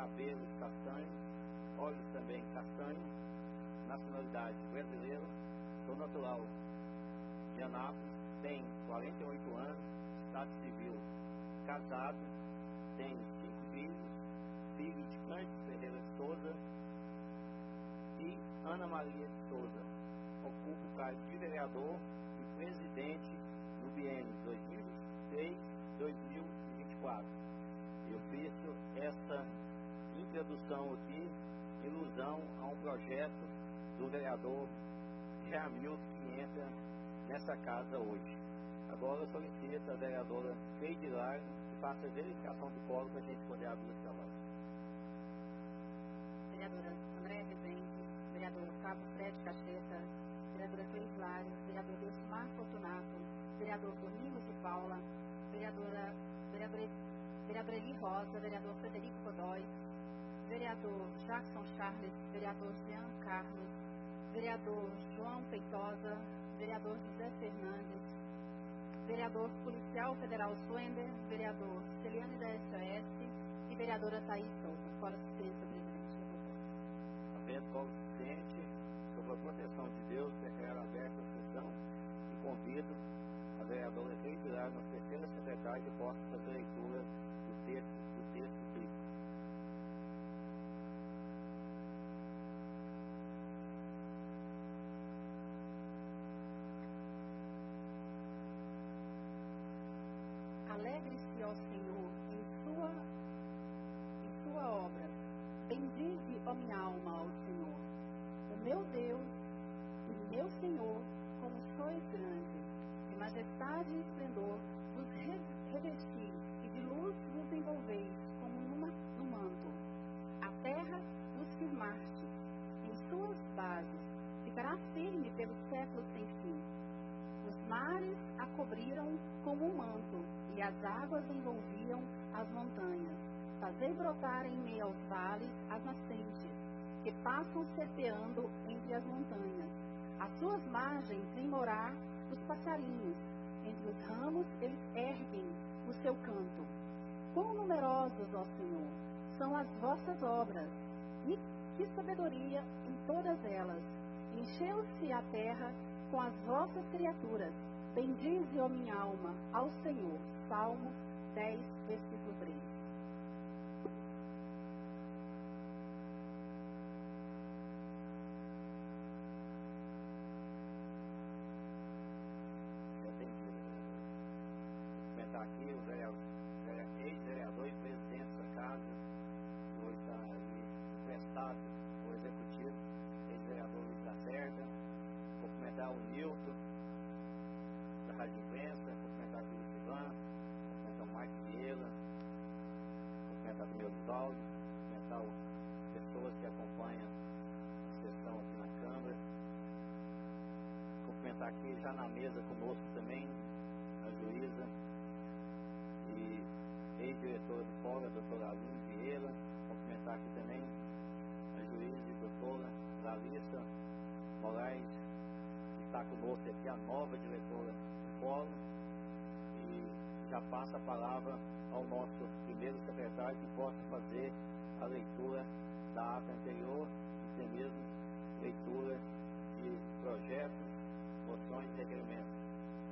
cabelos castanhos, olhos também castanhos, nacionalidade brasileira, sou natural de Anápolis, tenho 48 anos, estado civil, casado, tenho 5 filhos, filho de Cândido Ferreira de Souza e Ana Maria de Souza. Ocupo o cargo de vereador e presidente no biênio 2023-2024. Eu fiz essa introdução aqui, ilusão a um projeto do vereador Jamilton que entra nessa casa hoje. Agora eu solicito a vereadora Cleide Largo que faça a verificação do quórum para a gente poder abrir o trabalho. Vereadora Andréa Rezende, vereador Cabo Fred Cacheta, vereadora Cleide Largo, vereador Wilson Fortunato, vereador Domingos de Paula, vereadora Eli Rosa, vereador Frederico Godoy, vereador Jackson Charles, vereador Jean Carlos, vereador João Peitosa, vereador José Fernandes, vereador policial federal Swender, vereador Celiane da SOS e vereadora Thaís Souza. Fora assistência, presidente. Havendo qual assistente, sob a proteção de Deus, declaro aberta a sessão e convido a vereadora Cleide Largo, nossa terceira secretária, que possa fazer a leitura do texto bíblico. Alegre-se, ó Senhor, em sua obra. Bendize, ó minha alma, ao Senhor. O meu Deus e meu Senhor, como sois grande, de majestade e esplendor, vos revestis e de luz vos envolveis, como num manto. A terra vos firmaste em suas bases, ficará firme pelos séculos sem fim. Os mares a cobriram como um manto, e as águas envolviam as montanhas. Fazei brotar em meio aos vales as nascentes, que passam serpeando entre as montanhas. Às suas margens vêm morar os passarinhos, entre os ramos eles erguem o seu canto. Quão numerosos, ó Senhor, são as vossas obras, e que sabedoria em todas elas. Encheu-se a terra com as vossas criaturas. Bendize, ó minha alma, ao Senhor. Salmo 10, versículo 3. Comentar aqui o ex-vereador e presidente da casa, hoje está ali emprestado ao executivo, ex-vereador Luiz Lacerda. Vou comentar o Nilton, da Rádio Imprensa, vou comentar o Luiz Ivan, vou comentar o Marcos Vieira, vou comentar do meu Vivaldo, vou comentar pessoas que acompanham a sessão aqui na Câmara. Vou comentar aqui já na mesa conosco também, a juíza e ex-diretora do Fórum, a doutora Aline Vieira. Vou comentar aqui também a juíza e doutora Larissa Moraes, que está conosco aqui, a nova diretora do Fórum, e já passa a palavra ao nosso primeiro secretário que possa fazer a leitura da ata anterior e até mesmo leitura de projetos, moções e requerimentos.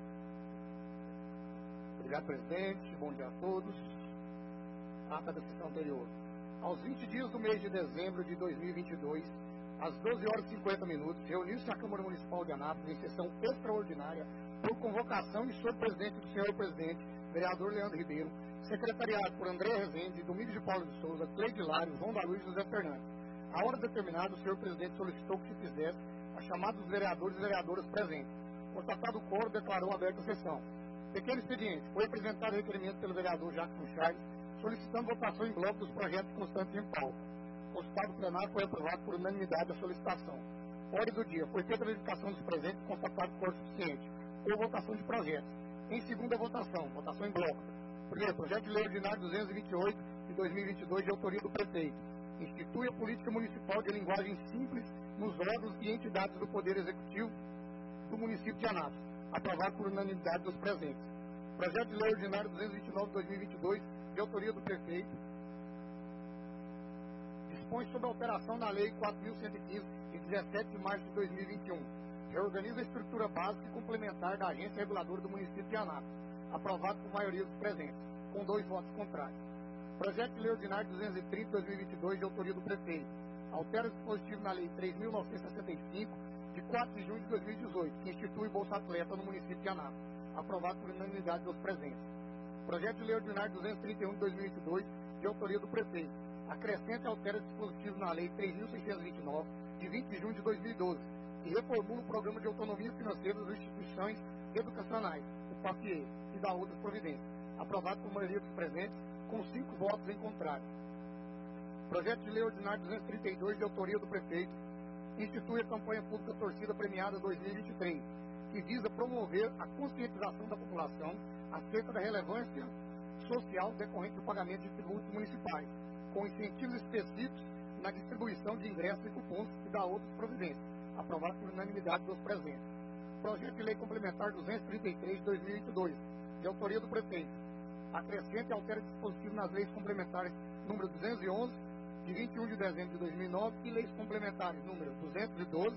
Obrigado, presidente. Bom dia a todos. Ata da sessão anterior. Aos 20 dias do mês de dezembro de 2022, às 12 horas e 50 minutos, reuniu-se a Câmara Municipal de Anápolis em sessão extraordinária por convocação e sob presidente do senhor presidente, vereador Leandro Ribeiro, secretariado por André Rezende, Domingos de Paulo de Souza, Cleide Lário, João da Luz e José Fernandes. A hora determinada, o senhor presidente solicitou que se fizesse a chamada dos vereadores e vereadoras presentes. Constatado o quórum, declarou aberta a sessão. Pequeno expediente. Foi apresentado requerimento pelo vereador Jackson Charles, solicitando votação em bloco dos projetos constantes em pauta. Consultado o plenário, foi aprovado por unanimidade a solicitação. Ordem do dia. Foi feita a verificação dos presentes, constatado quórum suficiente. Ou votação de projetos. Em segunda votação em bloco. Primeiro, projeto de lei ordinário 228 de 2022, de autoria do prefeito. Institui a política municipal de linguagem simples nos órgãos e entidades do Poder Executivo do município de Anápolis. Aprovado por unanimidade dos presentes. Projeto de lei ordinário 229 de 2022, de autoria do prefeito. dispõe sobre alteração na Lei 4.115, de 17 de março de 2021. Reorganiza a estrutura básica e complementar da Agência Reguladora do município de Anápolis, aprovado por maioria dos presentes, com 2 votos contrários. Projeto de Lei Ordinária 230 de 2022, de autoria do prefeito. Altera o dispositivo na Lei 3.965, de 4 de junho de 2018, que institui Bolsa Atleta no município de Anápolis, aprovado por unanimidade dos presentes. Projeto de Lei Ordinária 231 de 2022, de autoria do prefeito. Acrescenta e altera o dispositivo na Lei 3.629, de 20 de junho de 2012, que reformula o Programa de Autonomia Financeira das Instituições Educacionais, o PAPIE, e dá outras providências, aprovado por maioria dos presentes, com 5 votos em contrário. Projeto de Lei Ordinária 232, de autoria do prefeito, institui a campanha pública Torcida Premiada 2023, que visa promover a conscientização da população acerca da relevância social decorrente do pagamento de tributos municipais, com incentivos específicos na distribuição de ingressos e cupons e da outras providências, aprovado por unanimidade dos presentes. Projeto de Lei Complementar 233 de 2022, de autoria do prefeito. Acrescenta e altera dispositivo nas leis complementares número 211, de 21 de dezembro de 2009, e leis complementares número 212,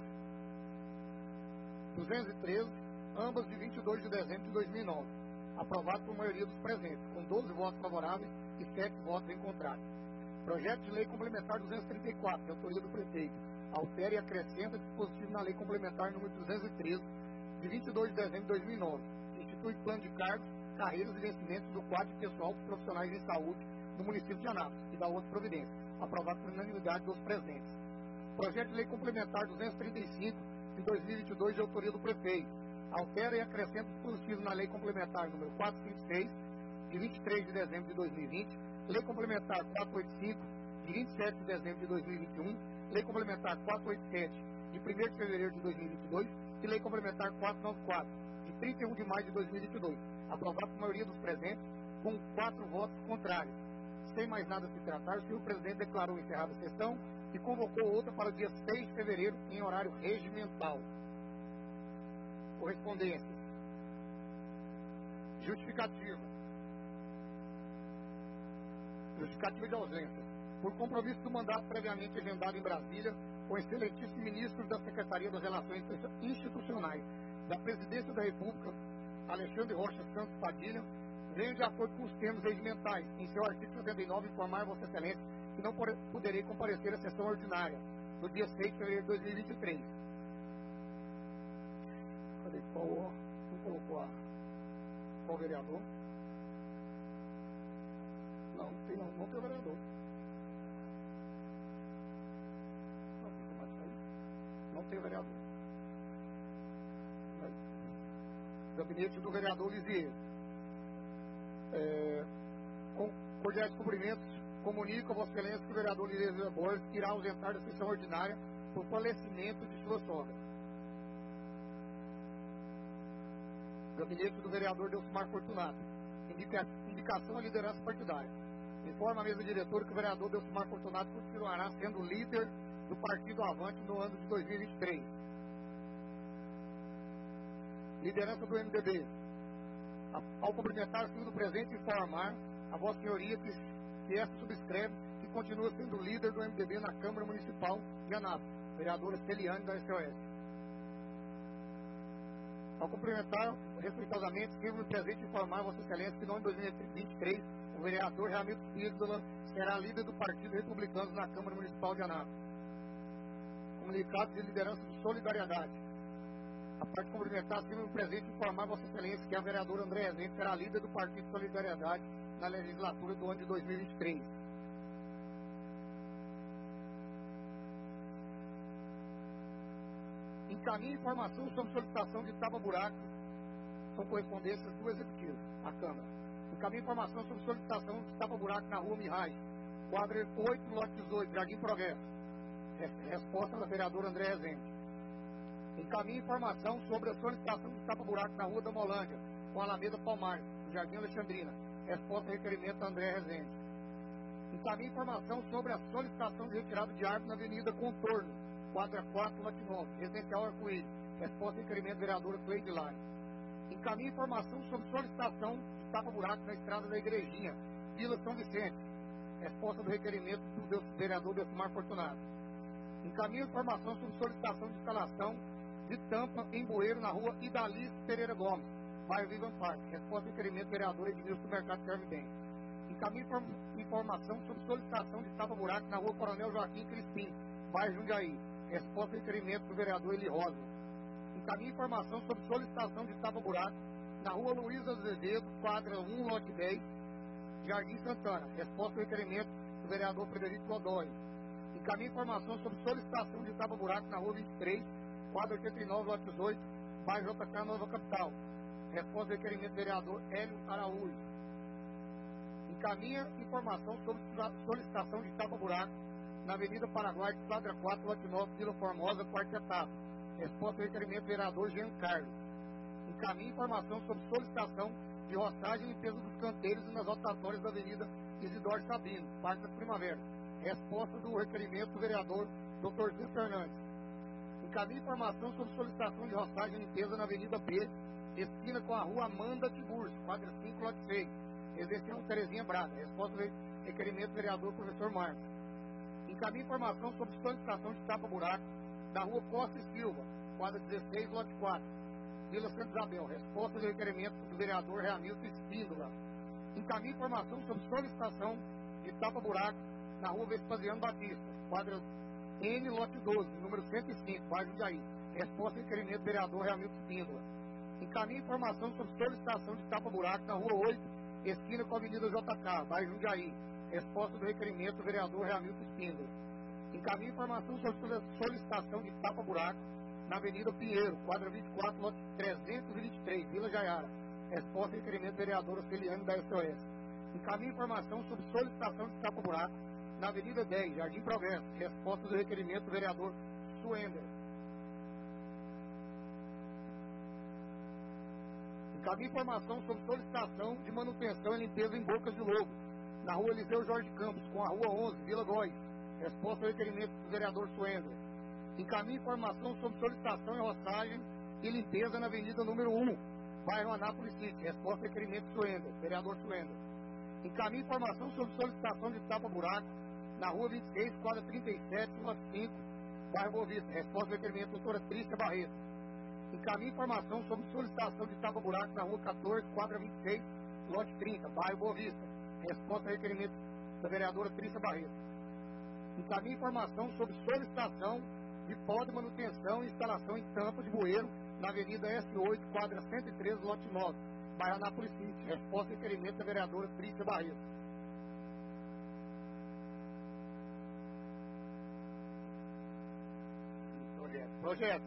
213, ambas de 22 de dezembro de 2009, aprovado por maioria dos presentes, com 12 votos favoráveis e 7 votos em contrário. Projeto de Lei Complementar 234, de autoria do prefeito. Altera e acrescenta dispositivo na Lei Complementar número 213, de 22 de dezembro de 2009, que institui plano de cargos, carreiras e vencimentos do quadro pessoal dos profissionais de saúde no município de Anápolis, e da outra providência, aprovado por unanimidade dos presentes. Projeto de Lei Complementar 235, de 2022, de autoria do prefeito. Altera e acrescenta dispositivo na Lei Complementar número 456, de 23 de dezembro de 2020, Lei Complementar 485, de 27 de dezembro de 2021, Lei Complementar 487, de 1º de fevereiro de 2022, e Lei Complementar 494, de 31 de maio de 2022, aprovado por maioria dos presentes, com 4 votos contrários. Sem mais nada a se tratar, o senhor presidente declarou encerrada a sessão e convocou outra para o dia 6 de fevereiro, em horário regimental. Correspondências. Justificativa. Justificativa de ausência. Por compromisso do mandato previamente agendado em Brasília, o excelentíssimo ministro da Secretaria das Relações Institucionais da Presidência da República, Alexandre Rocha Santos Padilha, venho de acordo com os termos regimentais, em seu artigo 79, informar Vossa Excelência que não poderei comparecer à sessão ordinária, no dia 6 de fevereiro de 2023. Cadê? Quem colocou qual vereador? Não tem o vereador. Não tem o vereador. Gabinete do vereador Lisier. Com cordiais cumprimentos, comunico a Vossa Excelência que o vereador Lisier Borges irá ausentar da sessão ordinária por falecimento de sua sogra. Gabinete do vereador Delcimar Fortunato. Indicação à liderança partidária. Informa a mesa diretora que o vereador Delcimar Fortunato continuará sendo líder do Partido Avante no ano de 2023. Liderança do MDB. Ao cumprimentar o senhor do presente, informar a Vossa Senhoria que esta subscreve que continua sendo líder do MDB na Câmara Municipal de Anápolis, vereadora Celiane da SOS. Ao cumprimentar respeitosamente, sirvo-me presente informar a Vossa Excelência que no ano de 2023 o vereador Ramiro Ídola será líder do Partido Republicano na Câmara Municipal de Anápolis. Comunicado de liderança de solidariedade. A parte cumprimentar, sirvo-me presente informar a Vossa Excelência que a vereadora André Rezende será líder do Partido Solidariedade na legislatura do ano de 2023. Encaminhe informação sobre solicitação de tapa-buraco. São correspondências do Executivo, a Câmara. Encaminhe informação sobre solicitação de tapa-buraco na Rua Mirrais, quadra 8, lote 18, Jardim Progresso. Resposta da vereadora André Rezende. Encaminhe informação sobre a solicitação de tapa-buraco na Rua da Molândia, com Alameda Palmares, no Jardim Alexandrina. Resposta ao requerimento da André Rezende. Encaminhe informação sobre a solicitação de retirada de árvore na Avenida Contorno, quadra 4, lote 9, Residencial Arco-Íris. Resposta ao requerimento da vereadora Cleide Lari. Encaminhe informação sobre solicitação de tapa-buraco na Estrada da Igrejinha, Vila São Vicente. Resposta do requerimento do vereador Delcimar Fortunato. Encaminho informação sobre solicitação de instalação de tampa em bueiro na rua Idaliz Pereira Gomes, bairro Vivan Park. Resposta do requerimento do vereador Edmilson do Mercado Serve Bem. Encaminho informação sobre solicitação de tapa-buraco na rua Coronel Joaquim Crispim, bairro Jundiaí. Resposta do requerimento do vereador Eli Rosa. Encaminho informação sobre solicitação de tapa-buraco na rua Luísa Azevedo, quadra 1, lote 10, Jardim Santana. Resposta do requerimento do vereador Frederico Godoy. Encaminho informação sobre solicitação de tapa-buraco na rua 23, quadra 89, lote 18, bairro JK Nova Capital. Resposta do requerimento do vereador Hélio Araújo. Encaminha informação sobre solicitação de tapa-buraco na Avenida Paraguai, quadra 4, lote 9, Vila Formosa, quarta etapa. Resposta do requerimento do vereador Jean Carlos. Encaminha informação sobre solicitação de roçagem e limpeza dos canteiros e nas rotatórias da Avenida Isidoro Sabino, Parque das Primaveras. Resposta do requerimento do vereador Dr. Zé Fernandes. Encaminha informação sobre solicitação de roçagem e limpeza na Avenida B, esquina com a rua Amanda Tiburcio, quadra 5, lote 6, Residencial Terezinha Braga. Resposta do requerimento do vereador Professor Marcos. Encaminha informação sobre solicitação de tapa-buraco da rua Costa e Silva, quadra 16, lote 4, Vila Santa Isabel. Resposta do requerimento do vereador Reamilton Espíndola. Encaminha informação sobre solicitação de tapa-buraco na rua Vespasiano Batista, quadra N, lote 12, número 105, bairro Jundiaí. Resposta do requerimento do vereador Reamilton Espíndola. Encaminha informação sobre solicitação de tapa-buraco na rua 8, esquina com a Avenida JK, bairro Jundiaí. Resposta do requerimento do vereador Reamilton Espíndola. Encaminha informação sobre solicitação de tapa-buraco na Avenida Pinheiro, quadra 24, lote 323, Vila Jaiara. Resposta do requerimento do vereador Oceliano da SOS. Encaminha informação sobre solicitação de tapa-buraco na Avenida 10, Jardim Progresso. Resposta do requerimento do vereador Suender. Encaminha informação sobre solicitação de manutenção e limpeza em Bocas de Lobo, na rua Eliseu Jorge Campos, com a rua 11, Vila Góis. Resposta do requerimento do vereador Suender. Encaminha informação sobre solicitação e roçagem e limpeza na avenida número 1, bairro Anápolis City. Resposta do requerimento Suender, vereador Suender. Encaminha informação sobre solicitação de tapa-buraco na rua 26, quadra 37, lote 5, bairro Boa Vista. Resposta do requerimento doutora Trícia Barreto. Encaminha informação sobre solicitação de tapa-buraco na rua 14, quadra 26, lote 30, bairro Boa Vista. Resposta ao requerimento da vereadora Trícia Barreto. Encaminha informação sobre solicitação de pó de manutenção e instalação em tampa de bueiro na Avenida S8, quadra 113, lote 9, bairro Anápolis City. Resposta ao requerimento da vereadora Trícia Barreto. Projeto.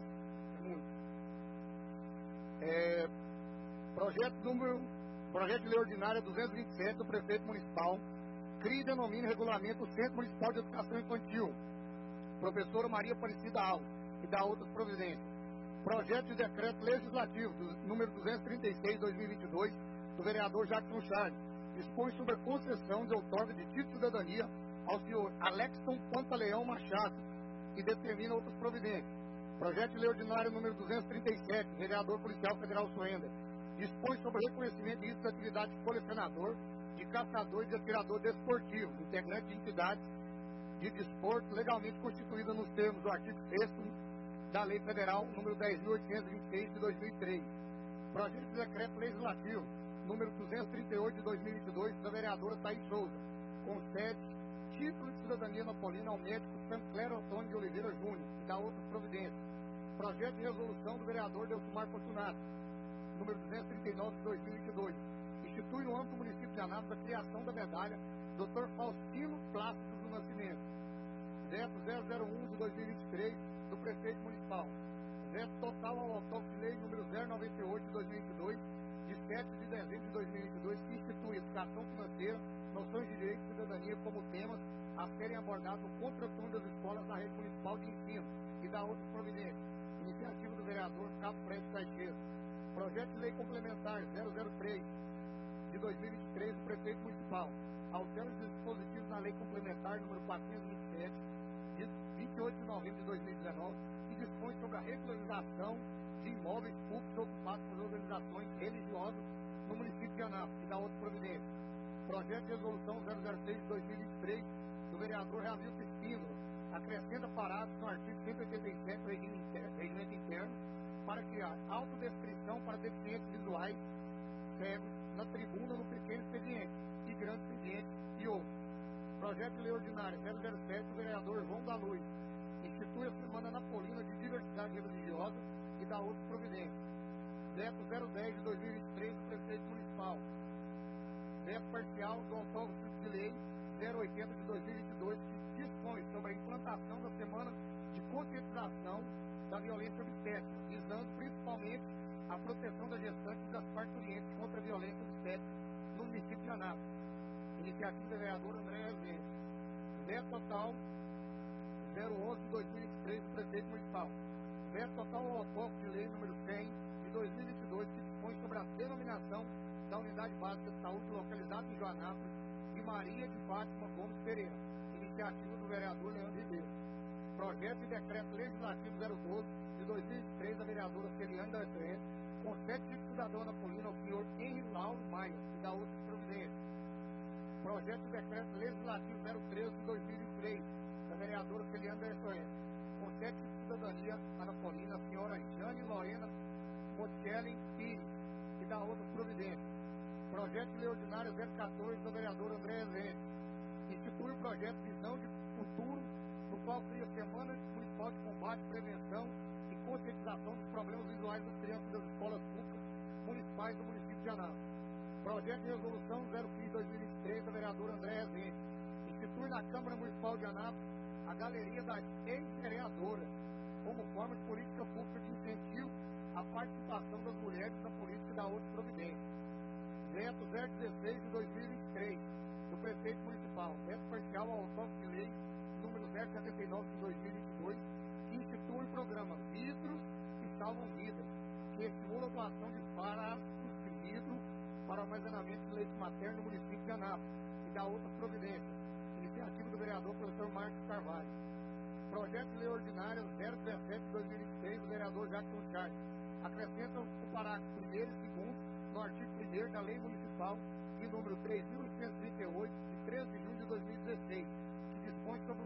Projeto de lei ordinária 227 do prefeito municipal, cria e denomina regulamento o Centro Municipal de Educação Infantil, professora Maria Aparecida Alves, e dá outras providências. Projeto de decreto legislativo número 236/2022 do vereador Jackson Charles, dispõe sobre a concessão de outorga de título de cidadania ao senhor Alexson Pantaleão Machado e determina outras providências. Projeto de lei ordinário número 237, vereador policial federal Suender, dispõe sobre o reconhecimento de risco de atividade de colecionador, de caçador e de atirador desportivo, integrante de entidades de desporto legalmente constituída nos termos do artigo 6º da Lei Federal número 10.826 de 2003. Projeto de decreto legislativo número 238 de 2022 da vereadora Thaís Souza, concede título de cidadania napolina ao médico Sanclero Antônio de Oliveira Júnior e dá outras providências. Projeto de resolução do vereador Delcimar Fortunato, número 239 de 2022, institui no âmbito do município de Anápolis a criação da medalha Dr. Faustino Plácido do Nascimento, veto 001 de 2023 do prefeito municipal, veto total ao autógrafo de lei número 098 de 2022, de 7 de dezembro de 2022, que institui educação financeira, noções de direito e cidadania como temas a serem abordados no contraturno das escolas da rede municipal de ensino e da outras providências. Iniciativa do vereador Cabo Fred Caixeiro. Projeto de lei complementar 003 de 2023 do prefeito municipal. Altera os dispositivos na lei complementar número 427 de 28 de novembro de 2019 e dispõe sobre a regularização de imóveis públicos ocupados por organizações religiosas no município de Anápolis e da outra providência. Projeto de resolução 006 de 2023 do vereador Ramilton Espíndola acrescenta parágrafos no artigo 187 do regimento interno para criar autodescrição para deficientes visuais cegos na tribuna no pequeno expediente e grande expediente e outros. Projeto de lei ordinária 007 do vereador João da Luz institui a Semana Napolina de Diversidade Religiosa e dá outras providências. Veto 010 de 2023 do prefeito municipal. Veto parcial do autógrafo de lei 080 de 2022 que dispõe sobre a implantação da Semana de Conscientização da Violência Obstétrica, visando principalmente a proteção das gestantes e das parturientes contra a violência obstétrica no município de Anápolis. Iniciativa do vereador André Rezende. Veto total 011 de 2023 do prefeito municipal. Veto total ao autógrafo de lei número 100 de 2022 que dispõe sobre a denominação da Unidade Básica de Saúde localizada em Joanápolis de Maria de Fátima Gomes Pereira. Iniciativa do vereador Leandro Ribeiro. Projeto de decreto legislativo 012 de 2003 da vereadora Celiane da UFRN concede de cidadão napolino ao senhor Henrique Lauro Maia e da outras providências. Projeto de decreto legislativo 013 de 2003 da vereadora Celiane da UFRN concede de cidadania anapolina à senhora Jane Lorena Mocelli Pires e da outras providências. Projeto de lei ordinária 014 do vereador André Rezende institui o projeto Visão de Futuro, no qual cria a Semana Municipal de Combate, Prevenção e Conscientização dos Problemas Visuais das Crianças das Escolas Públicas Municipais do município de Anápolis. Projeto de resolução 015 de 2023 da vereadora André Rezende institui na Câmara Municipal de Anápolis a Galeria das Ex-Vereadoras, como forma de política pública de incentivo à participação das mulheres na política e da outra providência. Veto 016 de 2023 do prefeito municipal, veto parcial ao autógrafo de lei número 079 de 2022, que institui o programa Vidros que Salvam Vidas, que estimula a doação de frascos de vidro para armazenamento de leite materno no município de Anápolis e da outras providências. Iniciativa do vereador professor Marcos Carvalho. Projeto de lei ordinária 017 de 2023 do vereador Jacques Luchard acrescenta o parágrafo 1º e 2º no artigo 1º da Lei Municipal de número 3.838, de 13 de junho de 2016, que dispõe sobre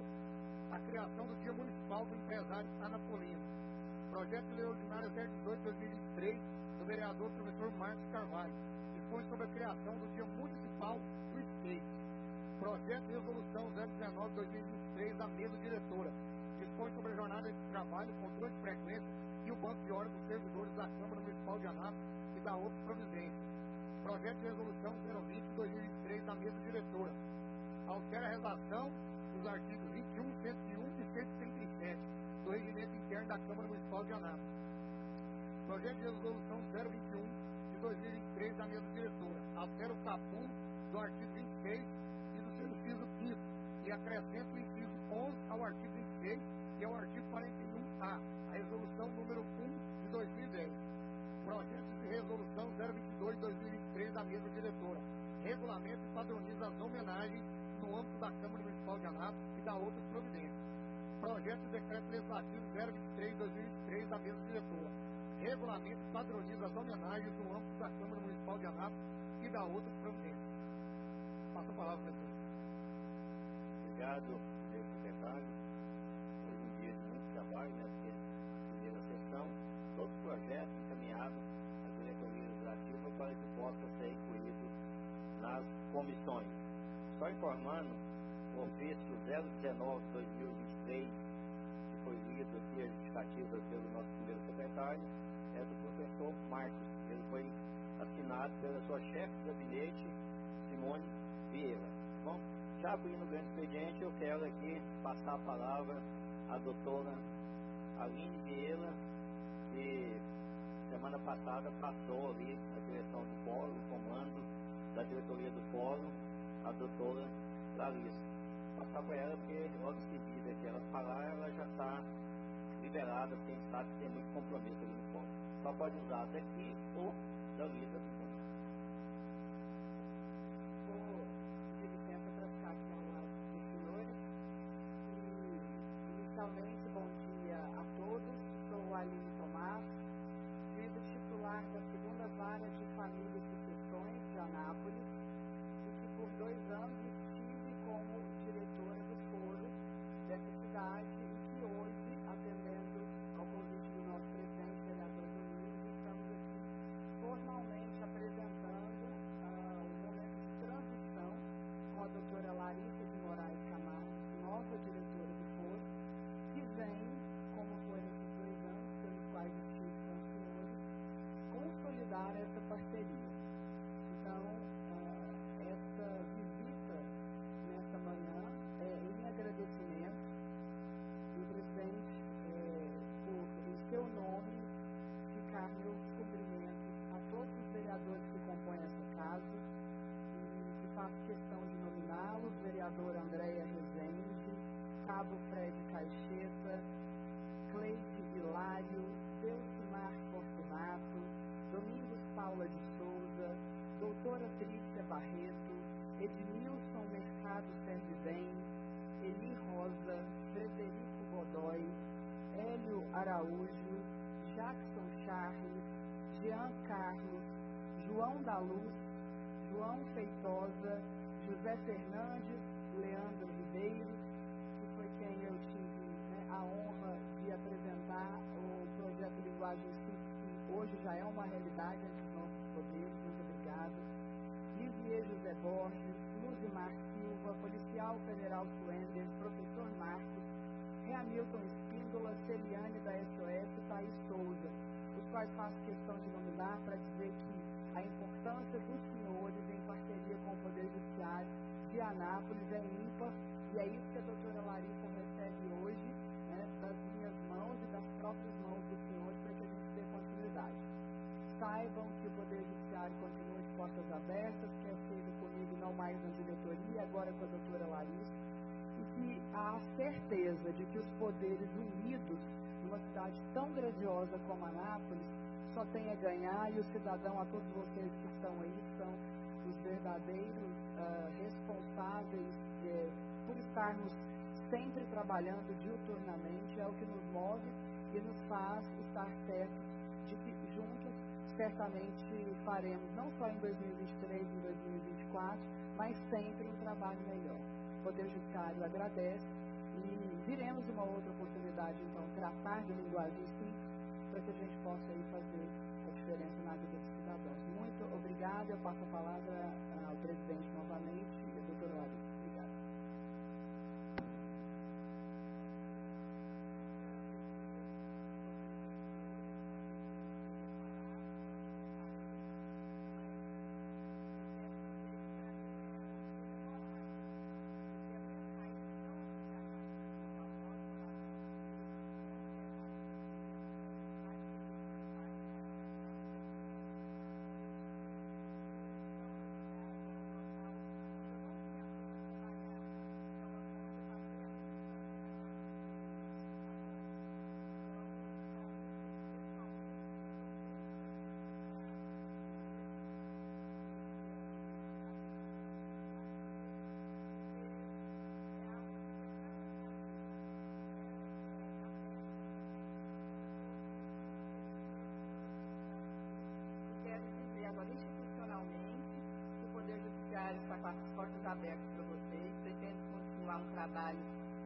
a criação do Dia Municipal do Empresário Anapolino. Projeto de lei ordinária 018 de 2023 do vereador professor Marcos Carvalho, dispõe sobre a criação do Dia Municipal do Skate. Projeto de resolução 019 de 2023 da mesa diretora, dispõe sobre a jornada de trabalho, controle de frequência e o banco de horas dos servidores da Câmara Municipal de Anápolis e da outras providências. Projeto de resolução 020 de 2023 da mesa diretora, altera a redação dos artigos 21, 101 e 137 do regimento interno da Câmara Municipal de Anápolis. Projeto de resolução 021 de 2023 da mesa diretora, altera o caput do artigo 26 e do seu inciso 5 e acrescenta o inciso 11 ao artigo 26 e ao artigo 41A, a resolução número 1 de 2010. Projeto de resolução 022 de 2023 da mesa diretora, regulamento e padroniza as homenagens no âmbito da Câmara Municipal de Anápolis e da outras providências. Projeto de decreto legislativo 023 de 2023 da mesa diretora, regulamento e padroniza as homenagens no âmbito da Câmara Municipal de Anápolis e da outras providências. Passa a palavra, presidente. Obrigado, senhor secretário. Hoje um dia de muito trabalho, né? Porque primeira sessão, todos os projetos encaminhados à diretoria legislativa para que possa ser incluído nas comissões. Só informando, o ofício 019 de 2023, que foi lido aqui, a justificativa pelo nosso primeiro secretário, é do professor Marcos. Ele foi assinado pela sua chefe de gabinete, Simone Vieira. Bom, já abrindo o grande expediente, eu quero aqui passar a palavra à doutora Aline Vieira, que semana passada passou ali a direção do fórum, o comando da diretoria do fórum, a doutora Larissa. Passar para ela, porque logo em seguida que ela falar, ela já está liberada, porque a gente sabe que tem muito compromisso ali no fórum. Só pode usar até aqui ou da vida também. Vou pedir licença para ficar aqui ao lado dos senhores. Inicialmente, bom dia a todos. Sou Aline Tomás, juíza titular da 2ª Vara de Família e Sucessões de Anápolis, e Araújo, Jackson Charles, Jean Carlos, João da Luz, João Feitosa, José Fernandes, Leandro Ribeiro, que foi quem eu tive a honra de apresentar o projeto Linguagem Simples, que hoje já é uma realidade entre os nossos poderes. Muito obrigado. Lisier José Borges, Luzimar Silva, Policial Federal Suender, Professor Marcos, Reamilton Espíndola, Celiane da SOS, Thaís Souza, os quais faço questão de nominar para dizer que a importância dos senhores em parceria com o Poder Judiciário de Anápolis é ímpar, e é isso que a doutora Larissa recebe hoje, das minhas mãos e das próprias mãos dos senhores, para que a gente dê continuidade. Saibam que o Poder Judiciário continua de portas abertas, quer seja comigo não mais na diretoria, agora com a doutora Larissa, e que há certeza de que os poderes unidos numa cidade tão grandiosa como Anápolis só tem a ganhar, e o cidadão, a todos vocês que estão aí, são os verdadeiros responsáveis por estarmos sempre trabalhando diuturnamente, é o que nos move e nos faz estar certos de que juntos certamente faremos, não só em 2023, em 2024, mas sempre um trabalho melhor. O Poder Judiciário agradece e viremos uma outra oportunidade, então, tratar de linguagem simples, para que a gente possa aí fazer a diferença na vida dos cidadãos. Muito obrigada. Eu passo a palavra ao presidente novamente e ao doutor Larissa. Obrigada. Agora, institucionalmente, o Poder Judiciário está com as portas abertas para vocês, pretende continuar um trabalho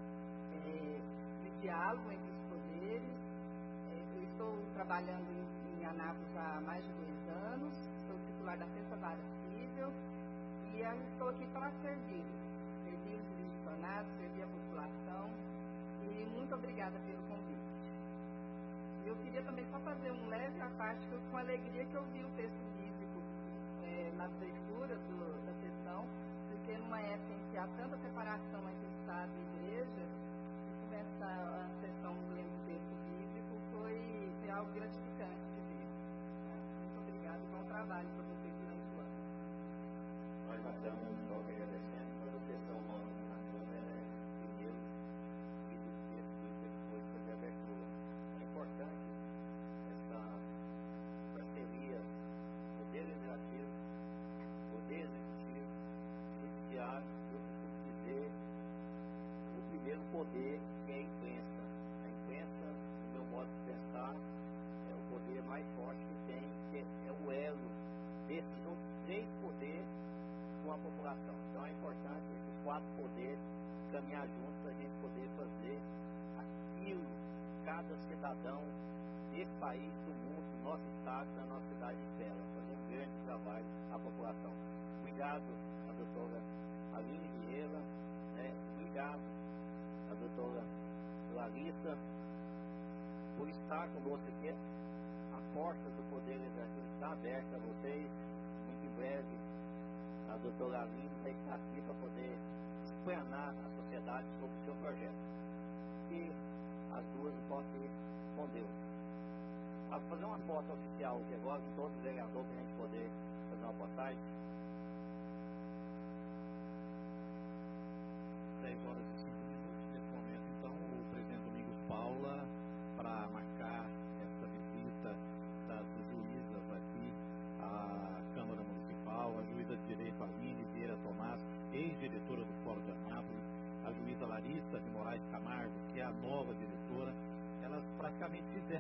de diálogo entre os poderes. Eu estou trabalhando em Anápolis há mais de 2 anos, sou titular da 6ª Vara Civil e estou aqui para servir os jurisdicionados, servir a população, e muito obrigada pelo convite. Eu queria também só fazer um leve à parte, com alegria que eu vi o texto bíblico nas leituras da sessão, porque numa época em que há tanta separação entre o Estado e a Igreja, essa sessão lendo o texto bíblico foi algo gratificante de ver. Muito obrigada e bom trabalho para vocês durante o ano. Nós estamos só agradecendo pela sessão nova na Câmara, primeiro, e depois fazer a abertura. É importante essa parceria Poder Legislativo, Poder Executivo, Judiciário, eu costumo dizer, o primeiro poder que é a imprensa. A imprensa, no meu modo de pensar, é o poder mais forte que tem, que é o elo desses outros 3 poderes com a população. Então é importante esses 4 poderes caminhar juntos para a gente poder fazer aquilo que cada cidadão desse país, do mundo, do nosso estado, da nossa cidade espera, fazer um grande trabalho à população. Obrigado à doutora Aline Vieira, obrigado à doutora Larissa por estar conosco aqui. A porta do Poder Legislativo está aberta a vocês. Muito em breve a doutora Aline vai estar aqui para poder explanar a sociedade sobre o seu projeto. E as duas podem ir com Deus. Vou fazer uma foto oficial aqui agora com todos os vereadores para a gente poder fazer uma postagem. 10 horas e 5 minutos. Nesse momento, então, o presidente Domingos Paula, para marcar essa visita das juízas aqui à Câmara Municipal, a juíza de Direito Aline Vieira Tomás, ex-diretora do Fórum de Anápolis, a juíza Larissa de Moraes Camargo, que é a nova diretora, elas praticamente fizeram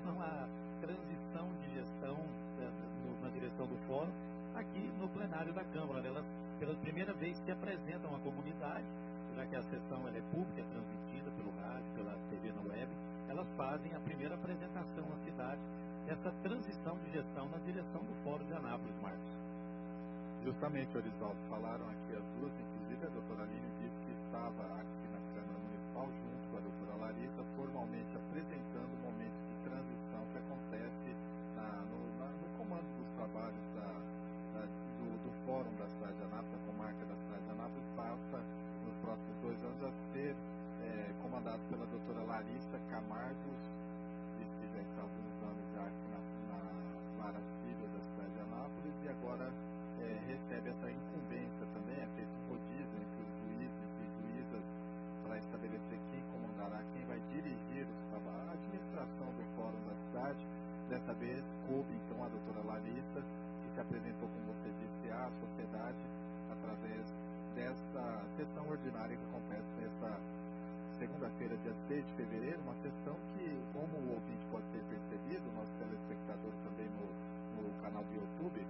plenário da Câmara. Elas, pela primeira vez, se apresentam à comunidade, já que a sessão ela é pública, é transmitida pelo rádio, pela TV na web. Elas fazem a primeira apresentação à cidade dessa transição de gestão na direção do Fórum de Anápolis, Marcos. Justamente, Orivaldo, falaram aqui as duas, inclusive a doutora Aline disse que estava aqui na Câmara Municipal junto com a doutora Larissa, formalmente apresentando o momento de transição que acontece no comando dos trabalhos do Fórum da cidade de Anápolis, a comarca da cidade de Anápolis, passa nos próximos 2 anos a ser comandado pela doutora Larissa Camargos, que já está há alguns anos já aqui na Vara Civil da cidade de Anápolis, e agora recebe essa incumbência também, é feito um rodízio entre os juízes e juízas para estabelecer quem comandará, quem vai dirigir a administração do Fórum da cidade. Dessa vez coube então a doutora Larissa, que se apresentou, como você disse, à sociedade através dessa sessão ordinária que acontece nessa segunda-feira, dia 6 de fevereiro, uma sessão que, como o ouvinte pode ter percebido, nosso telespectador também no canal do YouTube,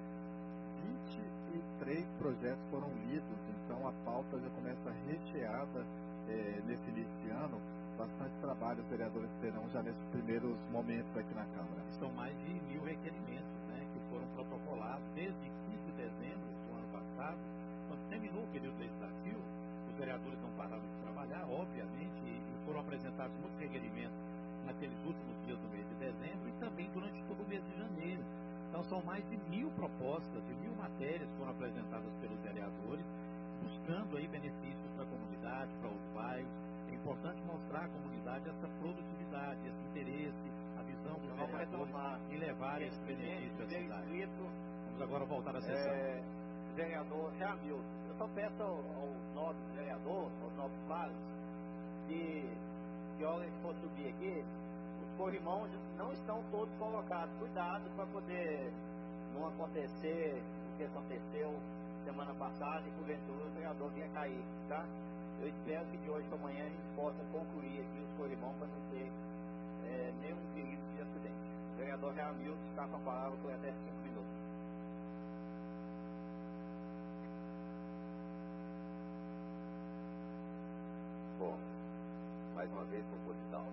23 projetos foram lidos, então a pauta já começa recheada nesse início de ano. Bastante trabalho os vereadores terão já nesses primeiros momentos aqui na Câmara. São mais de 1.000 requerimentos, né, que foram protocolados desde 15 de dezembro do ano passado. Quando terminou o período legislativo, os vereadores não pararam de trabalhar, obviamente, e foram apresentados muitos requerimentos naqueles últimos dias do mês de dezembro e também durante todo o mês de janeiro. Então são mais de 1.000 propostas e 1.000 matérias que foram apresentadas pelos vereadores, buscando aí benefícios para a comunidade, para os bairros. É importante mostrar à comunidade essa produtividade, esse interesse, a visão dos vereadores em levar esse benefício à cidade. Vamos agora voltar à sessão. Vereador Jamil, eu só peço ao nobre vereador, aos nobres pares, que a hora que for subir aqui, os corrimãos não estão todos colocados. Cuidado para poder não acontecer o que aconteceu semana passada e porventura o vereador vinha cair, tá? Eu espero que de hoje para amanhã a gente possa concluir aqui os corrimãos para não ter nenhum perigo de acidente. O vereador Jamil está com a palavra por até 5 minutos. Bom, mais uma vez proposital.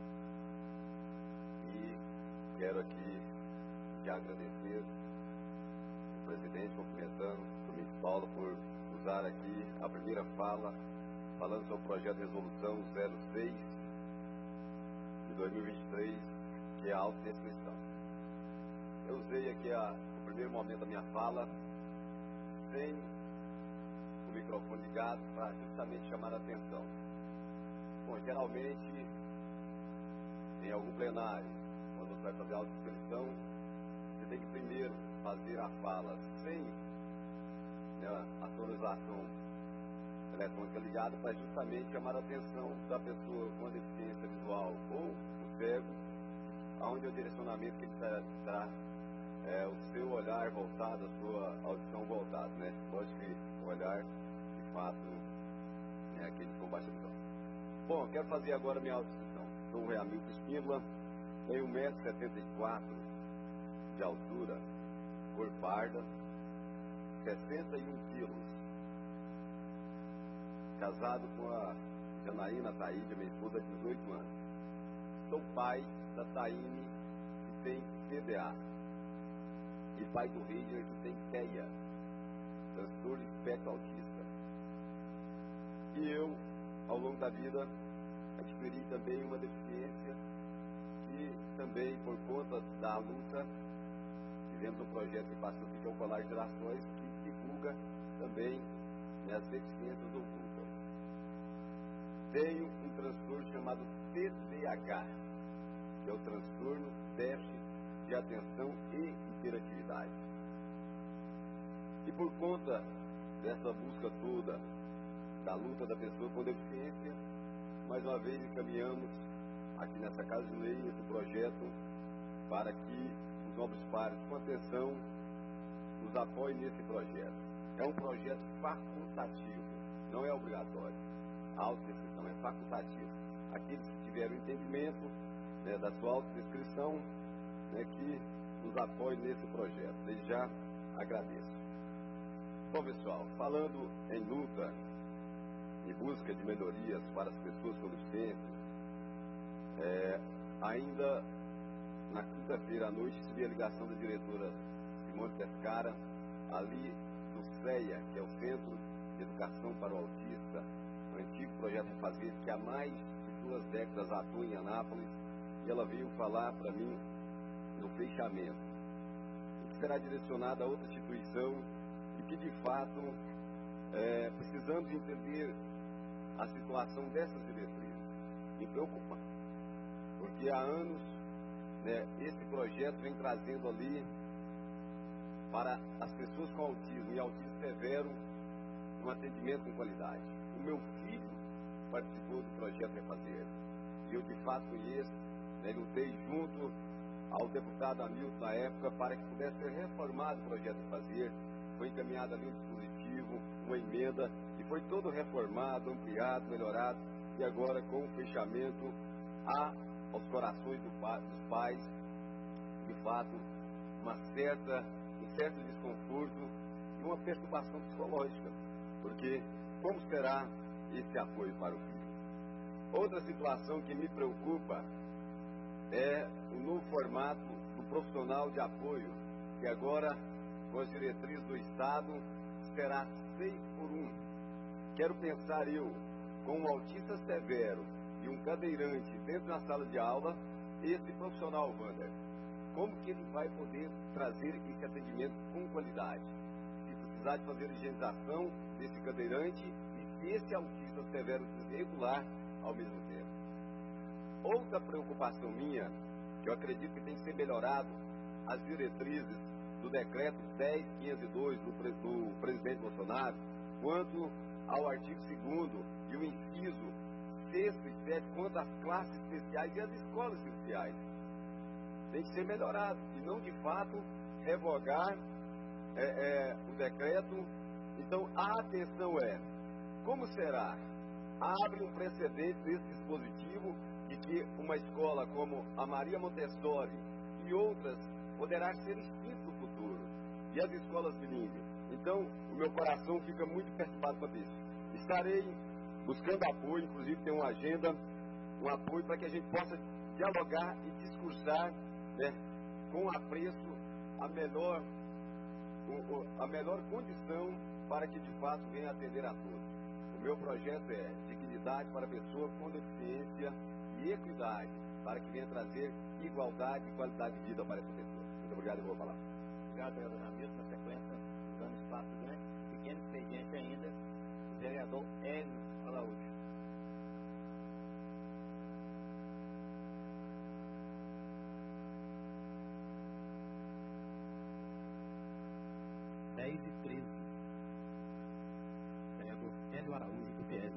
E quero aqui já agradecer o presidente, cumprimentando o Domingos Paulo por usar aqui a primeira fala, falando sobre o projeto de resolução 06 de 2023, que é a autodescrição. Eu usei aqui o primeiro momento da minha fala sem o microfone ligado para justamente chamar a atenção. Bom, geralmente, em algum plenário, quando você vai fazer a autodescrição, você tem que primeiro fazer a fala sem a sonorização eletrônica ligada para justamente chamar a atenção da pessoa com a deficiência visual ou o cego, aonde é o direcionamento que ele terá o seu olhar voltado, a sua audição voltada, né? Pode que o olhar, de fato, é aquele com baixa visão. Bom, eu quero fazer agora a minha audição. Sou o Hamilton Espíndola, tenho 1,74 m de altura, cor parda, 61 quilos. Casado com a Janaína Taíde, minha esposa, de 18 anos. Sou pai da Taíne, que tem TDA, e pai do Reiner, que tem TEA, transtorno de espectro autista. E eu, ao longo da vida, adquiri também uma deficiência que também, por conta da luta, fizemos um projeto que passou aqui, que é o Colar de Gerações, que divulga também as deficiências ocultas. Tenho um transtorno chamado TDAH, que é o transtorno déficit de atenção e hiperatividade. E por conta dessa busca toda, da luta da pessoa com deficiência, mais uma vez encaminhamos aqui nessa Casa de Lei esse projeto para que os nobres pares, com atenção, nos apoiem nesse projeto. É um projeto facultativo, não é obrigatório. A autodescrição é facultativa. Aqueles que tiveram entendimento da sua autodescrição, que nos apoiem nesse projeto. Desde já agradeço. Bom, pessoal, falando em luta e busca de melhorias para as pessoas com deficiência, ainda na quinta-feira à noite recebi a ligação da diretora Simone Pescara, ali do CEA, que é o Centro de Educação para o Autista, o antigo projeto Refazer, que há mais de 2 décadas atua em Anápolis, e ela veio falar para mim do fechamento, que será direcionado a outra instituição e que de fato precisamos entender a situação dessas diretrizes. Me preocupa, porque há anos esse projeto vem trazendo ali para as pessoas com autismo e autismo severo um atendimento com qualidade. O meu filho participou do projeto Refazer e eu de fato conheço, lutei junto ao deputado Hamilton na época para que pudesse ser reformado o projeto Refazer. Foi encaminhado ali um dispositivo, uma emenda, e foi todo reformado, ampliado, melhorado, e agora com o fechamento aos corações dos pais, de fato, um certo desconforto e uma perturbação psicológica, porque como será esse apoio para o filho? Outra situação que me preocupa é o novo formato do profissional de apoio, que agora, com as diretrizes do Estado, será 6 por 1. Quero pensar eu, com um autista severo e um cadeirante dentro da sala de aula, esse profissional, Wander, como que ele vai poder trazer esse atendimento com qualidade? Se precisar de fazer higienização desse cadeirante e se esse autista severo desregular ao mesmo tempo. Outra preocupação minha, que eu acredito que tem que ser melhorado, as diretrizes do decreto 10.502 do presidente Bolsonaro, quanto ao artigo 2º e o inciso 6º e 7º, quanto às classes especiais e às escolas especiais. Tem que ser melhorado e não, de fato, revogar o decreto. Então, a atenção como será? Abre um precedente nesse dispositivo de que uma escola como a Maria Montessori e outras poderá ser extinta no futuro, e as escolas bilíngues. Então, o meu coração fica muito perturbado com isso. Estarei buscando apoio, inclusive tem uma agenda, um apoio para que a gente possa dialogar e discursar com apreço a melhor condição para que de fato venha atender a todos. O meu projeto é dignidade para a pessoa com deficiência e equidade, para que venha trazer igualdade e qualidade de vida para essa pessoa. Muito obrigado e vou falar. Obrigado, vereador Hamilton. Na sequência, dando espaço grande, pequeno expediente ainda, o vereador Hélio Araújo. Vereador Hélio Araújo, do PL.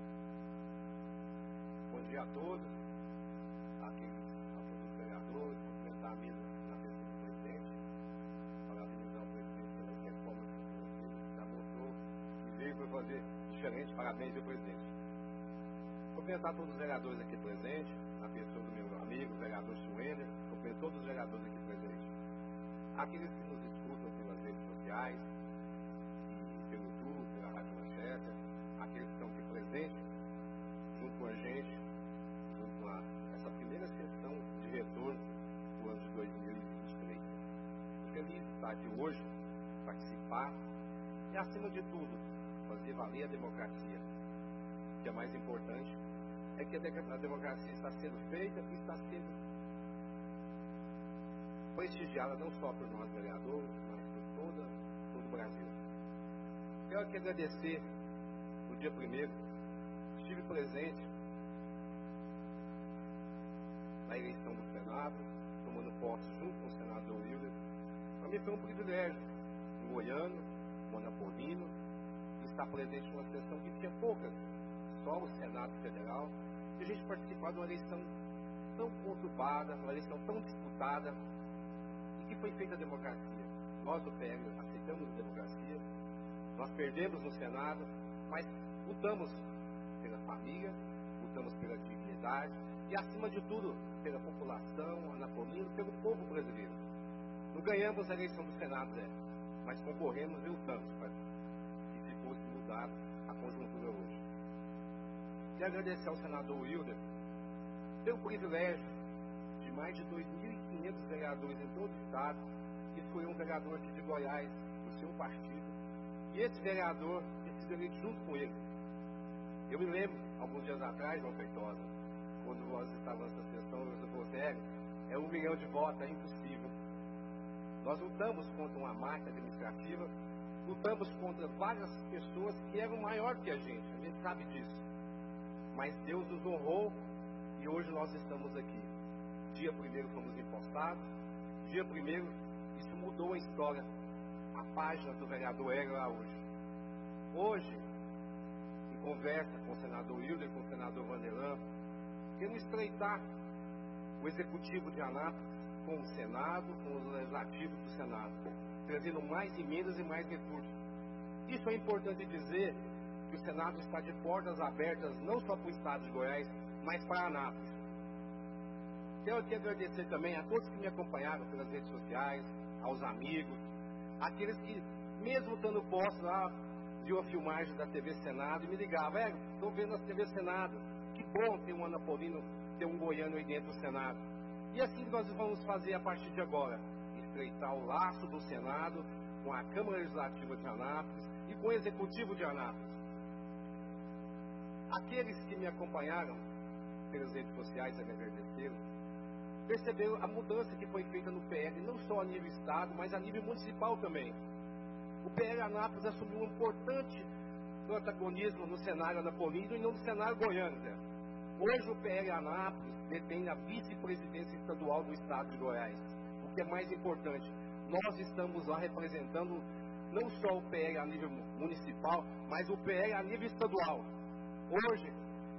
Bom dia a todos. Aqui, a todos os vereadores, cumprimentar a mesa na pessoa do presidente, parabenizar o presidente pela reforma que já mostrou e veio para fazer diferente. Parabéns ao presidente. Cumprimentar todos os vereadores aqui presentes, na pessoa do meu amigo, o vereador Suênio, cumprimentar todos os vereadores aqui presentes. Aqueles que nos escutam pelas redes sociais, pelo YouTube, pela Rádio Manchete, aqueles que estão aqui presentes, junto com a gente, junto com essa primeira sessão de retorno do ano de 2023. Feliz de estar aqui hoje, participar e, acima de tudo, fazer valer a democracia. O que é mais importante é que a democracia está sendo feita e está sendo prestigiada não só por nós vereadores, mas por todo o Brasil. Quero aqui agradecer no dia 1º, estive presente na eleição do Senado, tomando posse junto com o senador Wilder. Para mim foi um privilégio, um goiano, um anapolino, estar presente numa sessão que tinha poucas, só o Senado Federal, e a gente participar de uma eleição tão conturbada, uma eleição tão disputada, e que foi feita a democracia. Nós do PL aceitamos a democracia, nós perdemos no Senado, mas lutamos pela família, lutamos pela dignidade e, acima de tudo, pela população anapolina, pelo povo brasileiro. Não ganhamos a eleição do Senado, mas concorremos e lutamos estudado a conjuntura hoje. E agradecer ao senador Wilder pelo privilégio de mais de 2.500 vereadores em todo o estado escolher um vereador aqui de Goiás, do seu partido, e esse vereador precisa eleito junto com ele. Eu me lembro, alguns dias atrás, João Feitosa, quando nós estávamos nessa sessão, eu falei, sério, é 1 milhão de votos, é impossível. Nós lutamos contra uma máquina administrativa, lutamos contra várias pessoas que eram maior que a gente sabe disso. Mas Deus nos honrou e hoje nós estamos aqui. Dia 1º fomos empossados, dia 1º isso mudou a história, a página do vereador Hélio lá hoje. Hoje, em conversa com o senador Wilder, com o senador Vanderlan, queremos estreitar o executivo de Anápolis com o Senado, com os legislativos do Senado, trazendo mais emendas e mais recursos. Isso é importante dizer que o Senado está de portas abertas não só para o estado de Goiás, mas para Anápolis. Quero aqui agradecer também a todos que me acompanharam pelas redes sociais, aos amigos, aqueles que, mesmo estando postos lá, viu a filmagem da TV Senado e me ligavam, estou vendo a TV Senado, que bom ter um anapolino, ter um goiano aí dentro do Senado. E assim que nós vamos fazer a partir de agora, estreitar o laço do Senado com a Câmara Legislativa de Anápolis e com o Executivo de Anápolis. Aqueles que me acompanharam pelas redes sociais e me agradeceram, perceberam a mudança que foi feita no PL, não só a nível estado, mas a nível municipal também. O PL Anápolis assumiu um importante protagonismo no cenário anapolino e não no cenário goiano. Hoje o PL Anápolis detém a vice-presidência estadual do estado de Goiás. O que é mais importante, nós estamos lá representando não só o PL a nível municipal, mas o PL a nível estadual. Hoje,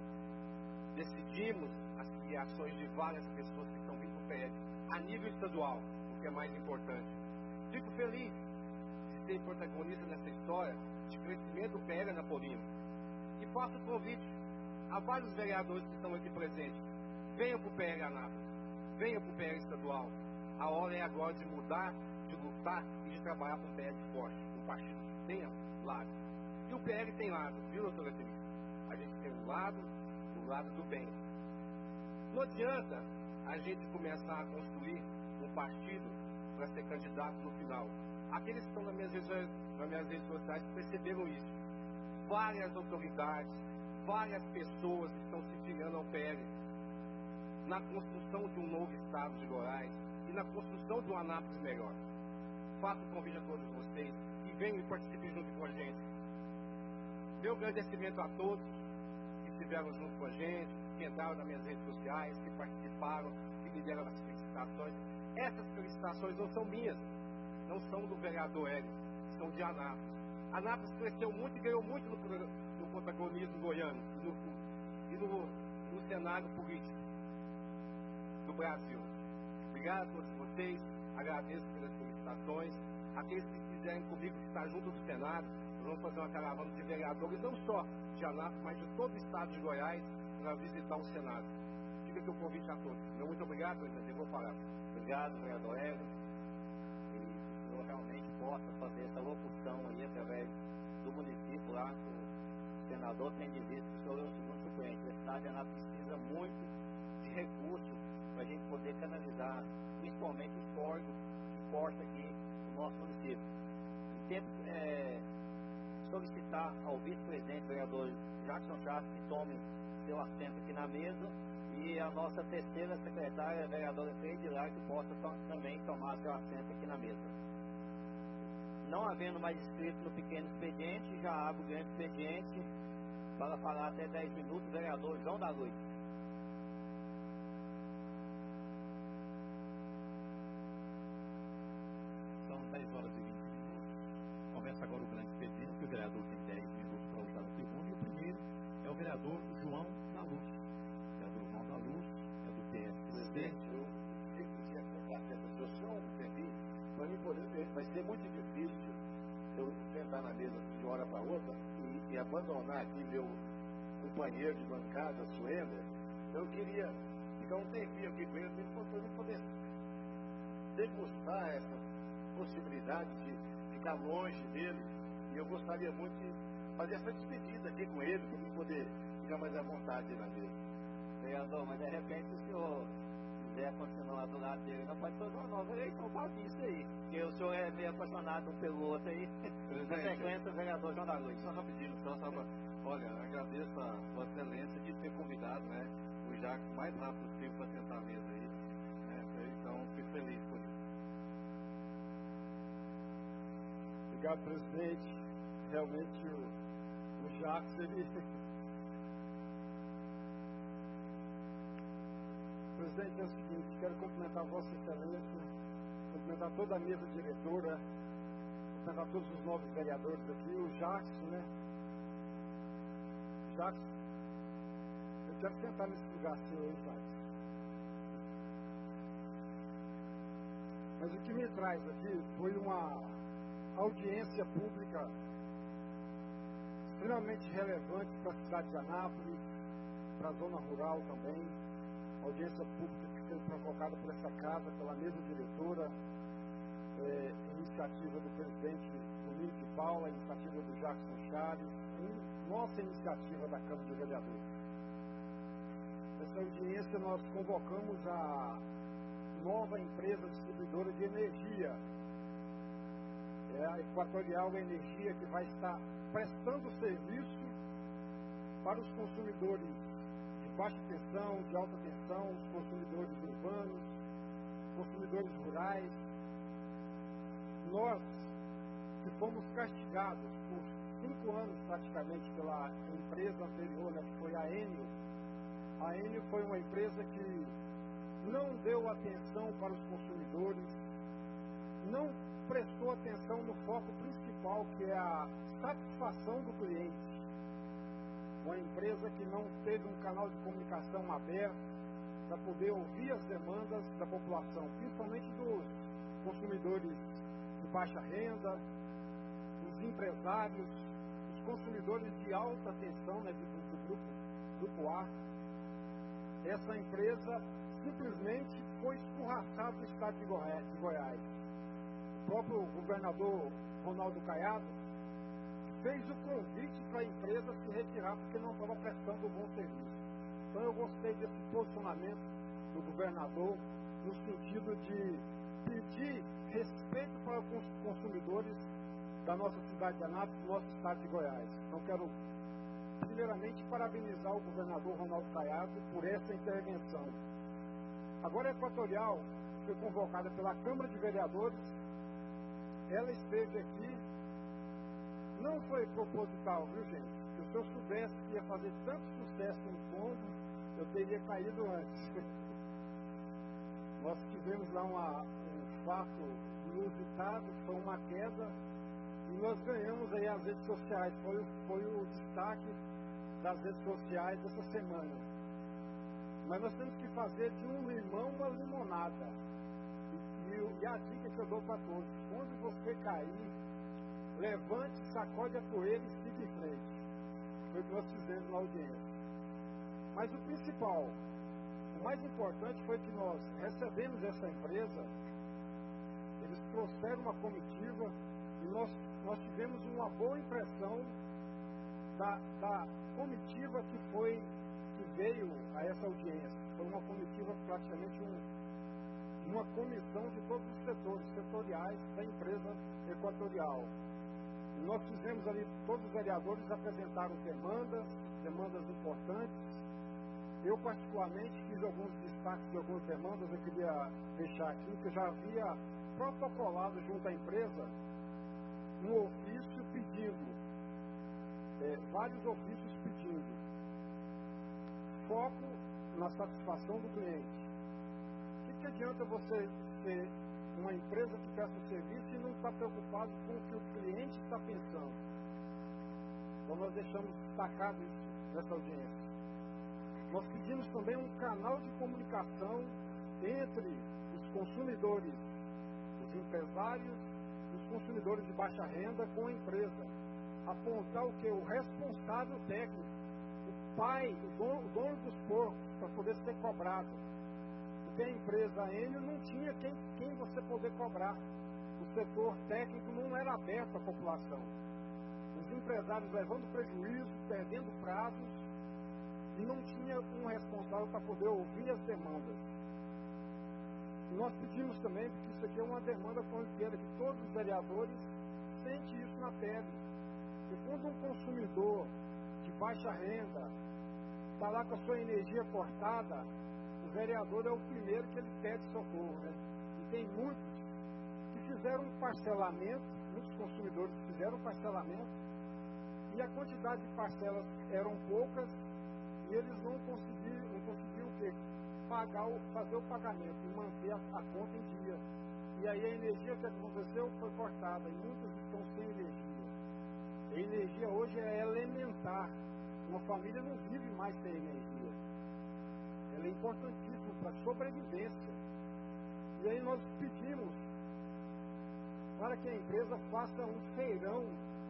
decidimos as filiações de várias pessoas que estão vindo para o PL a nível estadual, o que é mais importante. Fico feliz de ser protagonista nessa história de crescimento do PL anapolino. E faço o convite a vários vereadores que estão aqui presentes. Venham para o PL Anápolis, venham para o PL estadual. A hora é agora de mudar, de lutar e de trabalhar com o PL forte, um partido que tenha lado. E o PL tem lado, viu, doutora Cris? A gente tem o lado do bem. Não adianta a gente começar a construir um partido para ser candidato no final. Aqueles que estão nas minhas redes sociais perceberam isso. Várias autoridades, várias pessoas estão se filiando ao PL na construção de um novo estado de Goiás e na construção de um Anápolis melhor. Faço o convite a todos vocês que venham e participem junto com a gente. Meu agradecimento a todos que estiveram junto com a gente, que entraram nas minhas redes sociais, que participaram, que me deram as felicitações. Essas felicitações não são minhas, não são do vereador Hélio, são de Anápolis. Anápolis cresceu muito e ganhou muito no protagonismo goiano e no cenário político do Brasil. Obrigado a todos vocês, agradeço pelas felicitações. Aqueles que quiserem comigo estar junto do Senado, nós vamos fazer uma caravana de vereadores, não só de Anápolis, mas de todo o estado de Goiás, para visitar o Senado. Fica aqui o convite a todos. Muito obrigado, presidente. Eu vou falar. Obrigado, vereador Hélio. E o senhor realmente possa fazer essa locução aí através do município lá, o senador tem de vista que o senhor é o segundo suplente. A cidade de Anápolis precisa muito de recursos para a gente poder canalizar, principalmente os córregos que cortam aqui no nosso município. Temos solicitar ao vice-presidente, vereador Jackson Chaves, que tome seu assento aqui na mesa, e a nossa terceira secretária, a vereadora Freidilar, que possa também tomar seu assento aqui na mesa. Não havendo mais inscrito no pequeno expediente, já abre o grande expediente para falar até 10 minutos, o vereador João da Luz. São 10 horas e 20 minutos. Começa agora o grande expediente, o vereador tem 10 minutos para usar o segundo, e o primeiro é o vereador João da Luz. O vereador João da Luz é do PSC. Para mim, vai ser muito difícil eu sentar na mesa de uma hora para outra e abandonar aqui meu companheiro de bancada, Suenda. Eu queria ficar um tempinho aqui com ele para eu poder degustar essa possibilidade de ficar longe dele. E eu gostaria muito de fazer essa despedida aqui com ele, para poder ficar mais à vontade na mesa. Vereador, mas de repente o senhor quiser continuar do lado dele, não pode fazer uma nova eleição para isso aí. Porque o senhor é meio apaixonado um pelo outro aí. Na sequência, o vereador João da Luz. Só rapidinho, olha, agradeço a Vossa Excelência de ter convidado, né, o Jacques o mais rápido possível para sentar a mesa aí. Né, então, fico feliz por isso. Obrigado, presidente. Realmente o Jacques, ele... Presidente, é o seguinte, quero cumprimentar Vossa Excelência, cumprimentar toda a mesa diretora, cumprimentar todos os novos vereadores aqui, o Jacques, né? Jacques, eu quero sentar nesse lugar seu aí, Jacques. Mas o que me traz aqui foi uma audiência pública extremamente relevante para a cidade de Anápolis, para a zona rural também. Audiência pública que foi provocada por essa casa, pela mesa diretora, iniciativa do presidente Domingos de Paula, iniciativa do Jackson Chaves, nossa iniciativa da Câmara de Vereadores. Nessa audiência nós convocamos a nova empresa distribuidora de energia, a Equatorial Energia, que vai estar prestando serviço para os consumidores de baixa tensão, de alta tensão, os consumidores urbanos, consumidores rurais. Nós, que fomos castigados por 5 anos praticamente pela empresa anterior, né, que foi a Enel foi uma empresa que não deu atenção para os consumidores, não prestou atenção no foco principal, que é a satisfação do cliente. Uma empresa que não teve um canal de comunicação aberto para poder ouvir as demandas da população, principalmente dos consumidores de baixa renda, dos empresários, os consumidores de alta tensão, né, do grupo A. Essa empresa simplesmente foi escorraçada do estado de Goiás. O próprio governador Ronaldo Caiado fez o convite para a empresa se retirar porque não estava prestando um bom serviço. Então eu gostei desse posicionamento do governador no sentido de pedir respeito para os consumidores da nossa cidade de Anápolis, do nosso estado de Goiás. Então quero primeiramente parabenizar o governador Ronaldo Caiado por essa intervenção. Agora a Equatorial foi convocada pela Câmara de Vereadores, ela esteve aqui, não foi proposital, viu gente? Se eu soubesse que ia fazer tanto sucesso no fundo, eu teria caído antes. Nós tivemos lá um fato inusitado, foi uma queda, e nós ganhamos aí as redes sociais, foi o destaque das redes sociais dessa semana. Mas nós temos que fazer de um limão uma limonada. E a dica que eu dou para todos: quando você cair, levante, sacode a poeira e siga em frente. Foi o que nós fizemos na audiência. Mas o principal, o mais importante foi que nós recebemos essa empresa, eles trouxeram uma comitiva e nós tivemos uma boa impressão da comitiva que veio a essa audiência. Foi uma comitiva, praticamente uma comissão de todos os setores setoriais da empresa Equatorial. E nós fizemos ali, todos os vereadores apresentaram demandas importantes. Eu particularmente fiz alguns destaques de algumas demandas. Eu queria deixar aqui que eu já havia protocolado junto à empresa um ofício pedindo, vários ofícios pedindo foco na satisfação do cliente. O que adianta você ser uma empresa que presta serviço e não está preocupado com o que o cliente está pensando? Então nós deixamos destacado isso nessa audiência. Nós pedimos também um canal de comunicação entre os consumidores, os empresários e os consumidores de baixa renda com a empresa. Apontar o que? O responsável técnico, o pai, o dono dos porcos, para poder ser cobrado. Porque a empresa Enel não tinha quem você poder cobrar. O setor técnico não era aberto à população. Os os empresários levando prejuízo, perdendo prazos, e não tinha um responsável para poder ouvir as demandas. E nós pedimos também, porque isso aqui é uma demanda corriqueira, que todos os vereadores sentem isso na pele. Porque quando um consumidor de baixa renda está lá com a sua energia cortada, o vereador é o primeiro que ele pede socorro, né? E tem muitos que fizeram um parcelamento, muitos consumidores fizeram um parcelamento, e a quantidade de parcelas eram poucas, e eles não conseguiam o quê? Fazer o pagamento e manter a conta em dia. E aí a energia que aconteceu foi cortada, e muitos estão sem energia. A energia hoje é elementar. Uma família não vive mais sem energia. Ela é importantíssima para a sobrevivência. E aí nós pedimos para que a empresa faça um feirão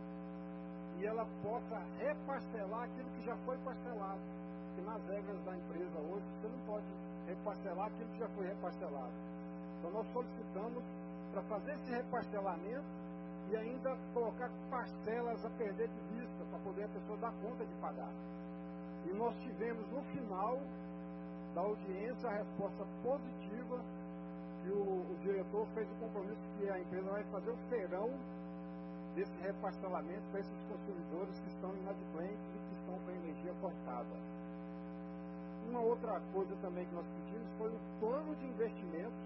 e ela possa reparcelar aquilo que já foi parcelado. Porque nas regras da empresa hoje, você não pode reparcelar aquilo que já foi reparcelado. Então nós solicitamos para fazer esse reparcelamento e ainda colocar parcelas a perder de vista, para poder a pessoa dar conta de pagar. E nós tivemos no final da audiência a resposta positiva, que o diretor fez o compromisso que a empresa vai fazer o feirão desse reparcelamento para esses consumidores que estão inadimplentes e que estão com a energia cortada. Uma outra coisa também que nós pedimos foi um plano de investimentos,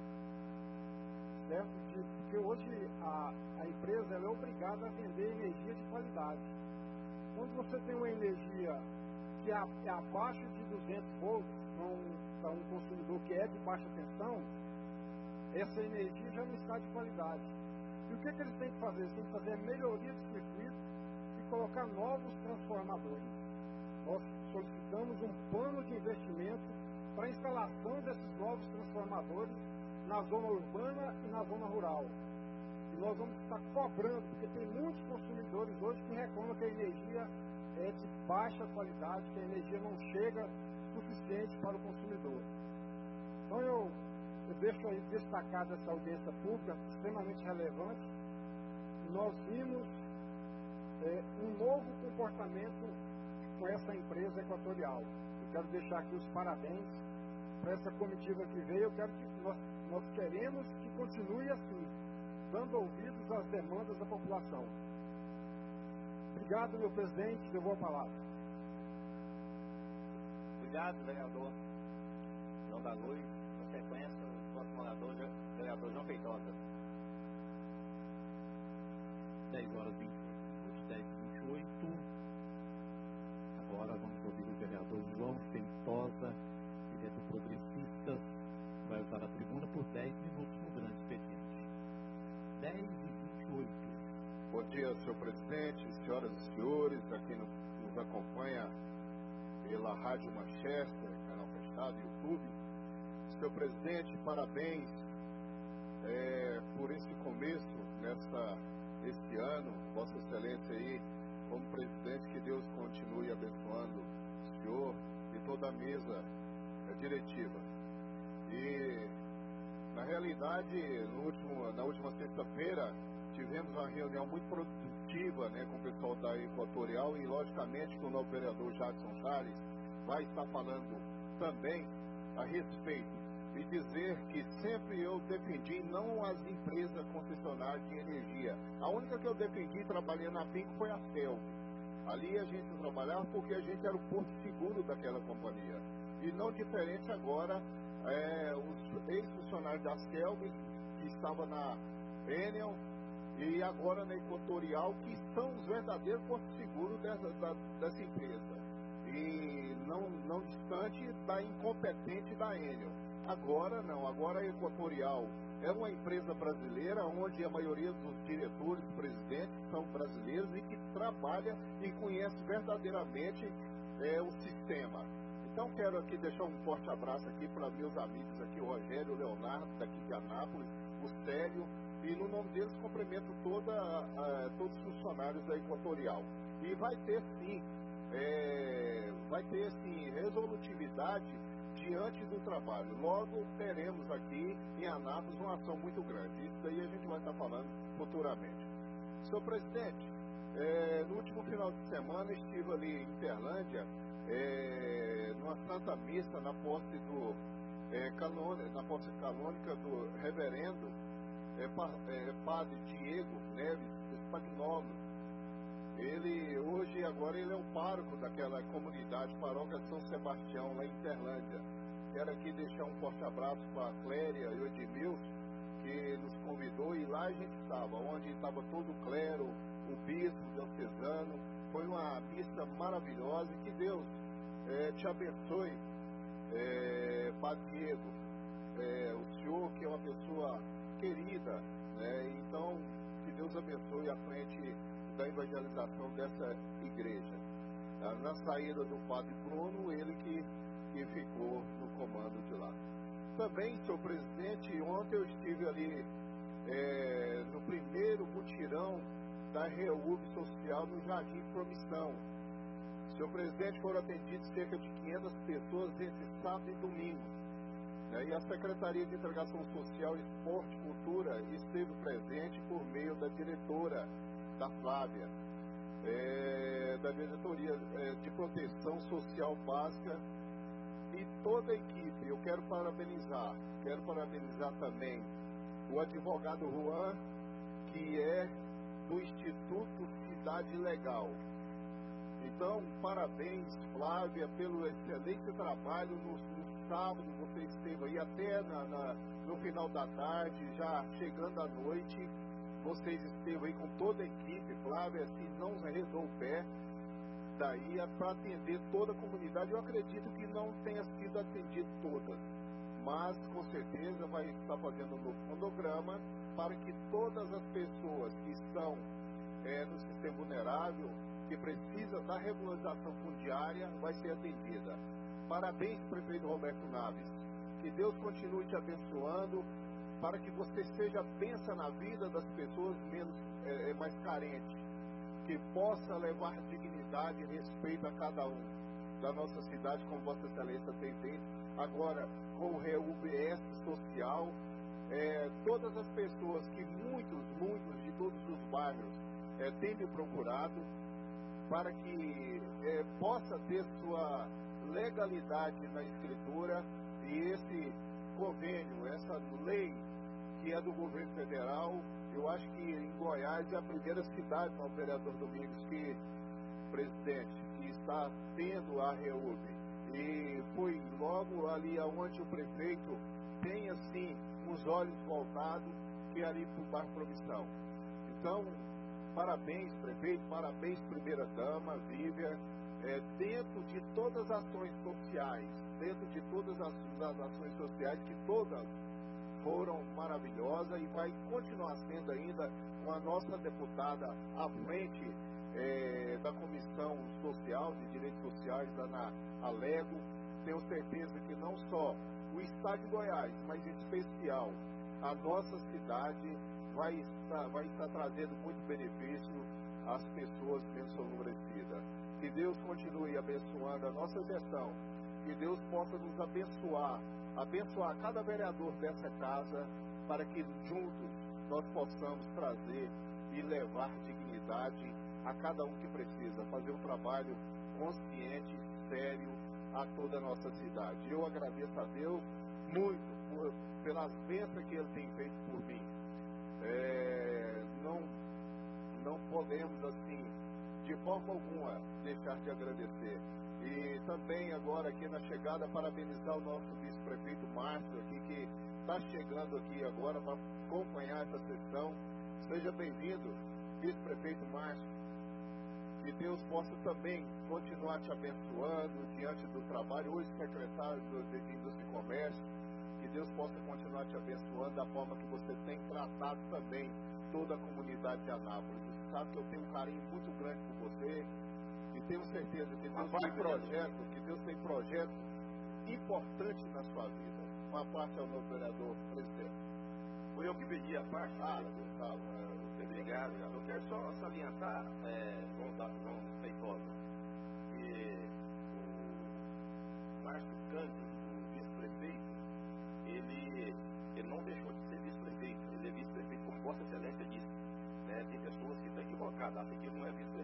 certo? Porque hoje a empresa ela é obrigada a vender energia de qualidade. Quando você tem uma energia que é abaixo de 200 volts, para um consumidor que é de baixa tensão, essa energia já não está de qualidade. E o que eles têm que fazer? Eles têm que fazer a melhoria do circuito e colocar novos transformadores. Nós solicitamos um plano de investimento para a instalação desses novos transformadores na zona urbana e na zona rural. E nós vamos estar cobrando, porque tem muitos consumidores hoje que reclamam que a energia é de baixa qualidade, que a energia não chega suficiente para o consumidor. Então eu deixo aí destacada essa audiência pública, extremamente relevante. Nós vimos um novo comportamento com essa empresa equatorial. Eu quero deixar aqui os parabéns para essa comitiva que veio. Eu quero que nós queremos que continue assim, dando ouvidos às demandas da população. Obrigado, meu presidente. Devolvo a palavra. Obrigado, vereador João da Luz. Na sequência, o próximo orador, vereador João Feitosa. 10 horas 20 minutos, 10h28. Agora vamos ouvir o vereador João Feitosa, ele é do Progressistas, vai usar a tribuna por 10 minutos no grande expediente. 10h28. Bom dia, senhor presidente, senhoras e senhores, a quem nos acompanha pela Rádio Manchester, canal fechado, YouTube. Senhor presidente, parabéns por esse começo esse ano, Vossa Excelência aí, como presidente, que Deus continue abençoando o senhor e toda a mesa diretiva. E, na realidade, na última sexta-feira, tivemos uma reunião muito produtiva, né, com o pessoal da Equatorial e, logicamente, com o novo vereador Jackson Salles vai estar falando também a respeito e dizer que sempre eu defendi não as empresas concessionárias de energia. A única que eu defendi trabalhando na PINC foi a CELB. Ali a gente trabalhava porque a gente era o porto seguro daquela companhia. E não diferente agora, os ex-funcionários da CELB, que estavam na Enel, e agora na Equatorial, que são os verdadeiros portos seguros dessa empresa. E não distante da incompetente da Enel. Agora não, agora a Equatorial é uma empresa brasileira, onde a maioria dos diretores, presidentes, são brasileiros e que trabalha e conhece verdadeiramente o sistema. Então quero aqui deixar um forte abraço aqui para meus amigos aqui, o Rogério, o Leonardo, daqui de Anápolis, o Célio, e no nome deles cumprimento todos os funcionários da Equatorial. E vai ter sim resolutividade diante do trabalho. Logo teremos aqui em Anápolis uma ação muito grande. Isso daí a gente vai estar falando futuramente. Senhor presidente, No último final de semana estive ali em Interlândia, numa Santa Missa na posse canônica do reverendo Padre Diego Neves Spagnolo. Agora ele é o pároco daquela comunidade, paróquia São Sebastião, lá em Interlândia. Quero aqui deixar um forte abraço para a Cléria e o Edmilson, que nos convidou, e lá a gente estava, onde estava todo o clero, o bispo diocesano. Foi uma missa maravilhosa, e que Deus te abençoe, Padre Diego, o senhor que é uma pessoa querida, então que Deus abençoe à frente da evangelização dessa igreja. Na saída do Padre Bruno, ele que ficou no comando de lá. Também, senhor presidente, ontem eu estive ali no primeiro mutirão da REUB Social no Jardim Promissão. Senhor presidente, foram atendidos cerca de 500 pessoas entre sábado e domingo. E a Secretaria de Integração Social, Esporte e Cultura esteve presente por meio da diretora, da Flávia, da Diretoria de Proteção Social Básica, e toda a equipe. Eu quero parabenizar também o advogado Juan, que é do Instituto Cidade Legal. Então, parabéns, Flávia, pelo excelente trabalho. No sábado você esteve aí até no final da tarde, já chegando à noite, vocês esteve aí com toda a equipe. Flávia, se não arredou o pé, daí é para atender toda a comunidade. Eu acredito que não tenha sido atendido todas, mas com certeza vai estar fazendo um novo cronograma para que todas as pessoas que estão no sistema vulnerável, que precisa da regularização fundiária, vai ser atendida. Parabéns, prefeito Roberto Naves. Que Deus continue te abençoando, para que você seja bênção na vida das pessoas mais carentes, que possa levar dignidade e respeito a cada um da nossa cidade, como Vossa Excelência tem feito. Agora, com o REUBS Social, todas as pessoas que muitos de todos os bairros têm me procurado, para que possa ter sua legalidade na escritura, e esse convênio, essa lei que é do governo federal. Eu acho que em Goiás é a primeira cidade, não, vereador Domingos, presidente, que está tendo a REUB. E foi logo ali onde o prefeito tem, assim, os olhos voltados, que é ali para o bairro Promissão. Então, parabéns, prefeito, parabéns, primeira-dama, Vívia, dentro de todas as ações sociais, que todas foram maravilhosas, e vai continuar sendo ainda com a nossa deputada à frente da Comissão Social, de Direitos Sociais, na Alego. Tenho certeza que não só o Estado de Goiás, mas em especial a nossa cidade, vai estar trazendo muito benefício às pessoas menos favorecidas. Que Deus continue abençoando a nossa gestão, que Deus possa nos abençoar cada vereador dessa casa, para que juntos nós possamos trazer e levar dignidade a cada um que precisa, fazer um trabalho consciente, sério, a toda a nossa cidade. Eu agradeço a Deus muito pelas bênçãos que Ele tem feito por mim. Não podemos, assim, de forma alguma, deixar de agradecer. E também agora aqui na chegada, parabenizar o nosso vice-prefeito Márcio aqui, que está chegando aqui agora para acompanhar essa sessão. Seja bem-vindo, vice-prefeito Márcio. Que Deus possa também continuar te abençoando diante do trabalho. Hoje, secretário de Indústria e Comércio. Que Deus possa continuar te abençoando da forma que você tem tratado também toda a comunidade de Anápolis. Você sabe que eu tenho um carinho muito grande por você, e tenho certeza que Deus tem projetos importantes na sua vida. Uma parte ao novo vereador presidente. Foi eu que pedi a parte. Obrigado. Eu quero só salientar, João Feitosa, que o Márcio Cândido, o vice-prefeito, ele não deixou de ser vice-prefeito. Ele é vice-prefeito, como Vossa Excelência disse. Tem pessoas que estão equivocadas, acham que ele não é vice-prefeito.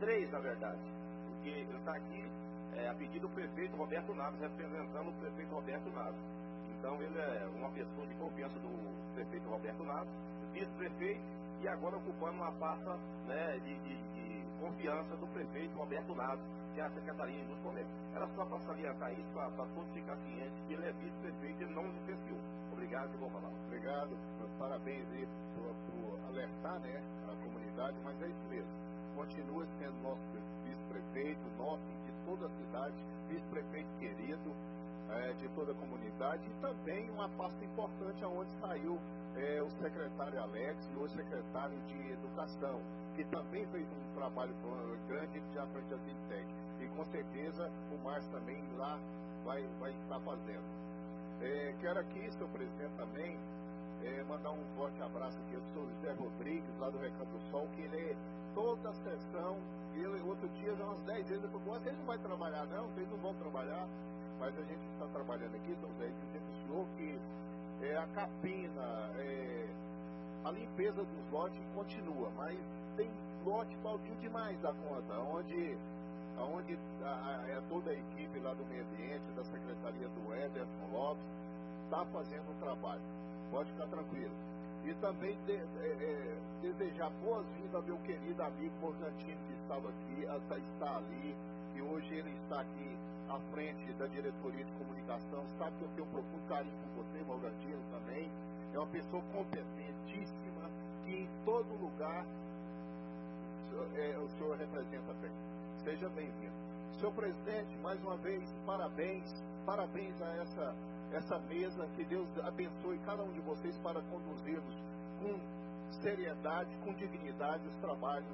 3, na verdade, porque ele está aqui a pedido do prefeito Roberto Naves, representando o prefeito Roberto Naves. Então ele é uma pessoa de confiança do prefeito Roberto Naves, vice-prefeito, e agora ocupando uma pasta, né, de confiança do prefeito Roberto Naves, que é a Secretaria de Indústria e Comércio. Era só para salientar isso, para todos ficarem cientes que ele é vice-prefeito e ele não licenciou. Obrigado e vou falar. Obrigado, parabéns aí por alertar, né, a comunidade, mas é isso mesmo. Continua sendo nosso vice-prefeito, nosso de toda a cidade, vice-prefeito querido, de toda a comunidade, e também uma pasta importante aonde saiu o secretário Alex e o secretário de Educação, que também fez um trabalho grande à frente da Fintech. E com certeza o Márcio também lá vai estar fazendo. Quero aqui, senhor presidente, também mandar um forte abraço aqui ao senhor José Rodrigues, lá do Recanto do Sol, que ele toda a sessão, ele outro dia, já umas 10 vezes, ele falou: vocês não vão trabalhar não, vocês não vão trabalhar, mas a gente está trabalhando aqui, senhor José, dizendo ao senhor que a capina, a limpeza dos lotes continua, mas tem lote baldio demais da conta, onde toda a equipe lá do meio ambiente, da secretaria do Ederson Lopes, está fazendo um trabalho. Pode ficar tranquilo. E também desejar boas-vindas ao meu querido amigo Morgantino, que estava aqui, está ali, e hoje ele está aqui à frente da diretoria de comunicação. Sabe que eu tenho um profundo carinho por você, Morgantino, também. É uma pessoa competentíssima, que em todo lugar o senhor representa bem. Seja bem-vindo. Senhor presidente, mais uma vez, parabéns a essa mesa, que Deus abençoe cada um de vocês para conduzirmos com seriedade, com dignidade os trabalhos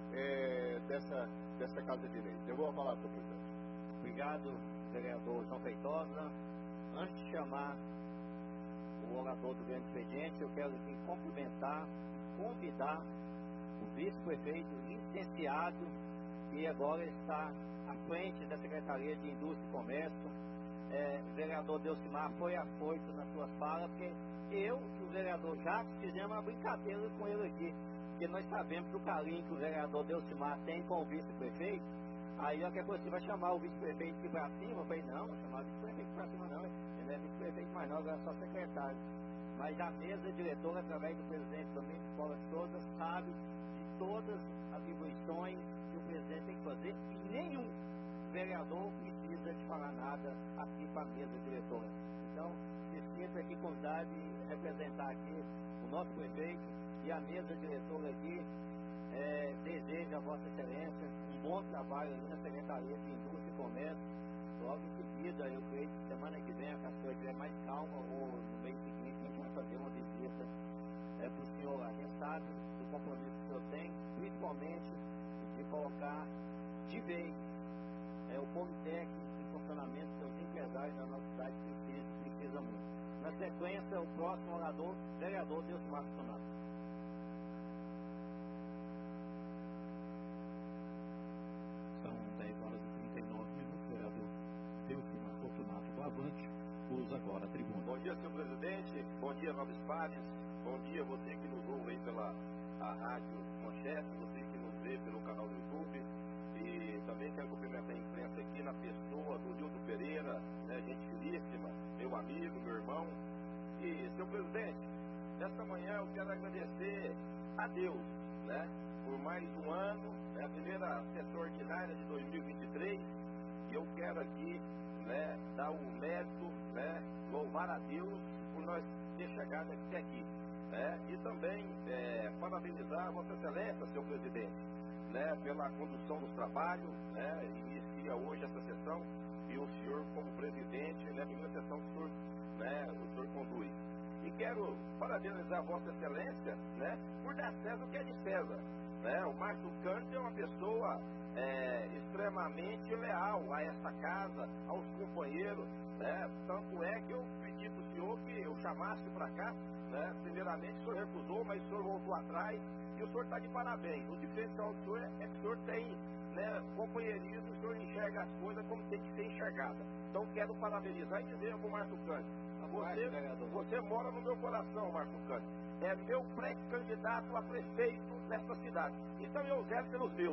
dessa Casa de Leis. Eu vou falar, senhor presidente. Obrigado, vereador João Feitosa. Antes de chamar o orador do grande expediente, eu quero aqui cumprimentar, convidar o vice-prefeito licenciado, que agora está à frente da Secretaria de Indústria e Comércio. Vereador Delcimar foi afoito nas suas falas, porque eu e o vereador Jacques fizemos uma brincadeira com ele aqui, porque nós sabemos do carinho que o vereador Delcimar tem com o vice-prefeito. Aí qualquer coisa, você vai chamar o vice-prefeito aqui para cima? Eu falei: não, vou chamar o vice-prefeito para cima não, ele não é vice-prefeito mais não, agora é só secretário. Mas a mesa diretora, através do presidente Domingos Paulo de Souza, sabe de todas as atribuições que o presidente tem que fazer, e nenhum vereador precisa de falar nada aqui para a mesa diretora. Então, se sinta aqui convidado de representar aqui o nosso prefeito e a mesa diretora aqui. Desejo a Vossa Excelência um bom trabalho ali na Secretaria de Indústria e Comércio. Logo em seguida, eu creio que semana que vem, a coisa estiver mais calma, ou no mês seguinte, a gente vai fazer uma visita para o senhor. A gente sabe do compromisso que o senhor tem, principalmente de colocar de vez o Politécnico em funcionamento, que os empresários da nossa cidade precisam muito. Na sequência, o próximo orador, vereador Delcimar Fortunato. São 10 horas e 39 minutos, vereador Delcimar Fortunato do Avante usa agora a tribuna. Bom dia, senhor presidente, bom dia, nobres pares, bom dia você que nos ouve aí pela Rádio Manchete, você que nos vê pelo canal do YouTube. E também quero cumprimentar a imprensa aqui na pessoa do Nildo Pereira, gente finíssima, meu amigo, meu irmão. E, senhor presidente, nesta manhã eu quero agradecer a Deus, por mais um ano, a primeira sessão ordinária de 2023, e eu quero aqui, dar o mérito, louvar a Deus por nós ter chegado até aqui, e também parabenizar a Vossa Excelência, senhor presidente, pela condução dos trabalhos, inicia hoje essa sessão, e o senhor como presidente, a primeira sessão que o senhor conduz. E quero parabenizar a Vossa Excelência, por dar César o que é de César. O Márcio Cândido é uma pessoa extremamente leal a essa casa, aos companheiros, tanto é que eu pedi para o senhor que eu chamasse para cá, primeiramente o senhor recusou, mas o senhor voltou atrás, e o senhor está de parabéns. O diferencial do senhor é que o senhor tem companheirismo, o senhor enxerga as coisas como tem que ser enxergada. Então quero parabenizar e dizer para o Márcio Cândido, você mora no meu coração, Márcio Cândido. É meu pré-candidato a prefeito desta cidade. Então eu zelo pelos meus.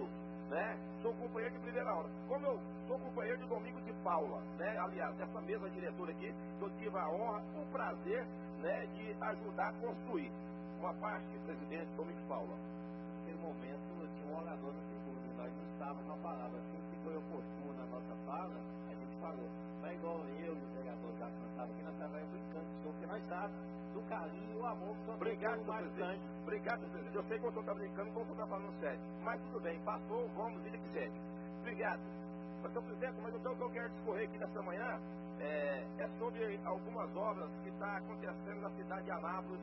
né? Sou companheiro de primeira hora. Como eu sou companheiro de Domingos de Paula, né? Aliás, dessa mesa diretora aqui, que eu tive a honra, o prazer, né, de ajudar a construir. Uma parte, presidente Domingos de Paula. Naquele momento tinha um orador no segundo, nós não estávamos na palavra. Assim que foi oportuno na nossa fala, a gente falou. Não é igual eu e o vereador já cantava aqui, nós estávamos brincando, porque nós sabemos do carinho e o amor que o senhor Obrigado, mais presidente. Obrigado, presidente. Eu sei que o senhor está brincando, como o senhor está falando sério. Mas tudo bem, passou, vamos, vida que segue. Obrigado. Mas, senhor presidente, mas o que eu quero discorrer aqui nessa manhã é sobre algumas obras que estão acontecendo na cidade de Anápolis.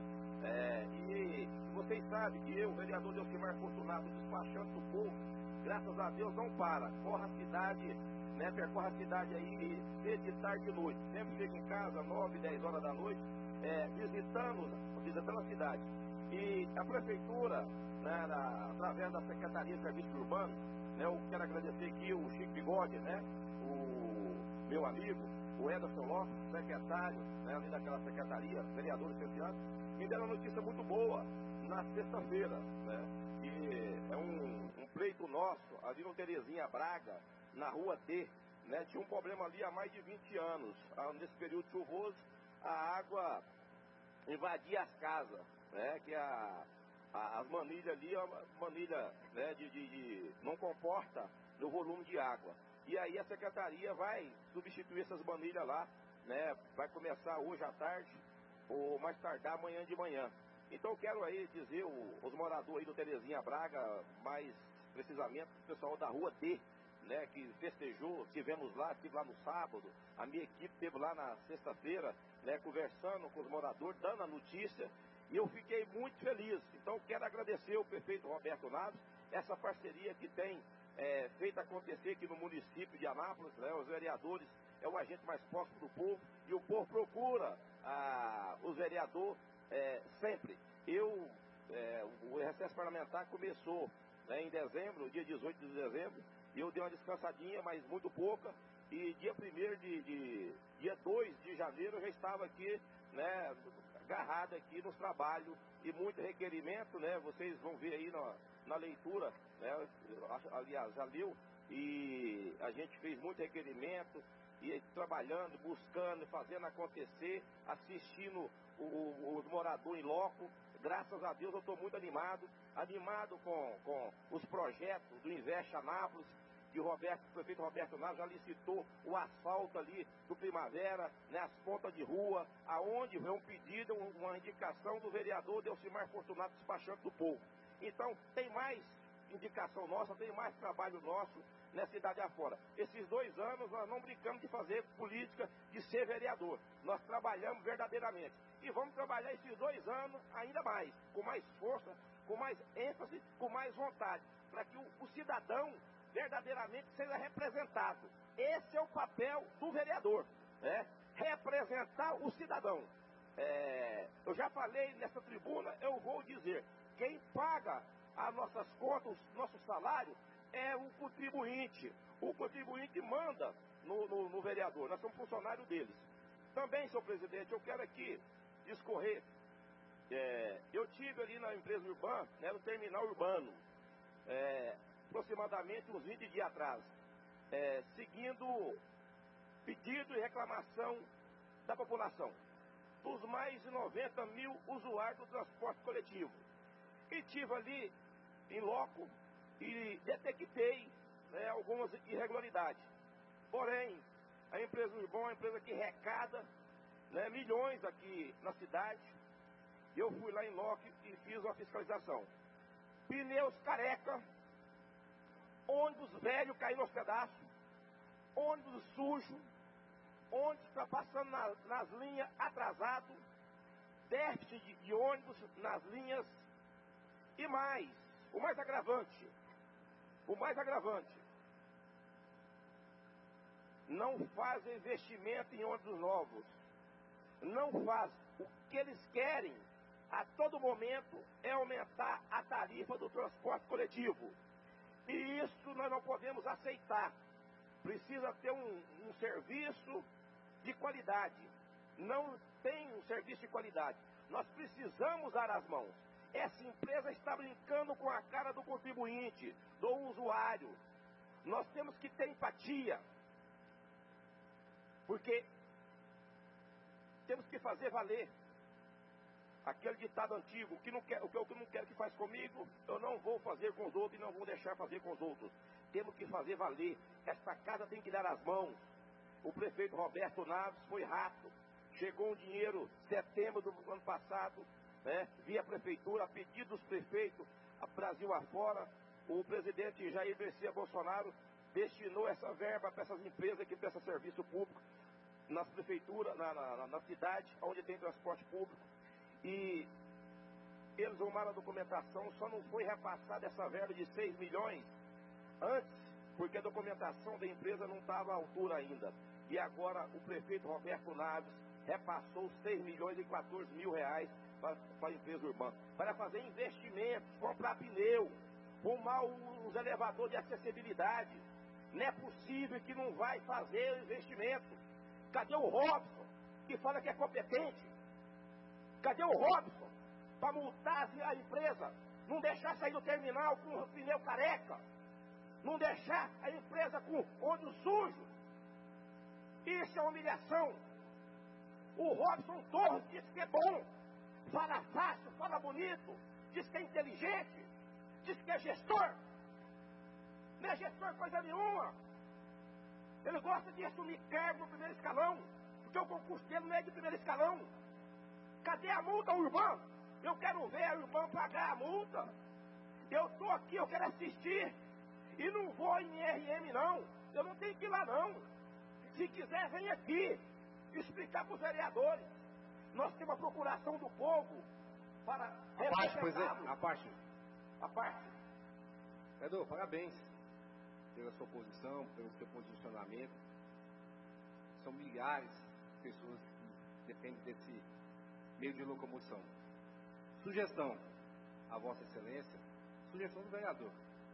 E vocês sabem que eu, o vereador Delcimar Fortunato, despachando do povo, graças a Deus não para. Corre a cidade, né? Percorre a cidade aí, cedo de tarde e de noite. Sempre chega em casa, 9, 10 horas da noite, visitando a cidade. E a prefeitura, né, através da Secretaria de Serviços Urbanos, né, eu quero agradecer aqui o Chico Bigode, né, o meu amigo, o Ederson Lopes, secretário, né, ali daquela secretaria, vereador licenciado, me deram uma notícia muito boa na sexta-feira, né, que é um pleito nosso, ali no Terezinha Braga, na rua D, né, tinha um problema ali há mais de 20 anos, nesse período chuvoso, a água invadia as casas, né, que as manilhas ali, a manilha, né, não comporta o volume de água. E aí a secretaria vai substituir essas manilhas lá, né, vai começar hoje à tarde, ou mais tardar amanhã de manhã. Então eu quero aí dizer, os moradores aí do Terezinha Braga, mais precisamente o pessoal da rua D, né, que festejou, estive lá no sábado, a minha equipe esteve lá na sexta-feira, né, conversando com os moradores, dando a notícia, e eu fiquei muito feliz. Então quero agradecer ao prefeito Roberto Naves, essa parceria que tem feito acontecer aqui no município de Anápolis, né, os vereadores é o agente mais próximo do povo, e o povo procura os vereadores sempre. O recesso parlamentar começou, né, em dezembro, dia 18 de dezembro, e eu dei uma descansadinha, mas muito pouca, e dia 2 de janeiro eu já estava aqui, né, agarrado aqui nos trabalhos, e muito requerimento, né, vocês vão ver aí na leitura, né, aliás, já leu, e a gente fez muito requerimento, e trabalhando, buscando, fazendo acontecer, assistindo os moradores em loco. Graças a Deus eu estou muito animado com os projetos do Investe Anápolis, que o prefeito Roberto Naves já licitou o asfalto ali do Primavera, né, as pontas de rua, aonde é um pedido, uma indicação do vereador Delcimar Fortunato, despachante do povo. Então, tem mais indicação nossa, tem mais trabalho nosso na cidade afora. Esses 2 anos nós não brincamos de fazer política, de ser vereador. Nós trabalhamos verdadeiramente. E vamos trabalhar esses 2 anos ainda mais, com mais força, com mais ênfase, com mais vontade, para que o cidadão verdadeiramente seja representado. Esse é o papel do vereador, né? Representar o cidadão. Eu já falei nessa tribuna, eu vou dizer, quem paga as nossas contas, o nosso salário, é o contribuinte. O contribuinte manda no vereador, nós somos funcionários deles. Também, senhor presidente, eu quero aqui discorrer. Eu tive ali na empresa urbana, né, no terminal urbano, aproximadamente uns 20 dias atrás, seguindo pedido e reclamação da população, dos mais de 90 mil usuários do transporte coletivo. E tive ali em loco e detectei, né, algumas irregularidades. Porém, a empresa urbana é uma empresa que arrecada, né, milhões aqui na cidade. Eu fui lá em loco e fiz uma fiscalização. Pneus careca, ônibus velho caindo aos pedaços, ônibus sujo, ônibus está passando nas linhas atrasado, déficit de ônibus nas linhas, e mais, o mais agravante, não fazem investimento em ônibus novos, não faz. O que eles querem a todo momento é aumentar a tarifa do transporte coletivo. E isso nós não podemos aceitar. Precisa ter um serviço de qualidade. Não tem um serviço de qualidade. Nós precisamos dar as mãos. Essa empresa está brincando com a cara do contribuinte, do usuário. Nós temos que ter empatia, porque temos que fazer valer aquele ditado antigo, o que eu não quero que faz comigo, eu não vou fazer com os outros e não vou deixar fazer com os outros. Temos que fazer valer. Esta casa tem que dar as mãos. O prefeito Roberto Naves foi rato. Chegou um dinheiro em setembro do ano passado, né, via prefeitura, a pedido dos prefeitos, a Brasil afora. O presidente Jair Messias Bolsonaro destinou essa verba para essas empresas que prestam serviço público nas prefeituras, na cidade, onde tem transporte público. E eles arrumaram a documentação, só não foi repassada essa verba de 6 milhões antes, porque a documentação da empresa não estava à altura ainda. E agora o prefeito Roberto Naves repassou 6 milhões e 14 mil reais para a empresa urbana, para fazer investimentos, comprar pneu, arrumar os elevadores de acessibilidade. Não é possível que não vai fazer investimento. Cadê o Robson, que fala que é competente? Cadê o Robson para multar a empresa? Não deixar sair do terminal com o pneu careca? Não deixar a empresa com olho sujo? Isso é humilhação. O Robson Torres diz que é bom, fala fácil, fala bonito, diz que é inteligente, diz que é gestor. Não é gestor coisa nenhuma. Ele gosta de assumir cargo no primeiro escalão, porque o concurso dele não é de primeiro escalão. Cadê a multa, Urbano? Eu quero ver a Urbano pagar a multa. Eu estou aqui, eu quero assistir. E não vou em RM, não. Eu não tenho que ir lá, não. Se quiser, vem aqui explicar para os vereadores. Nós temos a procuração do povo para representá-los. A parte. Vereador, parabéns pela sua posição, pelo seu posicionamento. São milhares de pessoas que dependem desse meio de locomoção. Sugestão à Vossa Excelência, sugestão do vereador.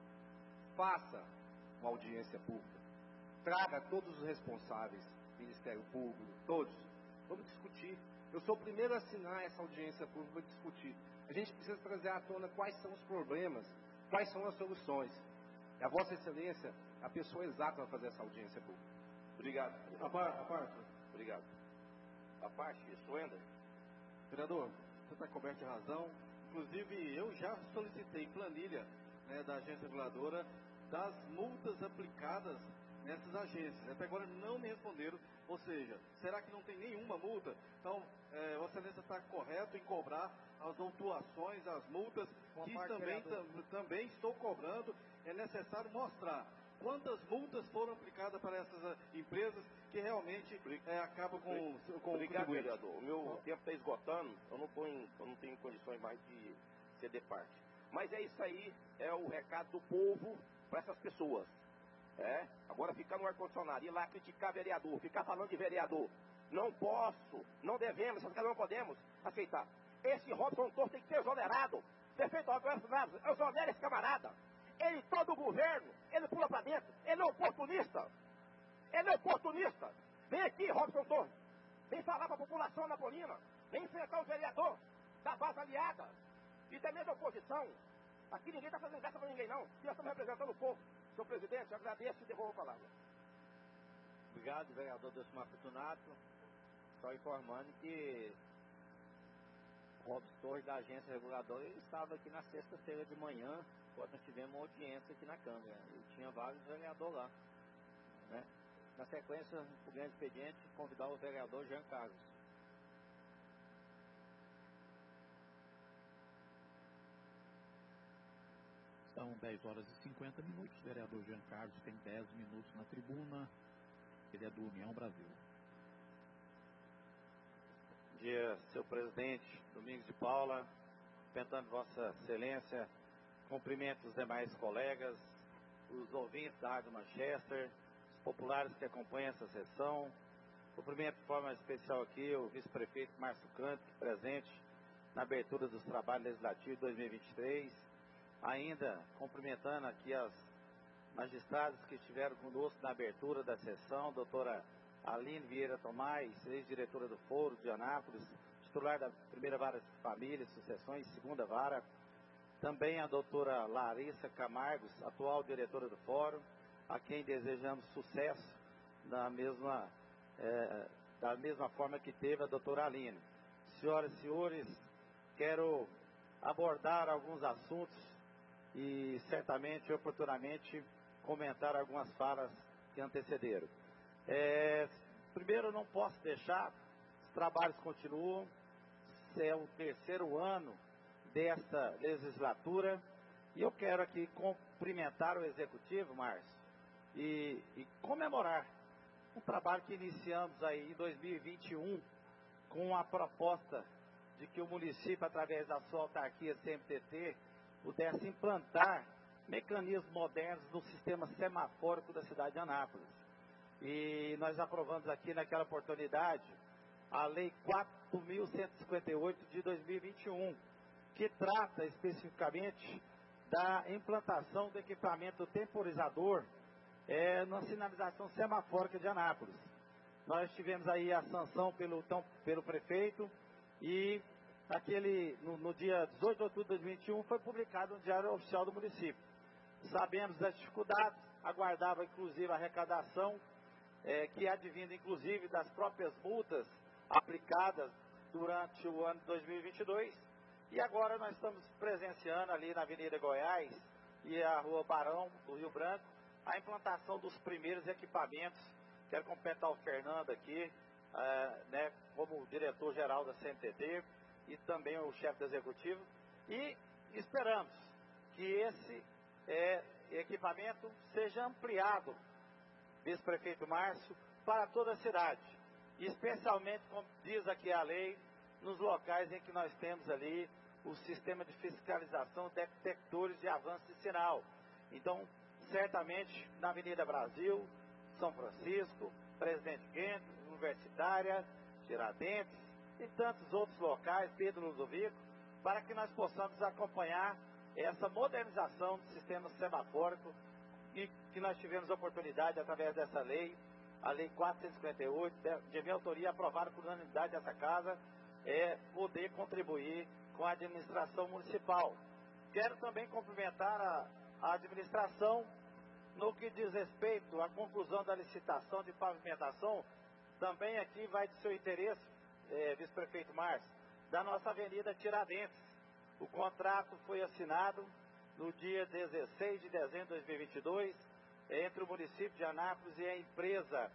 Faça uma audiência pública. Traga todos os responsáveis, Ministério Público, todos. Vamos discutir. Eu sou o primeiro a assinar essa audiência pública para discutir. A gente precisa trazer à tona quais são os problemas, quais são as soluções. E a Vossa Excelência é a pessoa exata para fazer essa audiência pública. Obrigado. A parte. Obrigado. A parte, Suender. Vereador, você está coberto de razão. Inclusive, eu já solicitei planilha, né, da agência reguladora das multas aplicadas nessas agências. Até agora não me responderam. Ou seja, será que não tem nenhuma multa? Então, Vossa Excelência está correto em cobrar as autuações, as multas, que também estou cobrando. É necessário mostrar quantas multas foram aplicadas para essas empresas que realmente acabam com o Obrigado, contribuinte. vereador. O meu tempo está esgotando, eu não tenho condições mais de ceder parte. Mas é isso aí, é o recado do povo para essas pessoas. Agora ficar no ar-condicionado, ir lá criticar vereador, ficar falando de vereador. Não posso, não devemos, não podemos aceitar. Esse Robson Torres tem que ser exonerado. Prefeito Roberto Naves, exonera esse camarada. Ele, todo o governo, ele pula para dentro. Ele é oportunista. Vem aqui, Robson Torres. Vem falar para a população napolina. Vem enfrentar o vereador da base aliada. E também da oposição. Aqui ninguém está fazendo graça para ninguém, não. Nós estamos representando o povo. Senhor presidente, eu agradeço e devolvo a palavra. Obrigado, vereador Delcimar Fortunato. Só informando que o Robson Torres, da agência reguladora, ele estava aqui na sexta-feira de manhã, quando nós tivemos uma audiência aqui na Câmara. E tinha vários vereadores lá, né? Na sequência, o grande expediente, convidar o vereador Jean Carlos. São 10 horas e 50 minutos. O vereador Jean Carlos tem 10 minutos na tribuna. Ele é do União Brasil. Bom dia, senhor presidente Domingos de Paula, cumprimentando Vossa Excelência, cumprimento os demais colegas, os ouvintes da Rádio Manchester, os populares que acompanham essa sessão. Cumprimento de forma especial aqui o vice-prefeito Márcio Canto, presente na abertura dos trabalhos legislativos 2023. Ainda cumprimentando aqui as magistradas que estiveram conosco na abertura da sessão, doutora Aline Vieira Tomás, ex-diretora do Foro de Anápolis, titular da primeira vara de família e sucessões, segunda vara. Também a doutora Larissa Camargos, atual diretora do Fórum, a quem desejamos sucesso da mesma forma que teve a doutora Aline. Senhoras e senhores, quero abordar alguns assuntos e certamente, oportunamente, comentar algumas falas que antecederam. Primeiro, não posso deixar, os trabalhos continuam, é o terceiro ano desta legislatura, e eu quero aqui cumprimentar o Executivo, Márcio, e comemorar um trabalho que iniciamos aí em 2021, com a proposta de que o município, através da sua autarquia CMTT, pudesse implantar mecanismos modernos no sistema semafórico da cidade de Anápolis. E nós aprovamos aqui naquela oportunidade a Lei 4.158 de 2021, que trata especificamente da implantação do equipamento temporizador na sinalização semafórica de Anápolis. Nós tivemos aí a sanção pelo prefeito e no dia 18 de outubro de 2021 foi publicado no Diário Oficial do município. Sabemos das dificuldades, aguardava inclusive a arrecadação, que advinda inclusive das próprias multas aplicadas durante o ano de 2022, e agora nós estamos presenciando ali na Avenida Goiás e a Rua Barão do Rio Branco a implantação dos primeiros equipamentos. Quero cumprimentar o Fernando aqui, como diretor-geral da CMTT, e também o chefe do executivo, e esperamos que esse equipamento seja ampliado, vice-prefeito Márcio, para toda a cidade, especialmente, como diz aqui a lei, nos locais em que nós temos ali o sistema de fiscalização de detectores de avanço de sinal. Então, certamente, na Avenida Brasil, São Francisco, Presidente Kennedy, Universitária, Tiradentes e tantos outros locais, Pedro Ludovico, para que nós possamos acompanhar essa modernização do sistema semafórico e que nós tivemos a oportunidade, através dessa lei, a Lei 458, de minha autoria, aprovada por unanimidade dessa casa, poder contribuir com a administração municipal. Quero também cumprimentar a administração no que diz respeito à conclusão da licitação de pavimentação. Também aqui vai de seu interesse, vice-prefeito Márcio, da nossa Avenida Tiradentes. O contrato foi assinado no dia 16 de dezembro de 2022, entre o município de Anápolis e a empresa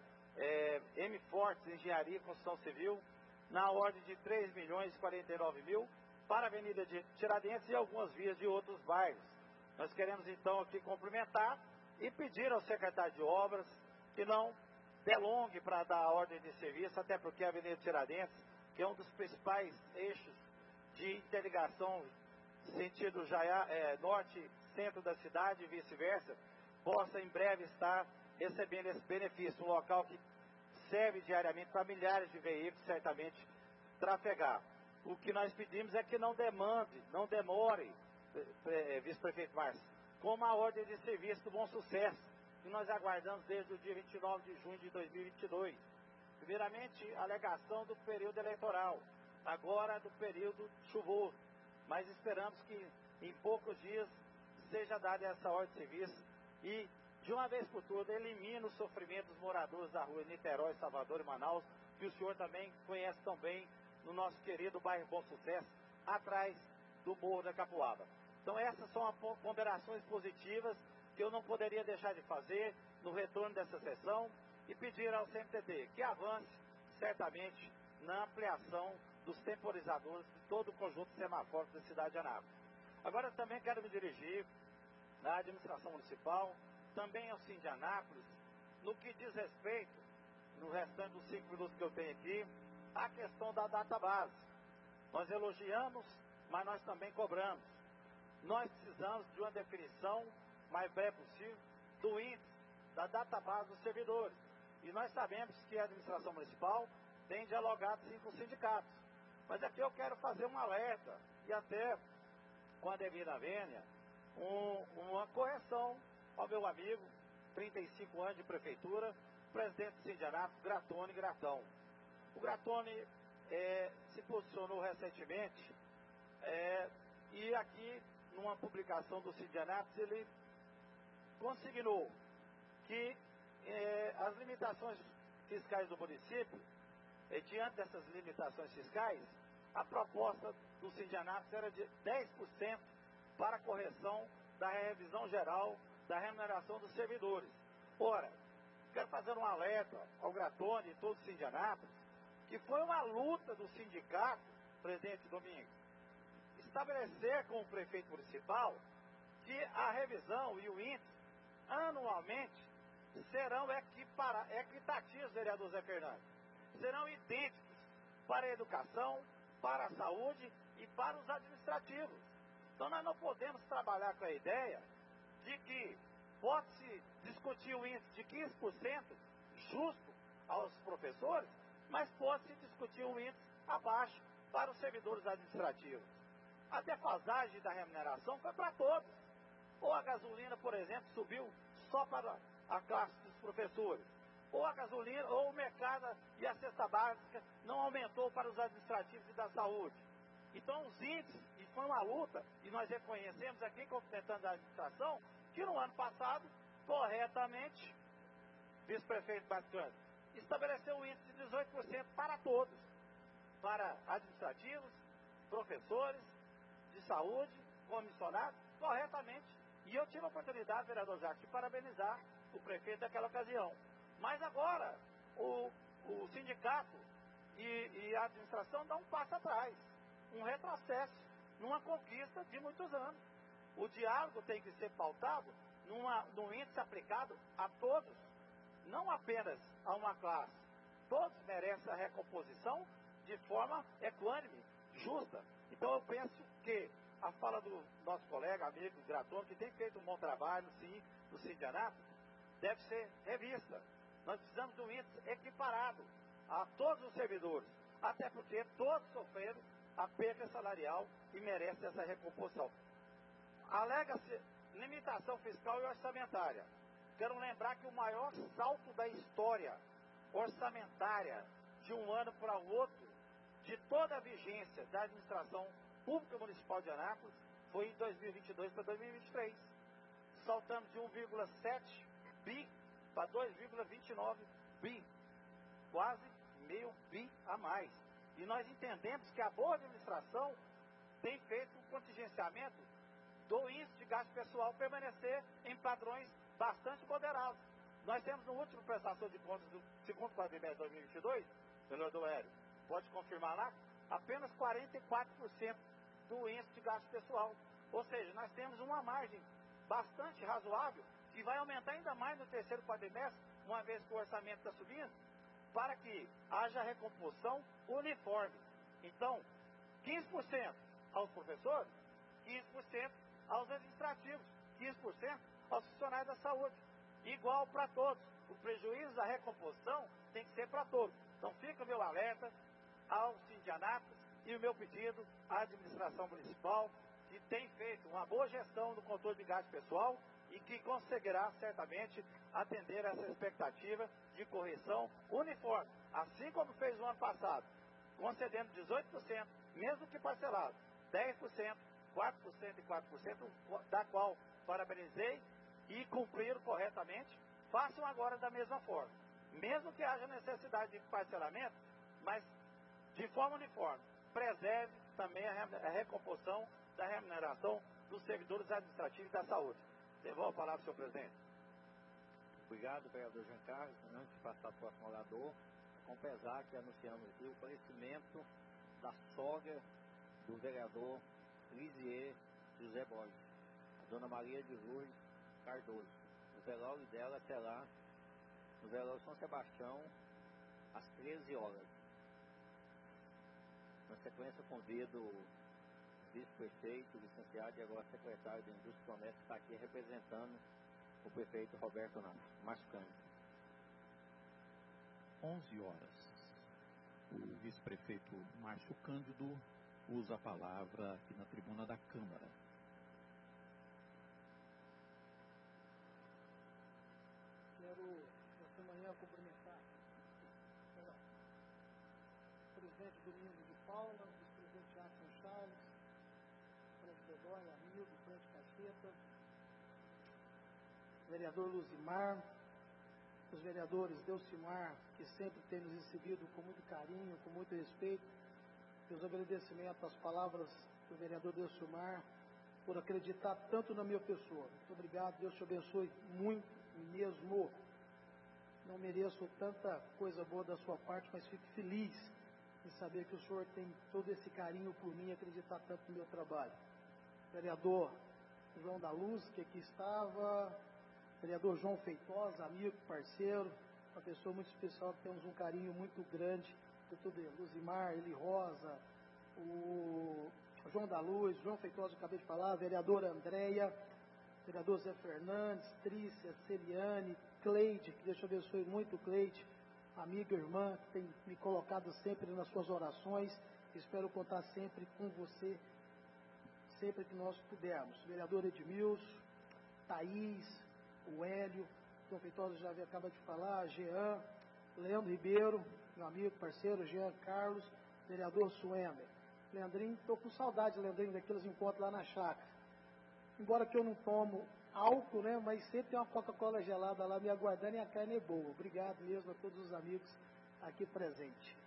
M Fortes Engenharia e Construção Civil, na ordem de 3.049.000 para a Avenida de Tiradentes e algumas vias de outros bairros. Nós queremos então aqui cumprimentar e pedir ao secretário de Obras que não delongue para dar a ordem de serviço, até porque a Avenida Tiradentes, que é um dos principais eixos de interligação sentido norte, centro da cidade e vice-versa, possa em breve estar recebendo esse benefício, um local que serve diariamente para milhares de veículos, certamente, trafegar. O que nós pedimos é que não demore, vice-prefeito Márcio, como a ordem de serviço do Bom Sucesso, que nós aguardamos desde o dia 29 de junho de 2022. Primeiramente, a alegação do período eleitoral, agora do período chuvoso, mas esperamos que em poucos dias seja dada essa ordem de serviço e, de uma vez por todas, elimine o sofrimento dos moradores da rua Niterói, Salvador e Manaus, que o senhor também conhece tão bem, no nosso querido bairro Bom Sucesso, atrás do Morro da Capuaba. Então essas são as ponderações positivas que eu não poderia deixar de fazer no retorno dessa sessão e pedir ao CMTT que avance certamente na ampliação dos temporizadores de todo o conjunto semafórico da cidade de Anápolis. Agora também quero me dirigir à administração municipal, também ao Sim de Anápolis, no que diz respeito, no restante dos 5 minutos que eu tenho aqui, à questão da database. Nós elogiamos, mas nós também cobramos. Nós precisamos de uma definição mais breve possível do índice da database dos servidores. E nós sabemos que a administração municipal tem dialogado sim com os sindicatos. Mas aqui eu quero fazer um alerta e até, com a devida vênia, uma correção ao meu amigo, 35 anos de prefeitura, presidente do Sim de Anápolis, Gratone Gratão. O Gratone se posicionou recentemente, e aqui, numa publicação do Sindianápolis, ele consignou que as limitações fiscais do município, diante dessas limitações fiscais, a proposta do Sindianápolis era de 10% para a correção da revisão geral da remuneração dos servidores. Ora, quero fazer um alerta ao Gratone e todo o Sindianápolis, que foi uma luta do sindicato, presidente Domingos, estabelecer com o prefeito municipal que a revisão e o índice, anualmente, serão equitativos, vereador Zé Fernandes. Serão idênticos para a educação, para a saúde e para os administrativos. Então nós não podemos trabalhar com a ideia de que pode-se discutir o índice de 15% justo aos professores, mas pode-se discutir um índice abaixo para os servidores administrativos. A defasagem da remuneração foi para todos. Ou a gasolina, por exemplo, subiu só para a classe dos professores. Ou a gasolina, ou o mercado e a cesta básica não aumentou para os administrativos e da saúde. Então os índices, e foi uma luta, e nós reconhecemos aqui, complementando a administração, que no ano passado, corretamente, vice-prefeito Bascani, estabeleceu um índice de 18% para todos, para administrativos, professores, de saúde, comissionados, corretamente. E eu tive a oportunidade, vereador Jacques, de parabenizar o prefeito naquela ocasião. Mas agora, o sindicato e a administração dão um passo atrás, um retrocesso, numa conquista de muitos anos. O diálogo tem que ser pautado num índice aplicado a todos, não apenas a uma classe. Todos merecem a recomposição de forma equânime, justa. Então eu penso que a fala do nosso colega, amigo Gratone, que tem feito um bom trabalho, sim, no Sindianápolis, deve ser revista. Nós precisamos de um índice equiparado a todos os servidores, até porque todos sofreram a perda salarial e merecem essa recomposição. Alega-se limitação fiscal e orçamentária. Quero lembrar que o maior salto da história orçamentária de um ano para o outro, de toda a vigência da administração pública municipal de Anápolis, foi em 2022 para 2023. Saltamos de 1,7 bi para 2,29 bi. Quase meio bi a mais. E nós entendemos que a boa administração tem feito um contingenciamento do índice de gasto pessoal permanecer em padrões bastante moderados. Nós temos no último prestação de contas do segundo quadrimestre de 2022, vereador Hélio, pode confirmar lá, apenas 44% do índice de gasto pessoal. Ou seja, nós temos uma margem bastante razoável, que vai aumentar ainda mais no terceiro quadrimestre, uma vez que o orçamento está subindo, para que haja recomposição uniforme. Então, 15% aos professores, 15% aos administrativos, 15% aos funcionários da saúde. Igual para todos. O prejuízo da recomposição tem que ser para todos. Então fica o meu alerta ao Sindianápolis e o meu pedido à administração municipal, que tem feito uma boa gestão do controle de gasto pessoal e que conseguirá certamente atender essa expectativa de correção uniforme, assim como fez no ano passado, concedendo 18%, mesmo que parcelado, 10%, 4% e 4%, da qual parabenizei e cumpriram corretamente. Façam agora da mesma forma, mesmo que haja necessidade de parcelamento, mas de forma uniforme. Preserve também a recomposição da remuneração dos servidores administrativos e da saúde. Devolvo a palavra, senhor presidente. Obrigado, vereador Jean Carlos. Antes de passar para o próximo orador, com pesar que anunciamos aqui o falecimento da sogra do vereador Lisier José Borges, a dona Maria de Lourdes Cardoso. O velório dela será no velório São Sebastião, às 13 horas. Na sequência, convido o vice-prefeito, licenciado e agora secretário de Indústria e Comércio, que está aqui representando o prefeito Roberto Márcio Cândido. 11 horas. O vice-prefeito Márcio Cândido usa a palavra aqui na tribuna da Câmara. Quero, esta manhã, cumprimentar o vice-presidente Domingos de Paula, vice-presidente Jackson Charles, Fred Godoy, amigo, Fred Cacheta, vereador Luzimar, os vereadores Delcimar, que sempre tem nos recebido com muito carinho, com muito respeito. Meus agradecimentos às palavras do vereador Delcimar, por acreditar tanto na minha pessoa. Muito obrigado, Deus te abençoe muito mesmo. Não mereço tanta coisa boa da sua parte, mas fico feliz em saber que o senhor tem todo esse carinho por mim e acreditar tanto no meu trabalho. Vereador João da Luz, que aqui estava, vereador João Feitosa, amigo, parceiro, uma pessoa muito especial, que temos um carinho muito grande por tudo ele. Luzimar, Eli Rosa, o João da Luz, João Feitosa, eu acabei de falar, vereadora Andréia, vereador Zé Fernandes, Trícia, Celiane, Cleide, que Deus te abençoe muito, Cleide, amiga, irmã, que tem me colocado sempre nas suas orações. Espero contar sempre com você, sempre que nós pudermos. Vereador Edmilson, Thaís, o Hélio, João Feitosa já acaba de falar, Jean, Leandro Ribeiro, meu amigo, parceiro, Jean Carlos, vereador Suemer. Leandrinho, estou com saudade, Leandrinho, daqueles encontros lá na chácara. Embora que eu não tomo álcool, né, mas sempre tem uma Coca-Cola gelada lá me aguardando e a carne é boa. Obrigado mesmo a todos os amigos aqui presentes.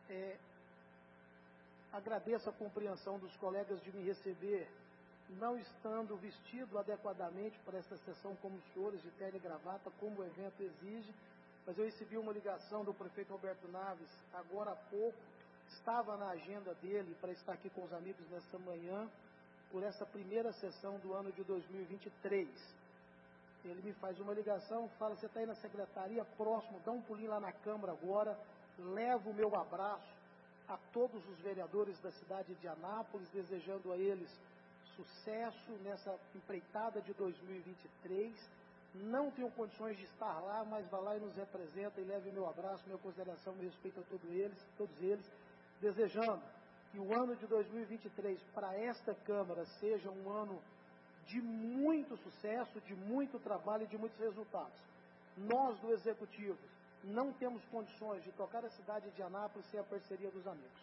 Agradeço a compreensão dos colegas de me receber, não estando vestido adequadamente para esta sessão como os senhores, de terno e gravata, como o evento exige, mas eu recebi uma ligação do prefeito Roberto Naves agora há pouco, estava na agenda dele para estar aqui com os amigos nessa manhã, por essa primeira sessão do ano de 2023. Ele me faz uma ligação, fala, você está aí na secretaria, próximo, dá um pulinho lá na Câmara agora, leva o meu abraço a todos os vereadores da cidade de Anápolis, desejando a eles sucesso nessa empreitada de 2023. Não tenho condições de estar lá, mas vá lá e nos representa e leve o meu abraço, minha consideração, meu respeito a todos eles, desejando que o ano de 2023 para esta Câmara seja um ano de muito sucesso, de muito trabalho e de muitos resultados. Nós do Executivo não temos condições de tocar a cidade de Anápolis sem a parceria dos amigos.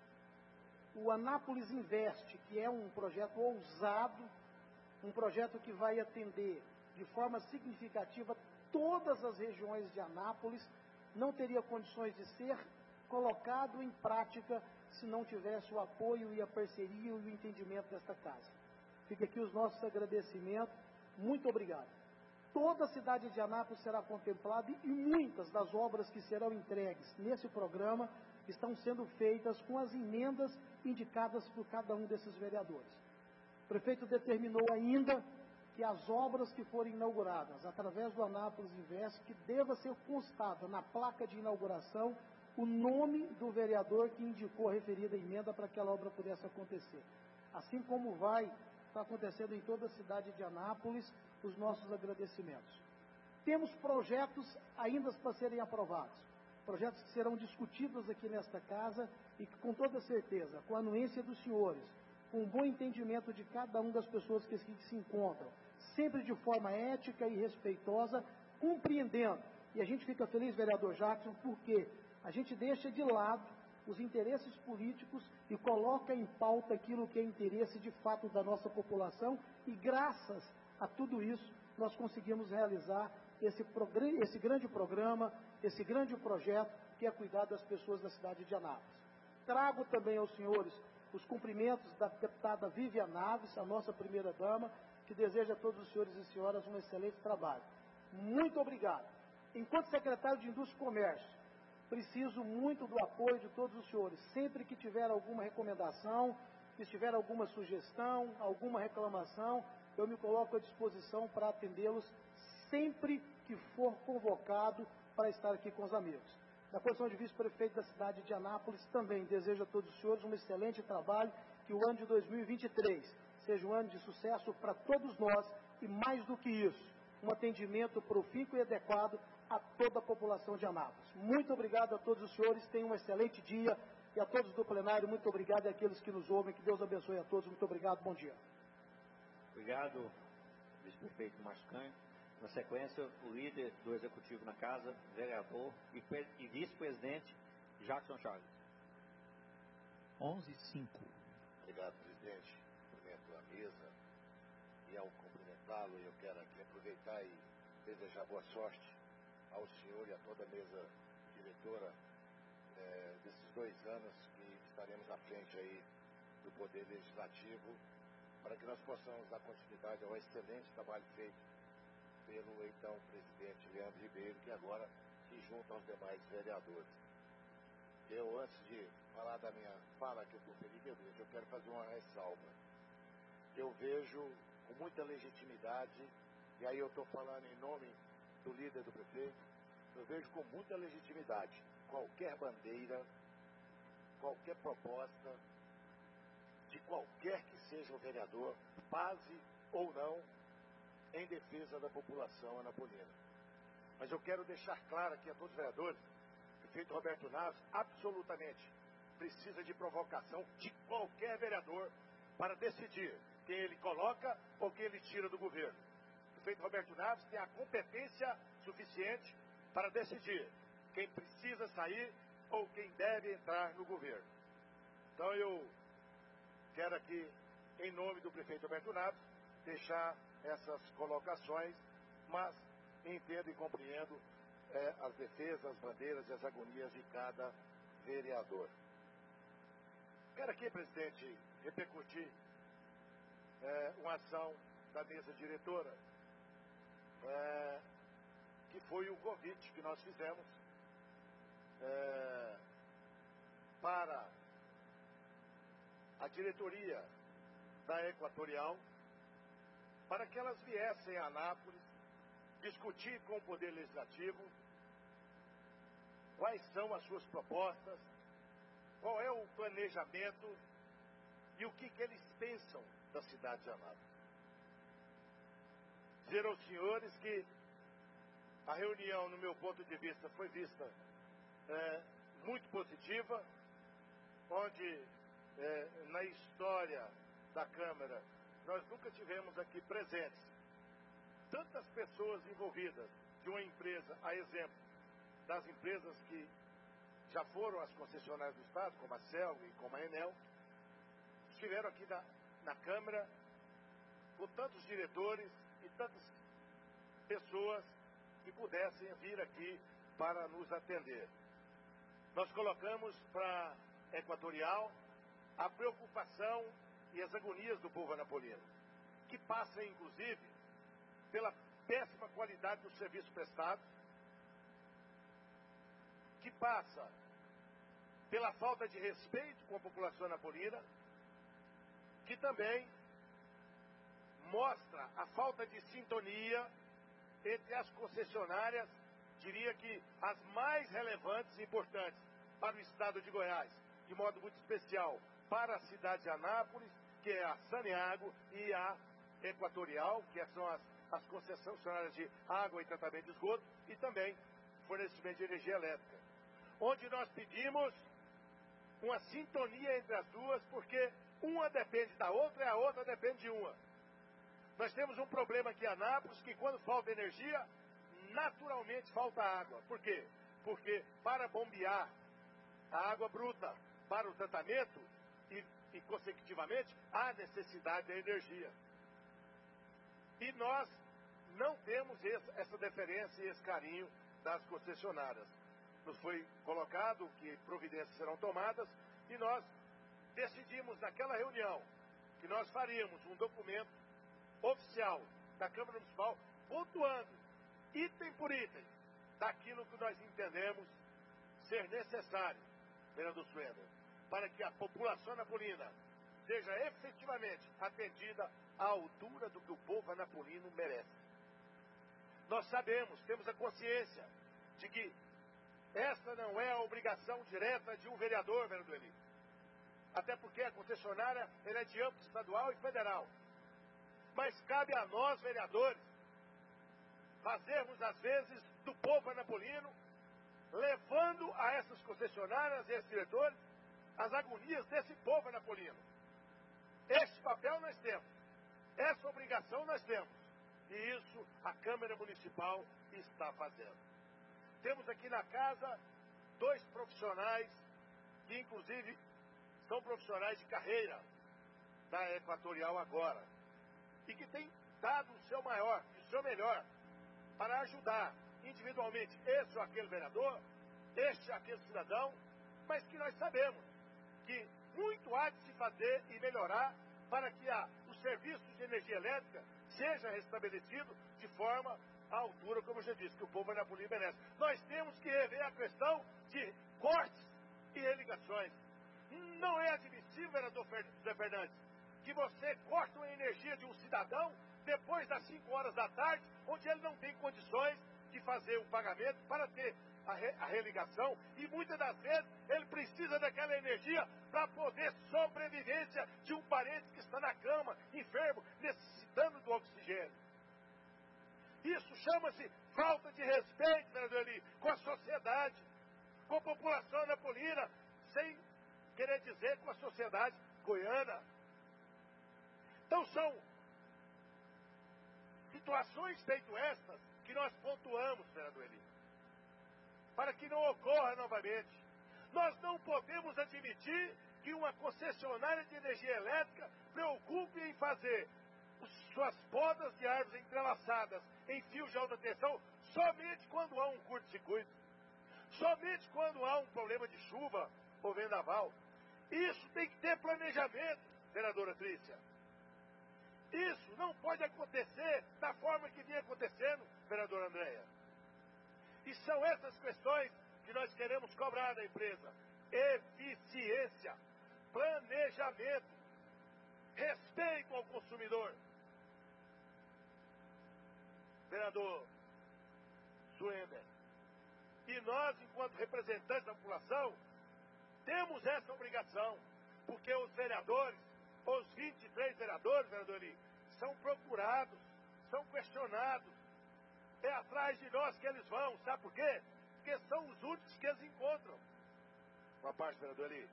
O Anápolis Investe, que é um projeto ousado, um projeto que vai atender de forma significativa todas as regiões de Anápolis, não teria condições de ser colocado em prática se não tivesse o apoio e a parceria e o entendimento desta casa. Fica aqui os nossos agradecimentos. Muito obrigado. Toda a cidade de Anápolis será contemplada e muitas das obras que serão entregues nesse programa estão sendo feitas com as emendas indicadas por cada um desses vereadores. O prefeito determinou ainda que as obras que forem inauguradas através do Anápolis Invest, que deva ser constado na placa de inauguração o nome do vereador que indicou a referida emenda para que aquela obra pudesse acontecer. Assim como vai estar acontecendo em toda a cidade de Anápolis, os nossos agradecimentos. Temos projetos ainda para serem aprovados, projetos que serão discutidos aqui nesta casa e que, com toda certeza, com a anuência dos senhores, com o bom entendimento de cada uma das pessoas que aqui se encontram, sempre de forma ética e respeitosa, compreendendo. E a gente fica feliz, vereador Jackson, porque a gente deixa de lado os interesses políticos e coloca em pauta aquilo que é interesse de fato da nossa população e graças a tudo isso nós conseguimos realizar esse grande programa, esse grande projeto que é cuidar das pessoas da cidade de Anápolis. Trago também aos senhores os cumprimentos da deputada Vivian Naves, a nossa primeira-dama, que deseja a todos os senhores e senhoras um excelente trabalho. Muito obrigado. Enquanto secretário de Indústria e Comércio, preciso muito do apoio de todos os senhores. Sempre que tiver alguma recomendação, se tiver alguma sugestão, alguma reclamação, eu me coloco à disposição para atendê-los sempre que for convocado para estar aqui com os amigos. Na posição de vice-prefeito da cidade de Anápolis, também desejo a todos os senhores um excelente trabalho, que o ano de 2023 seja um ano de sucesso para todos nós e, mais do que isso, um atendimento profícuo e adequado a toda a população de Anápolis. Muito obrigado a todos os senhores, tenham um excelente dia e a todos do plenário, muito obrigado e àqueles que nos ouvem, que Deus abençoe a todos, muito obrigado, bom dia. Obrigado, vice-prefeito Márcio Canho. Na sequência, o líder do Executivo na Casa, vereador e vice-presidente Jackson Charles. 11:05. Obrigado, presidente. Cumprimento a mesa. E ao cumprimentá-lo, eu quero aqui aproveitar e desejar boa sorte ao senhor e a toda a mesa diretora desses 2 anos que estaremos à frente aí do Poder Legislativo, para que nós possamos dar continuidade ao excelente trabalho feito pelo então presidente Leandro Ribeiro, que agora se junta aos demais vereadores. Eu, antes de falar da minha fala que eu proferi, presidente, eu quero fazer uma ressalva. Eu vejo com muita legitimidade, e aí eu estou falando em nome do líder do prefeito, eu vejo com muita legitimidade qualquer bandeira, qualquer proposta, de qualquer que seja o vereador, base ou não, em defesa da população anapolina. Mas eu quero deixar claro aqui a todos os vereadores, o prefeito Roberto Naves absolutamente precisa de provocação de qualquer vereador para decidir quem ele coloca ou quem ele tira do governo. O prefeito Roberto Naves tem a competência suficiente para decidir quem precisa sair ou quem deve entrar no governo. Então eu quero aqui, em nome do prefeito Roberto Naves, deixar essas colocações, mas entendo e compreendo as defesas, as bandeiras e as agonias de cada vereador. Quero aqui, presidente, repercutir uma ação da mesa diretora, que foi o convite que nós fizemos para a diretoria da Equatorial, para que elas viessem a Anápolis discutir com o Poder Legislativo quais são as suas propostas, qual é o planejamento e o que eles pensam da cidade de Anápolis. Dizer aos senhores que a reunião, no meu ponto de vista, foi vista muito positiva, onde na história da Câmara nós nunca tivemos aqui presentes tantas pessoas envolvidas de uma empresa, a exemplo das empresas que já foram as concessionárias do Estado, como a CELG e como a Enel, estiveram aqui na Câmara com tantos diretores e tantas pessoas que pudessem vir aqui para nos atender. Nós colocamos para a Equatorial a preocupação e as agonias do povo anapolino, que passa, inclusive, pela péssima qualidade do serviço prestado, que passa pela falta de respeito com a população anapolina, que também mostra a falta de sintonia entre as concessionárias, diria que as mais relevantes e importantes para o estado de Goiás, de modo muito especial para a cidade de Anápolis, que é a Saneago e a Equatorial, que são as concessionárias de água e tratamento de esgoto, e também fornecimento de energia elétrica, onde nós pedimos uma sintonia entre as duas, porque uma depende da outra e a outra depende de uma. Nós temos um problema aqui em Anápolis, que quando falta energia, naturalmente falta água. Por quê? Porque para bombear a água bruta para o tratamento e consecutivamente, há necessidade da energia. E nós não temos essa deferência e esse carinho das concessionárias. Nos foi colocado que providências serão tomadas e nós decidimos naquela reunião que nós faríamos um documento oficial da Câmara Municipal pontuando, item por item, daquilo que nós entendemos ser necessário, vereador Sueder, para que a população anapolina seja efetivamente atendida à altura do que o povo anapolino merece. Nós sabemos, temos a consciência de que essa não é a obrigação direta de um vereador, vereador Eli. Até porque a concessionária ela é de âmbito estadual e federal. Mas cabe a nós, vereadores, fazermos às vezes do povo anapolino, levando a essas concessionárias e esses diretores as agonias desse povo anapolino. Este papel nós temos, essa obrigação nós temos, e isso a Câmara Municipal está fazendo. Temos aqui na casa 2 profissionais que inclusive são profissionais de carreira da Equatorial agora, e que têm dado o seu maior, o seu melhor, para ajudar individualmente esse ou aquele vereador, este ou aquele cidadão, mas que nós sabemos que muito há de se fazer e melhorar para que o serviço de energia elétrica seja restabelecido de forma à altura, como eu já disse, que o povo da Polícia merece. Nós temos que rever a questão de cortes e religações. Não é admissível, vereador José Fernandes, que você corte a energia de um cidadão depois das 5 horas da tarde, onde ele não tem condições de fazer o pagamento para ter a religação, e muitas das vezes ele precisa daquela energia para poder sobrevivência de um parente que está na cama, enfermo, necessitando do oxigênio. Isso chama-se falta de respeito, vereador Eli, com a sociedade, com a população anapolina, sem querer dizer com a sociedade goiana. Então são situações feito estas que nós pontuamos, vereador Eli, para que não ocorra novamente. Nós não podemos admitir que uma concessionária de energia elétrica preocupe em fazer suas podas de árvores entrelaçadas em fios de alta tensão somente quando há um curto-circuito, somente quando há um problema de chuva ou vendaval. Isso tem que ter planejamento, vereadora Trícia. Isso não pode acontecer da forma que vinha acontecendo, vereadora Andréia. E são essas questões que nós queremos cobrar da empresa. Eficiência, planejamento, respeito ao consumidor. Vereador Suender, e nós, enquanto representantes da população, temos essa obrigação, porque os vereadores, os 23 vereadores, vereador Eli, são procurados, são questionados. É atrás de nós que eles vão, sabe por quê? Porque são os únicos que eles encontram. Uma parte, vereador Eli.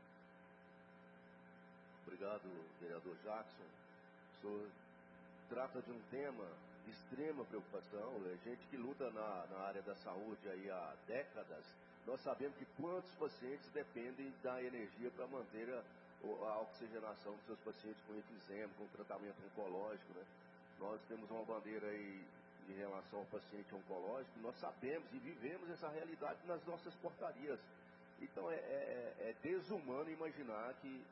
Obrigado, vereador Jackson. O senhor trata de um tema de extrema preocupação. É gente que luta na área da saúde aí há décadas. Nós sabemos que quantos pacientes dependem da energia para manter a oxigenação dos seus pacientes com enfisema, com tratamento oncológico, né? Nós temos uma bandeira aí em relação ao paciente oncológico. Nós sabemos e vivemos essa realidade nas nossas portarias. Então é desumano imaginar que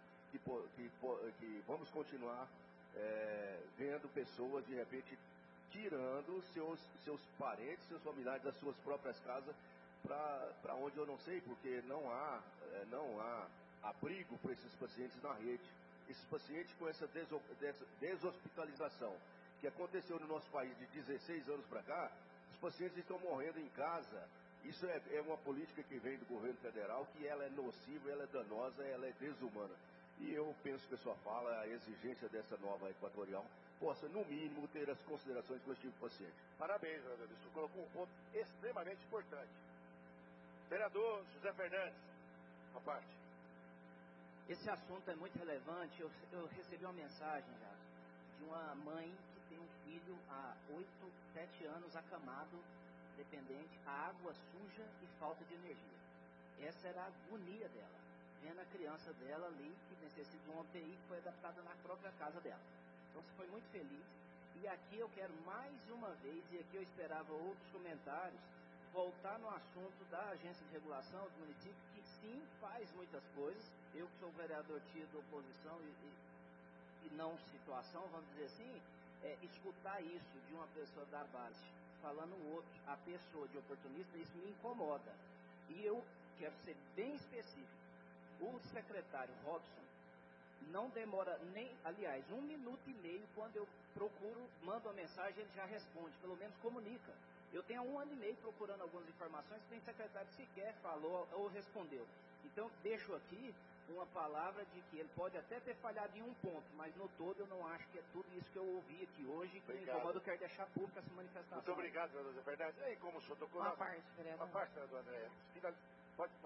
vamos continuar vendo pessoas de repente tirando seus parentes, seus familiares das suas próprias casas para onde eu não sei, porque não há abrigo para esses pacientes na rede. Esses pacientes com essa deshospitalização que aconteceu no nosso país de 16 anos para cá, os pacientes estão morrendo em casa. Isso é uma política que vem do governo federal, que ela é nociva, ela é danosa, ela é desumana. E eu penso que a sua fala, a exigência dessa nova Equatorial, possa, no mínimo, ter as considerações que eu tive paciente. Parabéns, vereador. Você colocou um ponto extremamente importante. Vereador José Fernandes, a parte. Esse assunto é muito relevante. Eu recebi uma mensagem já de uma mãe que tem um filho há 7 anos acamado, dependente, a água suja e falta de energia. Essa era a agonia dela, vendo a criança dela ali, que necessita de uma UTI que foi adaptada na própria casa dela. Então você foi muito feliz. E aqui eu quero mais uma vez, e aqui eu esperava outros comentários, voltar no assunto da agência de regulação do município, que sim faz muitas coisas. Eu que sou vereador tido oposição e não situação, vamos dizer assim, escutar isso de uma pessoa da base, falando o outro, a pessoa de oportunista, isso me incomoda. E eu quero ser bem específico. O secretário Robson não demora nem, aliás, 1 minuto e meio, quando eu procuro, mando uma mensagem, ele já responde, pelo menos comunica. Eu tenho 1 ano e meio procurando algumas informações, tem secretário que sequer falou ou respondeu. Então, deixo aqui uma palavra de que ele pode até ter falhado em um ponto, mas no todo eu não acho que é tudo isso que eu ouvi aqui hoje, que me incomoda, eu quero deixar pública essa manifestação. Muito obrigado, vereador Fernandes. E aí, como o senhor tocou Uma parte, vereador. Uma parte, vereador André. Pode.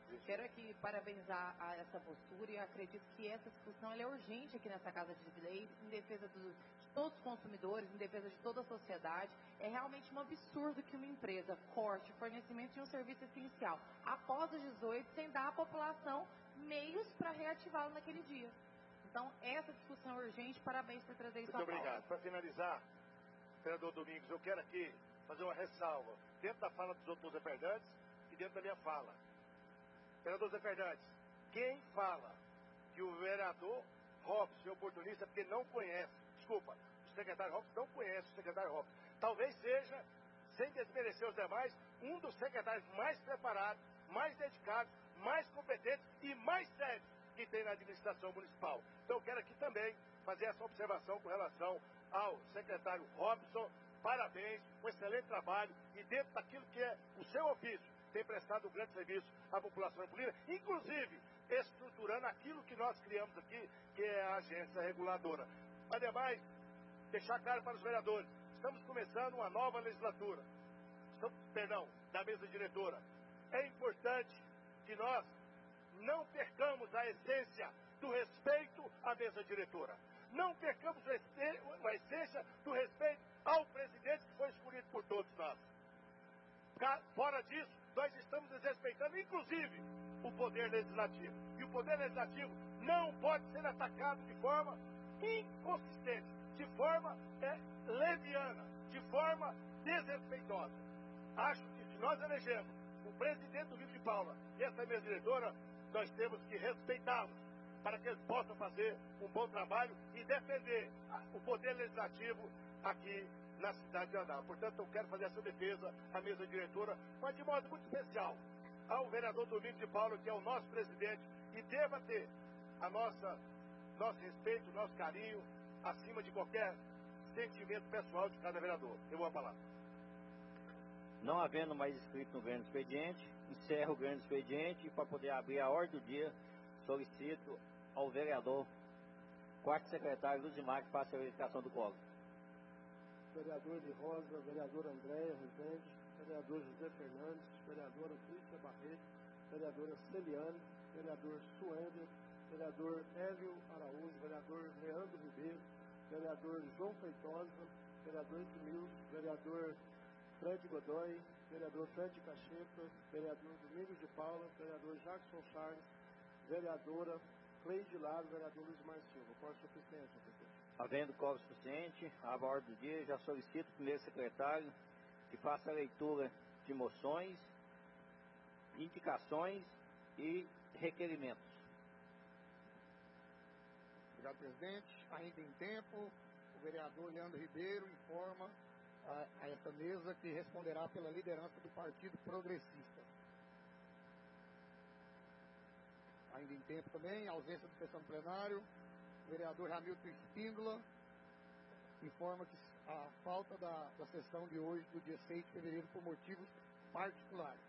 Quero aqui parabenizar a essa postura e acredito que essa discussão ela é urgente aqui nessa Casa de Leis, em defesa de todos os consumidores, em defesa de toda a sociedade. É realmente um absurdo que uma empresa corte o fornecimento de um serviço essencial após os 18, sem dar à população meios para reativá-lo naquele dia. Então, essa discussão é urgente. Parabéns por trazer isso à pauta. Muito obrigado. Para finalizar, vereador Domingos, eu quero aqui fazer uma ressalva dentro da fala do doutor Zé Fernandes e dentro da minha fala. Vereador Zé Fernandes, quem fala que o vereador Robson é oportunista é porque não conhece, desculpa, o secretário Robson não conhece o secretário Robson. Talvez seja, sem desmerecer os demais, um dos secretários mais preparados, mais dedicados, mais competentes e mais sérios que tem na administração municipal. Então eu quero aqui também fazer essa observação com relação ao secretário Robson. Parabéns, um excelente trabalho e dentro daquilo que é o seu ofício, tem prestado um grande serviço à população de inclusive estruturando aquilo que nós criamos aqui, que é a agência reguladora. Ademais, deixar claro para os vereadores, estamos começando uma nova legislatura, da mesa diretora. É importante que nós não percamos a essência do respeito à mesa diretora. Não percamos a essência do respeito ao presidente que foi escolhido por todos nós. Fora disso, nós estamos desrespeitando, inclusive, o poder legislativo. E o poder legislativo não pode ser atacado de forma inconsistente, de forma leviana, de forma desrespeitosa. Acho que se nós elegemos o presidente do Vídeo de Paula e essa mesa diretora, nós temos que respeitá-los para que eles possam fazer um bom trabalho e defender o poder legislativo aqui na cidade de Anápolis. Portanto, eu quero fazer essa defesa à mesa diretora, mas de modo muito especial ao vereador Domingos de Paula, que é o nosso presidente, e deva ter nosso respeito, nosso carinho, acima de qualquer sentimento pessoal de cada vereador. Eu vou a palavra. Não havendo mais inscrito no grande expediente, encerro o grande expediente e para poder abrir a ordem do dia, solicito ao vereador, quarto secretário Luzimar, que faça a verificação do quórum. Vereador de Rosa, vereador Andréia Rezende, vereador José Fernandes, vereadora Crícia Barreto, vereadora Celiane, vereador Suénder, vereador Hélio Araújo, vereador Leandro Ribeiro, vereador João Feitosa, vereador Edmilson, vereador Fred Godoy, vereador Fred Cacheta, vereador Domingos de Paula, vereador Jackson Charles, vereadora Cleide Laro, vereador Luiz Mar Silva. Qual a suficiência, presidente? Havendo quórum suficiente, abro a ordem do dia, já solicito o primeiro secretário que faça a leitura de moções, indicações e requerimentos. Obrigado, presidente. Ainda em tempo, o vereador Leandro Ribeiro informa a essa mesa que responderá pela liderança do Partido Progressista. Ainda em tempo também, ausência de sessão do plenário, o vereador Hamilton Espíndola informa que a falta da sessão de hoje, do dia 6 de fevereiro, por motivos particulares.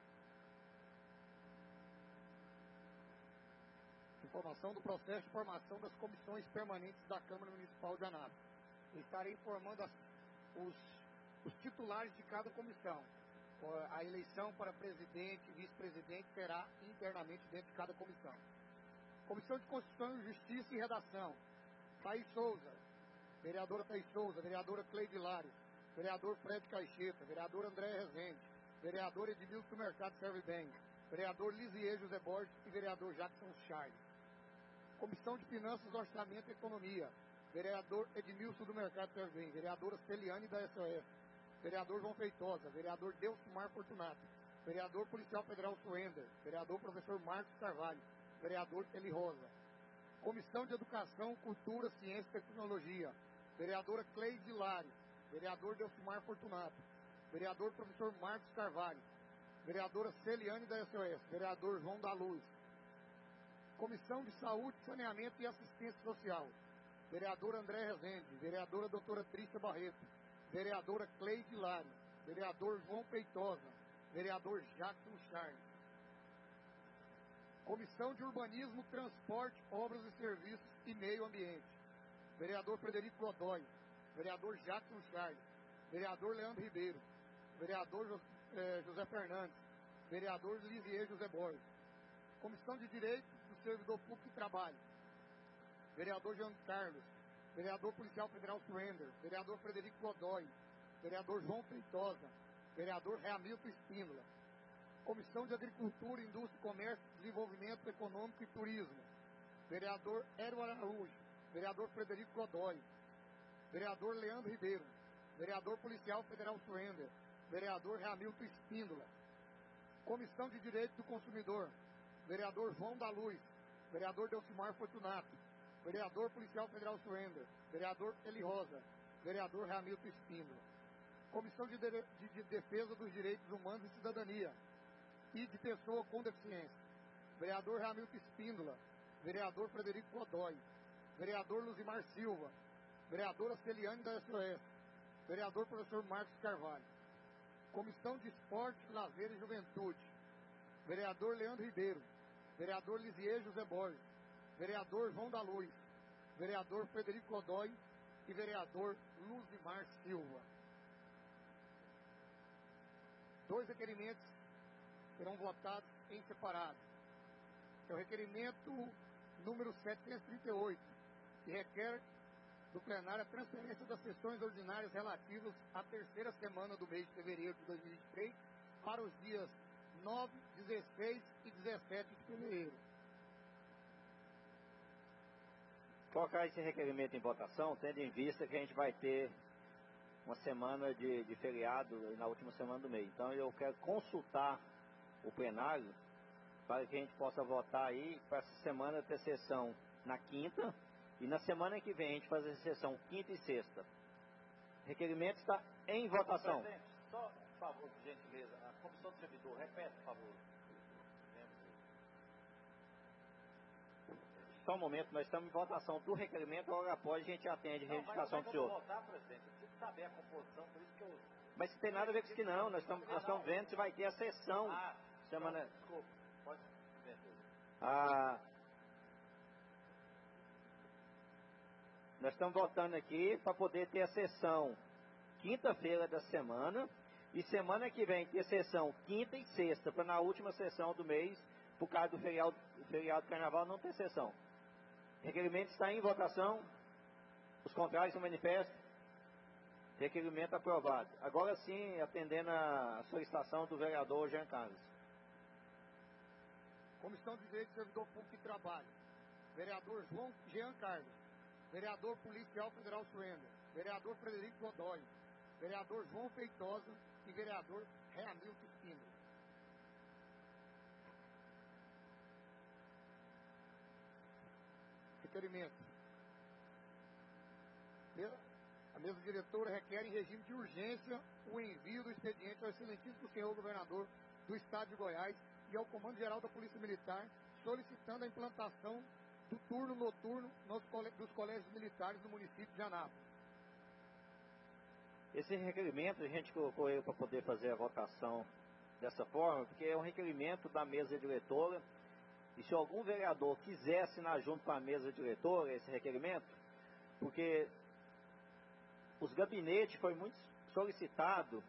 Informação do processo de formação das comissões permanentes da Câmara Municipal de Anápolis. Estarei informando os titulares de cada comissão. A eleição para presidente e vice-presidente será internamente dentro de cada comissão. Comissão de Constituição, Justiça e Redação. Thaís Souza, vereadora Thaís Souza, vereadora Cleide Lari, vereador Fred Caixeta, vereador André Rezende, vereador Edmilson do Mercado Serve Bem, vereador Lisier José Borges e vereador Jackson Charles. Comissão de Finanças, Orçamento e Economia, vereador Edmilson do Mercado Serve Bem, vereadora Celiane da SOS, vereador João Feitosa, vereador Delcimar Fortunato, vereador Policial Federal Suender, vereador Professor Marcos Carvalho, vereador Eli Rosa. Comissão de Educação, Cultura, Ciência e Tecnologia, vereadora Cleide Lari, vereador Delcimar Fortunato, vereador Professor Marcos Carvalho, vereadora Celiane da SOS, vereador João da Luz. Comissão de Saúde, Saneamento e Assistência Social, vereador André Rezende, vereadora doutora Trícia Barreto, vereadora Cleide Lari, vereador João Feitosa, vereador Jackson Charles. Comissão de Urbanismo, Transporte, Obras e Serviços e Meio Ambiente, vereador Frederico Godoy, vereador Jackson Charles, vereador Leandro Ribeiro, vereador José Fernandes, vereador Lisier José Borges, Comissão de Direitos do Servidor Público e Trabalho. Vereador Jean Carlos. Vereador Policial Federal Surrender. Vereador Frederico Godoy. Vereador João Feitosa. Vereador Reamilton Espíndola. Comissão de Agricultura, Indústria, Comércio, Desenvolvimento Econômico e Turismo. Vereador Hélio Araújo. Vereador Frederico Godoy. Vereador Leandro Ribeiro. Vereador Policial Federal Surrender. Vereador Reamilton Espíndola. Comissão de Direitos do Consumidor. Vereador João da Luz. Vereador Delcimar Fortunato. Vereador Policial Federal Surrender. Vereador Eli Rosa. Vereador Reamilton Espíndola. Comissão de Defesa dos Direitos Humanos e Cidadania e de Pessoa com Deficiência. Vereador Reamilton Espíndola. Vereador Frederico Godoy. Vereador Luzimar Silva. Vereadora Celiane da SOS. Vereador Professor Marcos Carvalho. Comissão de Esporte, Lazer e Juventude. Vereador Leandro Ribeiro. Vereador Lisier José Borges. Vereador João da Luz. Vereador Frederico Godoy e vereador Luzimar Silva. 2 requerimentos serão votados em separado. É o requerimento número 738, que requer do plenário a transferência das sessões ordinárias relativas à terceira semana do mês de fevereiro de 2023 para os dias 9, 16 e 17 de fevereiro. Colocar esse requerimento em votação, tendo em vista que a gente vai ter uma semana de feriado na última semana do mês. Então eu quero consultar o plenário para que a gente possa votar aí para essa semana ter sessão na quinta e na semana que vem a gente fazer sessão quinta e sexta. O requerimento está em votação. Presidente, só por favor, por gentileza, a comissão do servidor, repete, por favor. Só um momento, nós estamos em votação do requerimento, logo após a gente atende a reivindicação do senhor. Votar, presidente, eu preciso saber a composição, por isso que eu... Mas não tem nada a ver com isso não, nós estamos vendo se vai ter a sessão. Semana... Desculpa, pode... Nós estamos votando aqui para poder ter a sessão quinta-feira da semana e semana que vem ter sessão quinta e sexta, para na última sessão do mês, por causa do feriado do carnaval, não ter sessão. O requerimento está em votação. Os contrários se manifestam. Requerimento aprovado. Agora sim, atendendo a solicitação do vereador Jean Carlos. Comissão de Direitos do Servidor Público e Trabalho. Vereador Jean Carlos. Vereador Policial Federal Surrender. Vereador Frederico Godoy. Vereador João Feitosa e vereador Reamilton Espíndola. Requerimento. A mesa diretora requer em regime de urgência o envio do expediente ao excelentíssimo senhor governador do estado de Goiás e ao Comando Geral da Polícia Militar, solicitando a implantação do turno noturno dos colégios militares no município de Anápolis. Esse requerimento a gente colocou ele para poder fazer a votação dessa forma, porque é um requerimento da mesa diretora. E se algum vereador quiser assinar junto com a mesa diretora esse requerimento, porque os gabinetes foi muito solicitado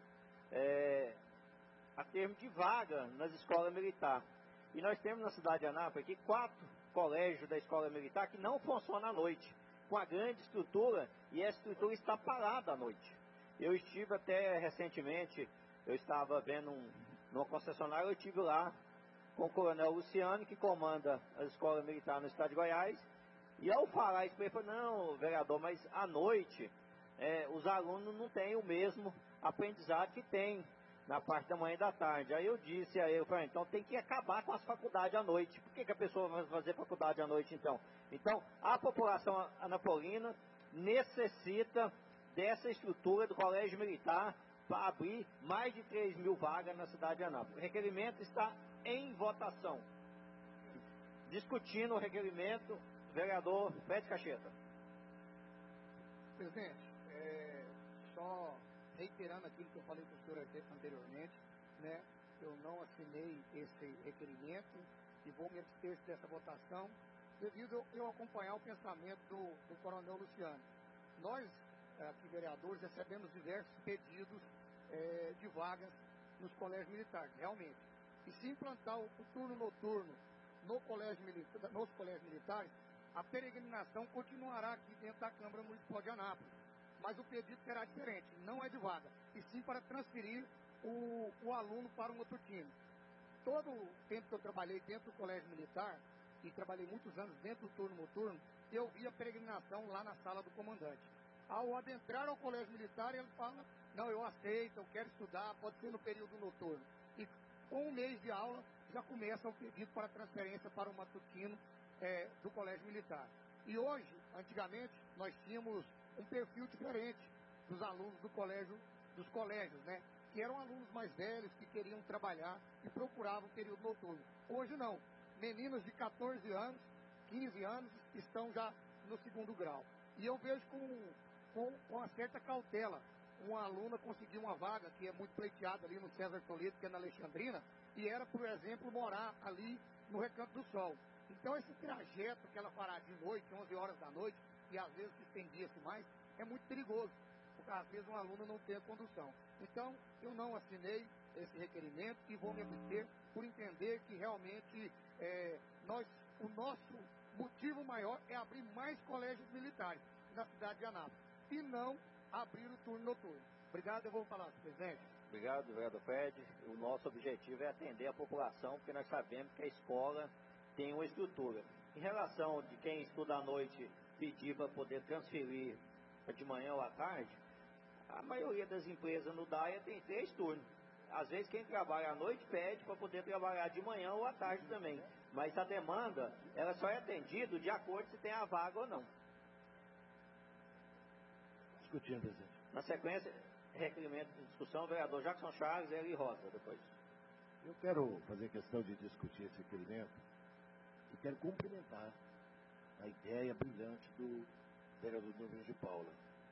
a termo de vaga nas escolas militares. E nós temos na cidade de Anápolis aqui 4 colégios da escola militar que não funcionam à noite, com a grande estrutura, e essa estrutura está parada à noite. Eu estive até recentemente, eu estava vendo numa concessionária, eu estive lá com o coronel Luciano, que comanda a escola militar no estado de Goiás, e ao falar isso, ele falou, não, vereador, mas à noite os alunos não têm o mesmo aprendizado que tem na parte da manhã e da tarde. Aí eu disse a ele, falei, então tem que acabar com as faculdades à noite. Por que a pessoa vai fazer faculdade à noite então? Então, a população anapolina necessita dessa estrutura do colégio militar para abrir mais de 3.000 vagas na cidade de Anápolis. O requerimento está em votação. Discutindo o requerimento, vereador Fred Cacheta. Presidente, só reiterando aquilo que eu falei com o senhor anteriormente, né, eu não assinei esse requerimento e vou me abster dessa votação devido a eu acompanhar o pensamento do coronel Luciano. Nós, aqui vereadores, recebemos diversos pedidos de vagas nos colégios militares, realmente. E se implantar o turno noturno nos colégios militares, a peregrinação continuará aqui dentro da Câmara Municipal de Anápolis. Mas o pedido será diferente, não é de vaga, e sim para transferir o aluno para um outro time. Todo o tempo que eu trabalhei dentro do colégio militar, e trabalhei muitos anos dentro do turno noturno, eu vi a peregrinação lá na sala do comandante. Ao adentrar ao colégio militar, ele fala, não, eu aceito, eu quero estudar, pode ser no período noturno. E com um mês de aula, já começa o pedido para transferência para o matutino do colégio militar. E hoje, antigamente, nós tínhamos um perfil diferente dos alunos dos colégios, né? Que eram alunos mais velhos, que queriam trabalhar e procuravam o período noturno. Hoje não. Meninos de 14 anos, 15 anos, estão já no segundo grau. E eu vejo com uma certa cautela. Uma aluna conseguiu uma vaga, que é muito pleiteada ali no César Toledo, que é na Alexandrina, e era, por exemplo, morar ali no Recanto do Sol. Então, esse trajeto que ela fará de noite, 11 horas da noite, e às vezes se estendia-se mais, é muito perigoso, porque às vezes um aluno não tem a condução. Então, eu não assinei esse requerimento e vou me abster por entender que realmente o nosso motivo maior é abrir mais colégios militares na cidade de Anápolis e não abrir o turno noturno. Obrigado, eu vou falar, presidente. Obrigado, vereador Fred. O nosso objetivo é atender a população, porque nós sabemos que a escola tem uma estrutura. Em relação de quem estuda à noite pedir para poder transferir de manhã ou à tarde, a maioria das empresas no DAIA tem 3 turnos. Às vezes quem trabalha à noite pede para poder trabalhar de manhã ou à tarde também. Mas a demanda, ela só é atendida de acordo se tem a vaga ou não. Discutindo, presidente. Na sequência, requerimento de discussão, vereador Jackson Chaves, Eli Rosa, depois. Eu quero fazer questão de discutir esse requerimento e quero cumprimentar a ideia brilhante do vereador Domingos de Paula.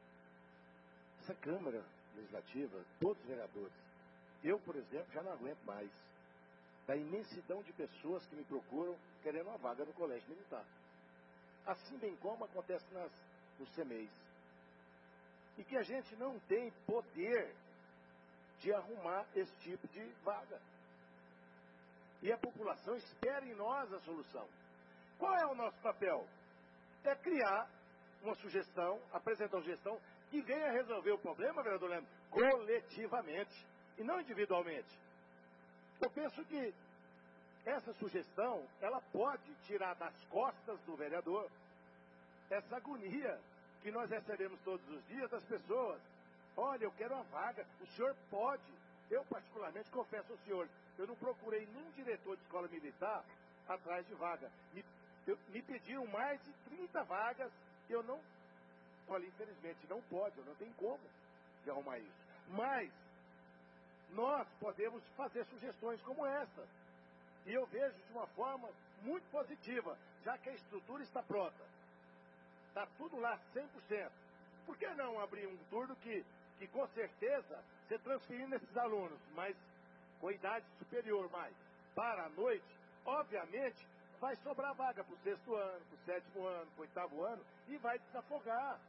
Essa Câmara Legislativa, todos os vereadores, eu, por exemplo, já não aguento mais da imensidão de pessoas que me procuram querendo uma vaga no Colégio Militar. Assim bem como acontece nos CMEs. E que a gente não tem poder de arrumar esse tipo de vaga. E a população espera em nós a solução. Qual é o nosso papel? É criar uma sugestão, apresentar uma sugestão que venha resolver o problema, vereador Lemos, coletivamente e não individualmente. Eu penso que essa sugestão, ela pode tirar das costas do vereador essa agonia que nós recebemos todos os dias das pessoas. Olha, eu quero uma vaga, o senhor pode. Eu, particularmente, confesso ao senhor, eu não procurei nenhum diretor de escola militar atrás de vaga. Me pediram mais de 30 vagas, eu não... Olha, infelizmente, não pode, eu não tenho como de arrumar isso. Mas, nós podemos fazer sugestões como essa. E eu vejo de uma forma muito positiva, já que a estrutura está pronta. Está tudo lá 100%. Por que não abrir um turno que com certeza, você transferindo esses alunos, mas com idade superior mais, para a noite, obviamente, vai sobrar vaga para o 6º ano, para o 7º ano, para o 8º ano, e vai desafogar.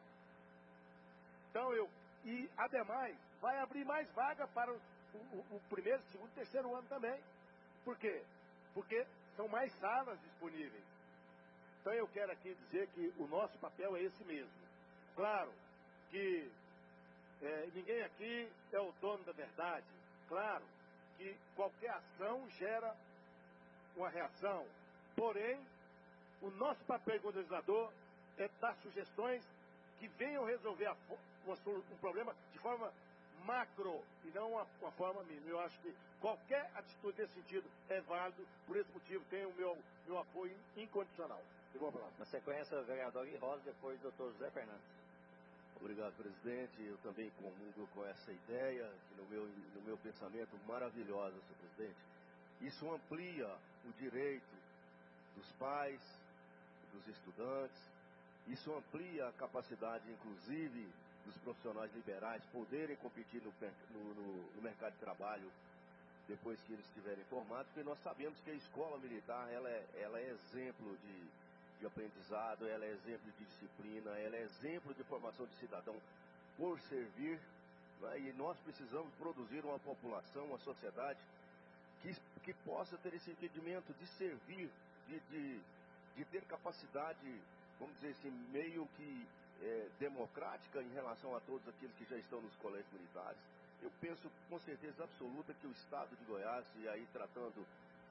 Então, e ademais, vai abrir mais vaga para o 1º, 2º, 3º ano também. Por quê? Porque são mais salas disponíveis. Então eu quero aqui dizer que o nosso papel é esse mesmo. Claro que ninguém aqui é o dono da verdade. Claro que qualquer ação gera uma reação. Porém, o nosso papel como legislador é dar sugestões que venham resolver um problema de forma macro e não uma forma mínima. Eu acho que qualquer atitude nesse sentido é válido, por esse motivo tem o meu apoio incondicional. Eu vou falar. Na sequência, o vereador Eli Rosa, depois o doutor José Fernandes. Obrigado, presidente. Eu também comungo com essa ideia, que no meu pensamento maravilhosa, senhor presidente. Isso amplia o direito dos pais, dos estudantes, isso amplia a capacidade, inclusive, dos profissionais liberais poderem competir no mercado de trabalho depois que eles estiverem formados, porque nós sabemos que a escola militar ela é exemplo de aprendizado, ela é exemplo de disciplina, ela é exemplo de formação de cidadão por servir, né? E nós precisamos produzir uma população, uma sociedade que possa ter esse entendimento de servir, de ter capacidade, vamos dizer assim, meio que democrática em relação a todos aqueles que já estão nos colégios militares. Eu penso com certeza absoluta que o Estado de Goiás, e aí tratando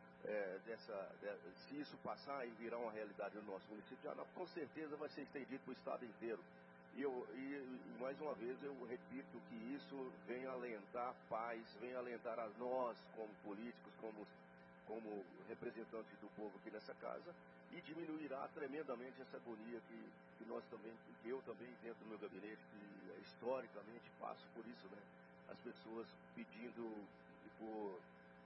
se isso passar e virar uma realidade no nosso município, já com certeza vai ser estendido para o Estado inteiro. E mais uma vez eu repito que isso vem alentar paz, vem alentar a nós como políticos, como representantes do povo aqui nessa casa, e diminuirá tremendamente essa agonia que eu também dentro do meu gabinete, que historicamente passo por isso, né? As pessoas pedindo por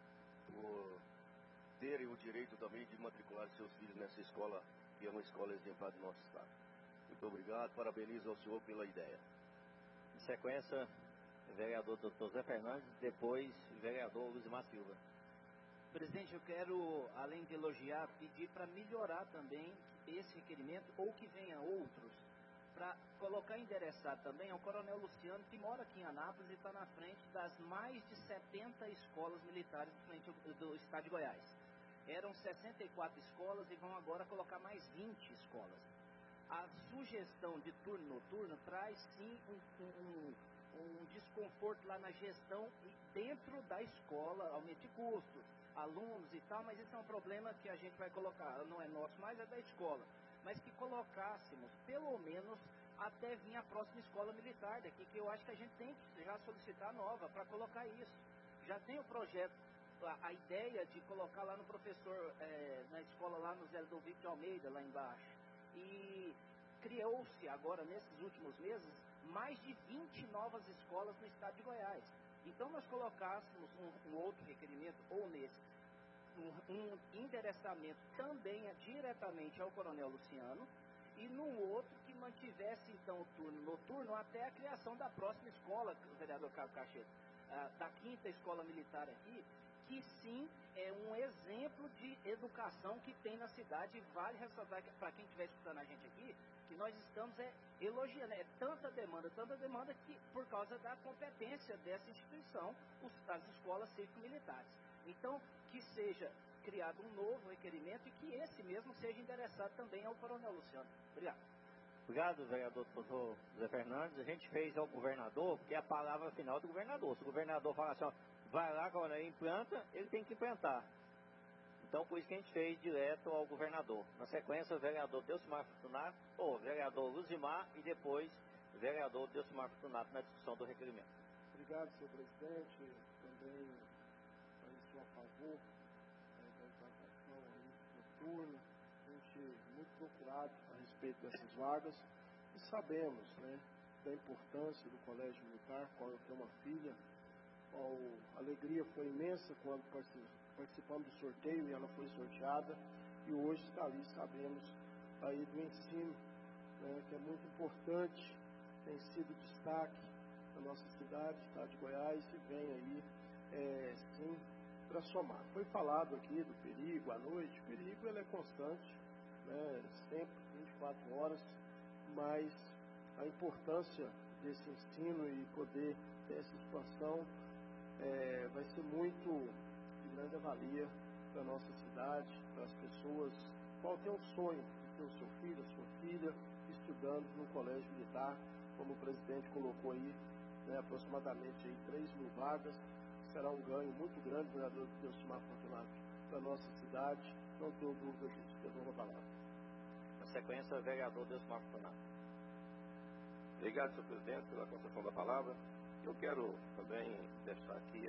terem o direito também de matricular seus filhos nessa escola, que é uma escola exemplar do nosso estado. Muito obrigado, parabenizo ao senhor pela ideia. Em sequência, vereador Dr. Zé Fernandes, depois vereador Luzimar Silva. Presidente, eu quero, além de elogiar, pedir para melhorar também esse requerimento, ou que venha outros, para colocar endereçado também ao Coronel Luciano, que mora aqui em Anápolis e está na frente das mais de 70 escolas militares do estado de Goiás. Eram 64 escolas e vão agora colocar mais 20 escolas. A sugestão de turno noturno traz sim um desconforto lá na gestão e dentro da escola, aumento de custo, alunos e tal, mas esse é um problema que a gente vai colocar, não é nosso, mas é da escola. Mas que colocássemos, pelo menos, até vir a próxima escola militar daqui, que eu acho que a gente tem que já solicitar nova para colocar isso. Já tem o projeto, a ideia de colocar lá no professor, na escola lá no Zé Ludovico de Almeida, lá embaixo. E criou-se agora, nesses últimos meses, mais de 20 novas escolas no estado de Goiás. Então nós colocássemos um outro requerimento, ou nesse, um endereçamento também diretamente ao Coronel Luciano, e num outro que mantivesse então o turno noturno até a criação da próxima escola, o vereador Carlos Cacheta, da 5ª escola militar aqui, que sim é um exemplo de educação que tem na cidade, e vale ressaltar para quem estiver escutando a gente aqui, que nós estamos elogiando, tanta demanda que por causa da competência dessa instituição, as escolas cívico-militares. Então, que seja criado um novo requerimento e que esse mesmo seja endereçado também ao Coronel Luciano. Obrigado. Obrigado, vereador doutor Zé Fernandes. A gente fez ao governador, porque é a palavra final do governador. Se o governador falar assim, ó, vai lá, coronel, implanta, ele tem que implantar. Então, por isso que a gente fez direto ao governador. Na sequência, o vereador Delcimar Fortunato, ou vereador Luzimar, e depois o vereador Delcimar Fortunato na discussão do requerimento. Obrigado, senhor presidente. Também sou a favor da implantação noturna. A gente muito procurado a respeito dessas vagas e sabemos, né, da importância do Colégio Militar. Quando eu tenho uma filha, a alegria foi imensa quando participamos do sorteio e ela foi sorteada, e hoje está ali, sabemos aí do ensino, né, que é muito importante, tem sido destaque da nossa cidade, estado de Goiás, e vem aí sim para somar. Foi falado aqui do perigo à noite. O perigo ele é constante, né, sempre 24 horas, mas a importância desse ensino e poder ter essa situação vai ser muito de grande valia para a nossa cidade, para as pessoas, qual tem o sonho de ter o seu filho, a sua filha, estudando no colégio militar, como o presidente colocou aí, né, aproximadamente aí 3.000 vagas. Será um ganho muito grande, vereador Delcimar Fortunato, para a nossa cidade. Não tenho dúvida disso. Devolvo a palavra. Na sequência, o vereador Delcimar Fortunato. Obrigado, senhor presidente, pela concessão da palavra. Eu quero também deixar aqui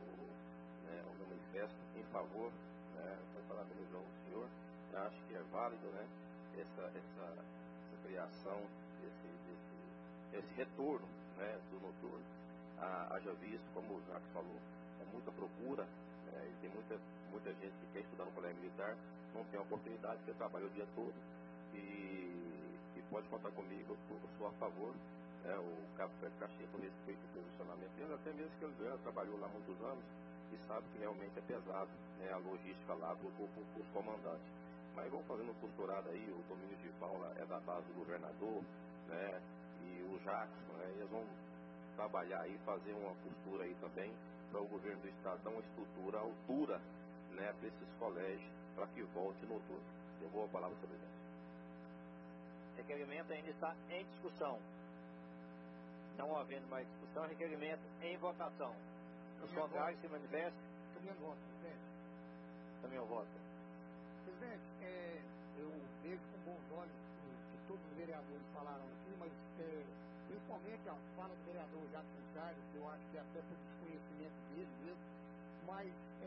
o meu manifesto em favor, foi falado pelo senhor. Eu acho que é válido, né, essa criação, esse retorno, né, do noturno. Haja visto, como o Jacques falou, é muita procura, e tem muita gente que quer estudar no colégio militar, não tem oportunidade, porque trabalha o dia todo, e pode contar comigo, eu sou a favor. O Cabo Fred Cacheta respeita o posicionamento dele, até mesmo que ele trabalhou lá há muitos anos e sabe que realmente é pesado, né, a logística lá para os comandantes. Mas vamos fazendo costurada aí, o Domingos de Paula é da base do governador, né, e o Jackson, né, eles vão trabalhar aí, fazer uma costura aí também para o governo do estado dar uma estrutura à altura, né, para esses colégios, para que volte noturno. Eu vou a palavra, senhor presidente. Requerimento ainda está em discussão. Não havendo mais discussão, requerimento em votação. Os contrários se manifestam. Caminhando voto, presidente. Também eu voto. Presidente, eu vejo com bons olhos o que todos os vereadores falaram aqui, mas principalmente a fala do vereador Jackson Charles, que eu acho que é até por desconhecimento dele mesmo, mas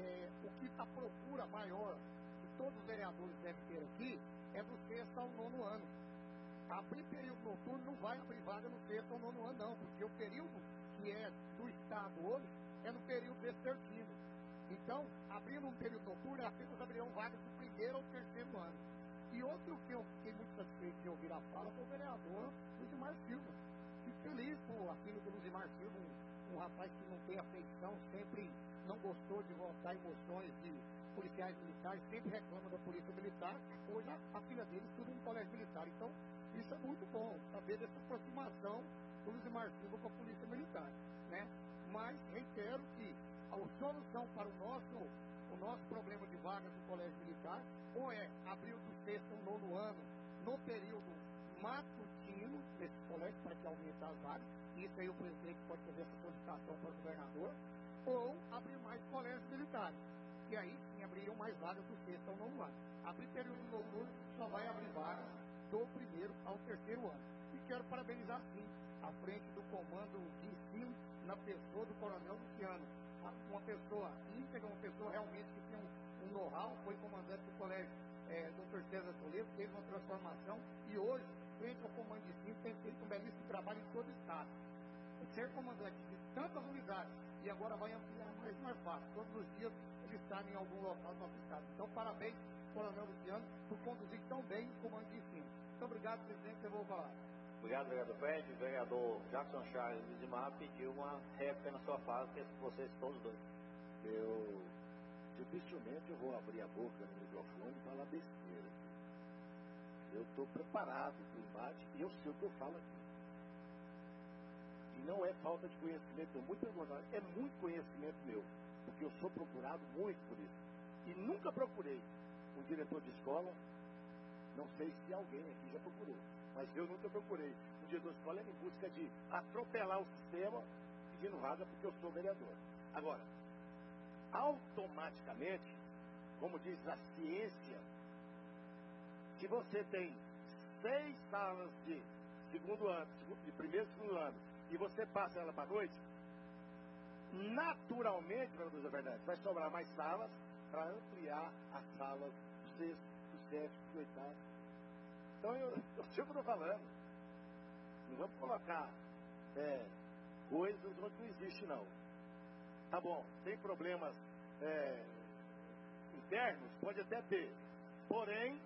o que a procura maior que todos os vereadores devem ter aqui é do sexto ao nono ano. Abrir período noturno não vai abrir vaga no sexto ou nono ano, não, porque o período que é do Estado hoje é no período vespertino. Então, abrindo um período noturno, apenas abrirão vagas do primeiro ou terceiro ano. E outro que eu fiquei muito satisfeito de ouvir a fala foi o vereador Luzimar Silva. Fico feliz por a filha do Luzimar Silva, um rapaz que não tem afeição, sempre não gostou de voltar emoções de policiais militares, sempre reclama da polícia militar. Hoje a filha dele estuda em colégio militar. Então, isso é muito bom, saber dessa aproximação do Luzimar Silva com a polícia militar, né? Mas reitero que a solução para o nosso problema de vagas no colégio militar ou é abrir do sexto ou nono ano no período matutino desse colégio para que aumente as vagas, isso aí o presidente pode fazer essa solicitação para o governador, ou abrir mais colégios militares, e aí sim abririam mais vagas do sexto ao nono ano. Abrir período noturno só vai abrir vagas do primeiro ao terceiro ano. E quero parabenizar sim à frente do comando de ensino na pessoa do coronel Luciano, uma pessoa íntegra, uma pessoa realmente que tem um know-how, foi comandante do colégio Dr. César Toledo, teve uma transformação e hoje, frente ao comando de ensino, tem feito um belíssimo trabalho em todo o estado. Ser comandante de tantas unidades e agora vai ampliar mais não é fácil. Todos os dias ele está em algum local do nosso estado. Então, parabéns, coronel Luciano, por conduzir tão bem o comando de ensino. Muito obrigado, presidente, eu vou falar. Obrigado, vereador Fred. O vereador Jackson Charles Luzimar pediu uma réplica na sua fala, que vocês todos dois. Eu dificilmente eu vou abrir a boca no microfone e falar besteira. Eu estou preparado para o embate e eu sei o que eu falo aqui. E não é falta de conhecimento meu, muito pelo contrário, é muito conhecimento meu, porque eu sou procurado muito por isso. E nunca procurei um diretor de escola, não sei se alguém aqui já procurou, mas eu nunca procurei um diretor de escola em busca de atropelar o sistema pedindo vaga porque eu sou vereador. Agora, automaticamente, como diz a ciência, se você tem 6 salas de segundo ano, de primeiro e segundo ano, e você passa ela para a noite, naturalmente, para dizer a verdade, vai sobrar mais salas para ampliar as salas do sexto, do sétimo, do oitavo. Então eu sei o que eu estou falando. Não vamos colocar coisas onde não existe, não. Tá bom, tem problemas internos, pode até ter. Porém,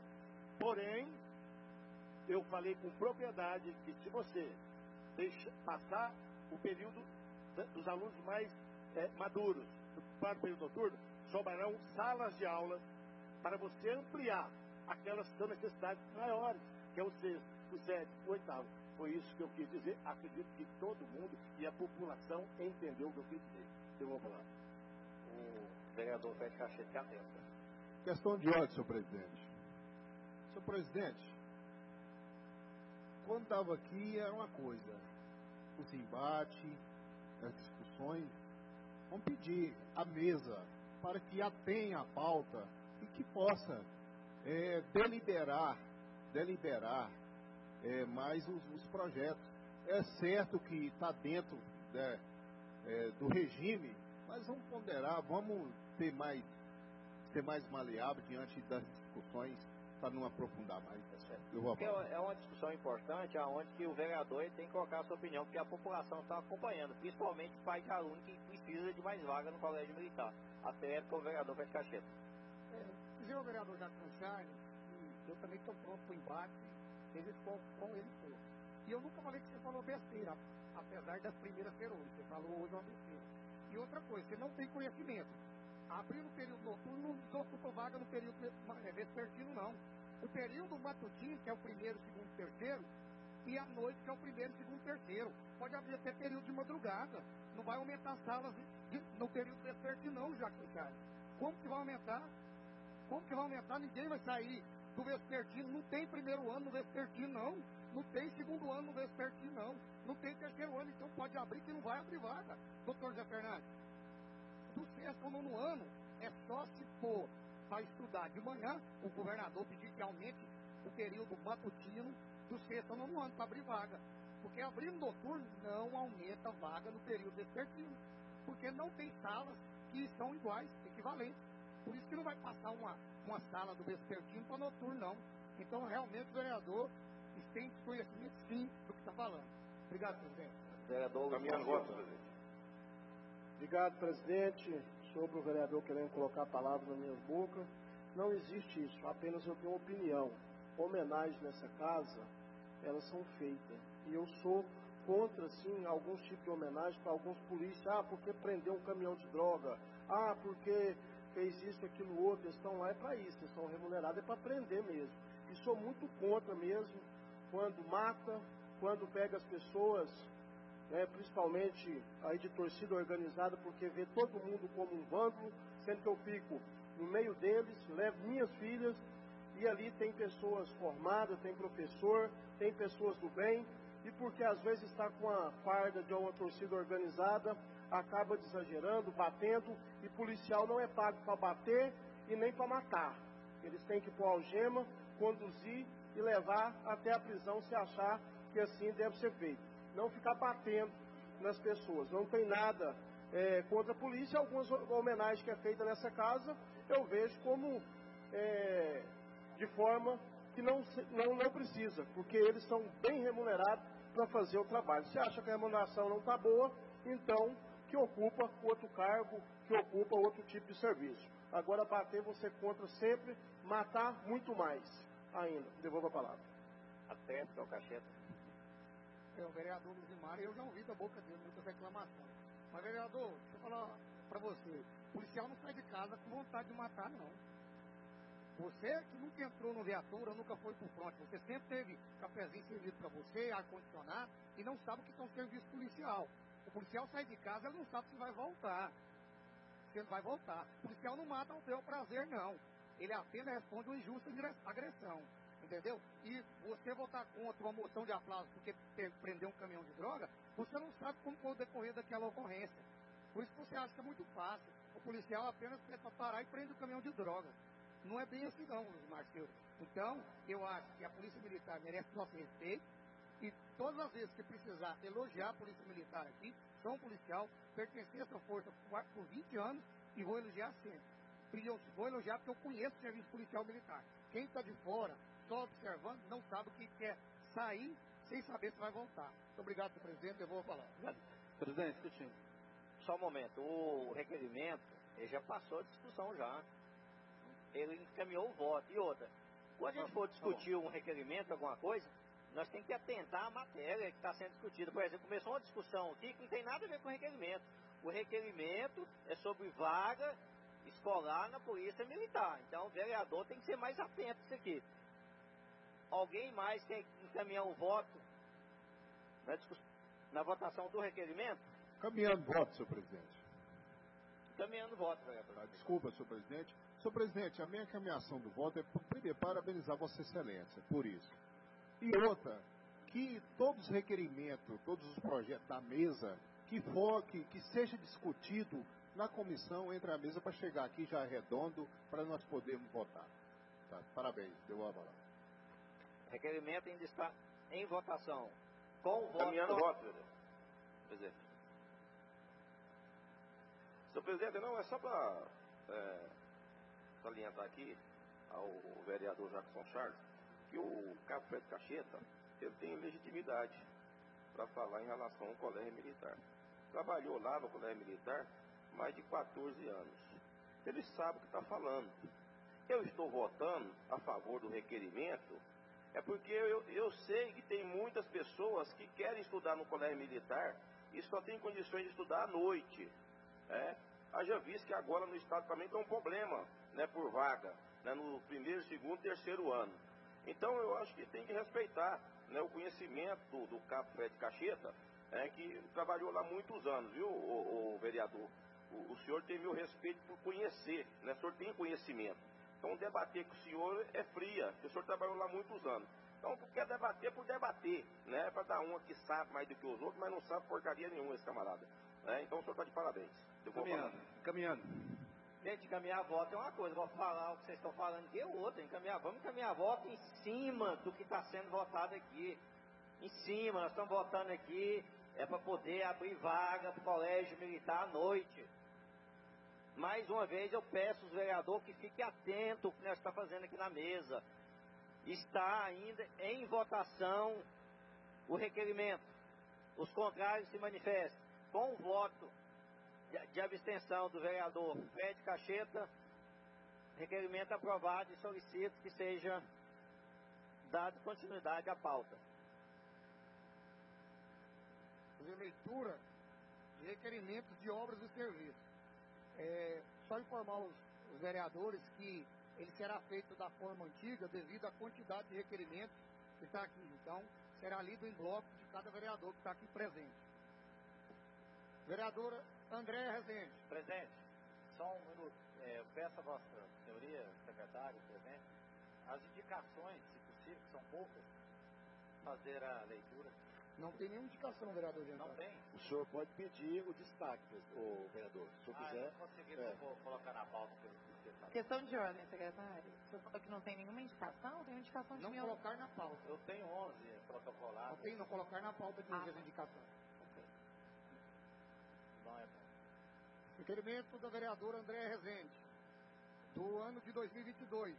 eu falei com propriedade que se você passar o período dos alunos mais maduros para o período noturno, sobrarão salas de aulas para você ampliar aquelas que são necessidades maiores, que é o sexto, o sétimo, o oitavo. Foi isso que eu quis dizer. Acredito que todo mundo e a população entendeu o que eu quis dizer. Eu vou falar. O vereador Fred Cachete atenta. Questão de ordem, senhor presidente. Senhor presidente, quando estava aqui era uma coisa, os embates, as discussões, vamos pedir à mesa para que atenha a pauta e que possa deliberar mais os projetos. É certo que está dentro do regime, mas vamos ponderar, vamos ser mais maleável diante das discussões para não aprofundar mais. Porque é uma discussão importante, onde que o vereador tem que colocar a sua opinião, porque a população está acompanhando, principalmente os pais de alunos que precisam de mais vaga no colégio militar. Até com o vereador Fred Cacheta. Dizer ao vereador Jackson Charles que eu também estou pronto para o embate, seja qual ele for. E eu nunca falei que você falou besteira, apesar das primeiras ser hoje. Você falou hoje uma besteira. E outra coisa, você não tem conhecimento. Abrir no período noturno não desocupa vaga no período vespertino, não. O período matutino, que é o primeiro, segundo, terceiro, e a noite, que é o primeiro, segundo, terceiro. Pode abrir até período de madrugada. Não vai aumentar as salas no período vespertino, não, Jackson Charles. Como que vai aumentar? Como que vai aumentar? Ninguém vai sair do vespertino. Não tem primeiro ano no vespertino, não. Não tem segundo ano no vespertino, não. Não tem terceiro ano, então pode abrir que não vai abrir vaga, doutor Zé Fernandes. Do sexto ao nono ano, é só se for para estudar de manhã, o governador pedir que aumente o período matutino do sexto ao nono ano para abrir vaga. Porque abrir no noturno não aumenta vaga no período vespertino. Porque não tem salas que são iguais, equivalentes. Por isso que não vai passar uma sala do vespertino para noturno, não. Então, realmente, o vereador tem desconhecimento, sim, do que está falando. Obrigado, presidente. Vereador, caminhando voto, presidente. Obrigado, presidente. Sobre o vereador querendo colocar palavras na minha boca. Não existe isso, apenas eu tenho uma opinião. Homenagens nessa casa, elas são feitas. E eu sou contra, sim, alguns tipos de homenagem para alguns polícias. Ah, porque prendeu um caminhão de droga. Ah, porque fez isso, aquilo, outro. Eles estão lá é para isso, eles são remunerados, é para prender mesmo. E sou muito contra mesmo, quando mata, quando pega as pessoas, principalmente aí de torcida organizada, porque vê todo mundo como um vândalo, sendo que eu fico no meio deles, levo minhas filhas, e ali tem pessoas formadas, tem professor, tem pessoas do bem, e porque às vezes está com a farda de uma torcida organizada, acaba exagerando, batendo, e policial não é pago para bater e nem para matar. Eles têm que pôr algema, conduzir e levar até a prisão se achar que assim deve ser feito. Não ficar batendo nas pessoas. Não tem nada contra a polícia. Algumas homenagens que é feita nessa casa, eu vejo como de forma que não precisa, porque eles são bem remunerados para fazer o trabalho. Se acha que a remuneração não está boa, então que ocupa outro cargo, que ocupa outro tipo de serviço. Agora bater você contra sempre, matar muito mais ainda. Devolvo a palavra. Atento, Cacheta. O vereador Luzimar, eu já ouvi da boca dele muitas reclamações. Mas, vereador, deixa eu falar para você, o policial não sai de casa com vontade de matar, não. Você que nunca entrou no viatura, nunca foi pro front, você sempre teve cafezinho servido para você, ar-condicionado, e não sabe o que é um serviço policial. O policial sai de casa, ele não sabe se vai voltar. Se ele vai voltar. O policial não mata ao bel prazer, não. Ele apenas responde uma injusta agressão. Entendeu? E você votar contra uma moção de aplauso porque prendeu um caminhão de droga, você não sabe como foi o decorrer daquela ocorrência. Por isso que você acha que é muito fácil. O policial apenas pede para parar e prende o caminhão de droga. Não é bem assim não, Luiz Marcelo. Então, eu acho que a Polícia Militar merece nosso respeito e todas as vezes que precisar elogiar a Polícia Militar aqui, sou um policial, pertenci a essa força por 20 anos e vou elogiar sempre. E eu vou elogiar porque eu conheço o serviço policial militar. Quem está de fora, só observando, não sabe o que quer sair sem saber se vai voltar. Muito obrigado, senhor presidente. Eu vou falar. Presidente, discutindo. Só um momento. O requerimento, ele já passou a discussão já. Ele encaminhou o voto. E outra, quando a gente for discutir um requerimento, alguma coisa, nós temos que atentar à matéria que está sendo discutida. Por exemplo, começou uma discussão aqui que não tem nada a ver com o requerimento. O requerimento é sobre vaga escolar na Polícia Militar. Então, o vereador tem que ser mais atento a isso aqui. Alguém mais quer encaminhar o voto na votação do requerimento? Caminhando voto, senhor presidente. Caminhando voto, vereador. Desculpa, senhor presidente. Senhor presidente, a minha encaminhação do voto é, primeiro, parabenizar Vossa Excelência por isso. E outra, que todos os requerimentos, todos os projetos da mesa, que seja discutido na comissão, entre a mesa, para chegar aqui já redondo, para nós podermos votar. Tá, parabéns, deu a palavra. Requerimento ainda está em votação. Com o voto. Caminhando voto, presidente. Senhor presidente, não, é só para salientar aqui ao vereador Jackson Charles que o cabo Fred Cacheta, ele tem legitimidade para falar em relação ao colégio militar. Trabalhou lá no colégio militar mais de 14 anos. Ele sabe o que está falando. Eu estou votando a favor do requerimento é porque eu sei que tem muitas pessoas que querem estudar no colégio militar e só tem condições de estudar à noite. Haja visto que agora no estado também tem um problema, por vaga, no primeiro, segundo, terceiro ano. Então eu acho que tem que respeitar o conhecimento do cabo Fred Cacheta, que trabalhou lá muitos anos, viu, o vereador? o senhor tem meu respeito por conhecer, né? O senhor tem conhecimento. Então, debater com o senhor é fria, o senhor trabalhou lá muitos anos. Então, quer debater por debater, né? Para dar uma que sabe mais do que os outros, mas não sabe porcaria nenhuma, esse camarada. Né? Então, o senhor está de parabéns. Caminhando. Gente, encaminhar voto é uma coisa, vou falar o que vocês estão falando aqui é outra. Vamos encaminhar voto em cima do que está sendo votado aqui. Em cima, nós estamos votando aqui, é para poder abrir vaga para o colégio militar à noite. Mais uma vez eu peço aos vereadores que fiquem atentos ao que nós estamos fazendo aqui na mesa. Está ainda em votação o requerimento. Os contrários se manifestem. Com o voto de abstenção do vereador Fred Cacheta, requerimento aprovado e solicito que seja dado continuidade à pauta. Fazer leitura de requerimentos de obras e serviços. Só informar os vereadores que ele será feito da forma antiga devido à quantidade de requerimentos que está aqui. Então, será lido em bloco de cada vereador que está aqui presente. Vereadora Andréa Rezende. Presente. Só um minuto. Eu peço a vossa senhoria, secretário, presente, as indicações, se possível, que são poucas, fazer a leitura. Não tem nenhuma indicação, vereador. Não tem? O senhor pode pedir o destaque, o vereador. Se o senhor quiser. Eu não consegui, vou colocar na pauta. Questão de ordem, secretário. O senhor falou que não tem nenhuma indicação? Tem uma indicação de não colocar na pauta. Eu tenho 11 protocolados. Não colocar na pauta de as indicações. Ok. Não é bom. Requerimento da vereadora Andréa Rezende, do ano de 2022,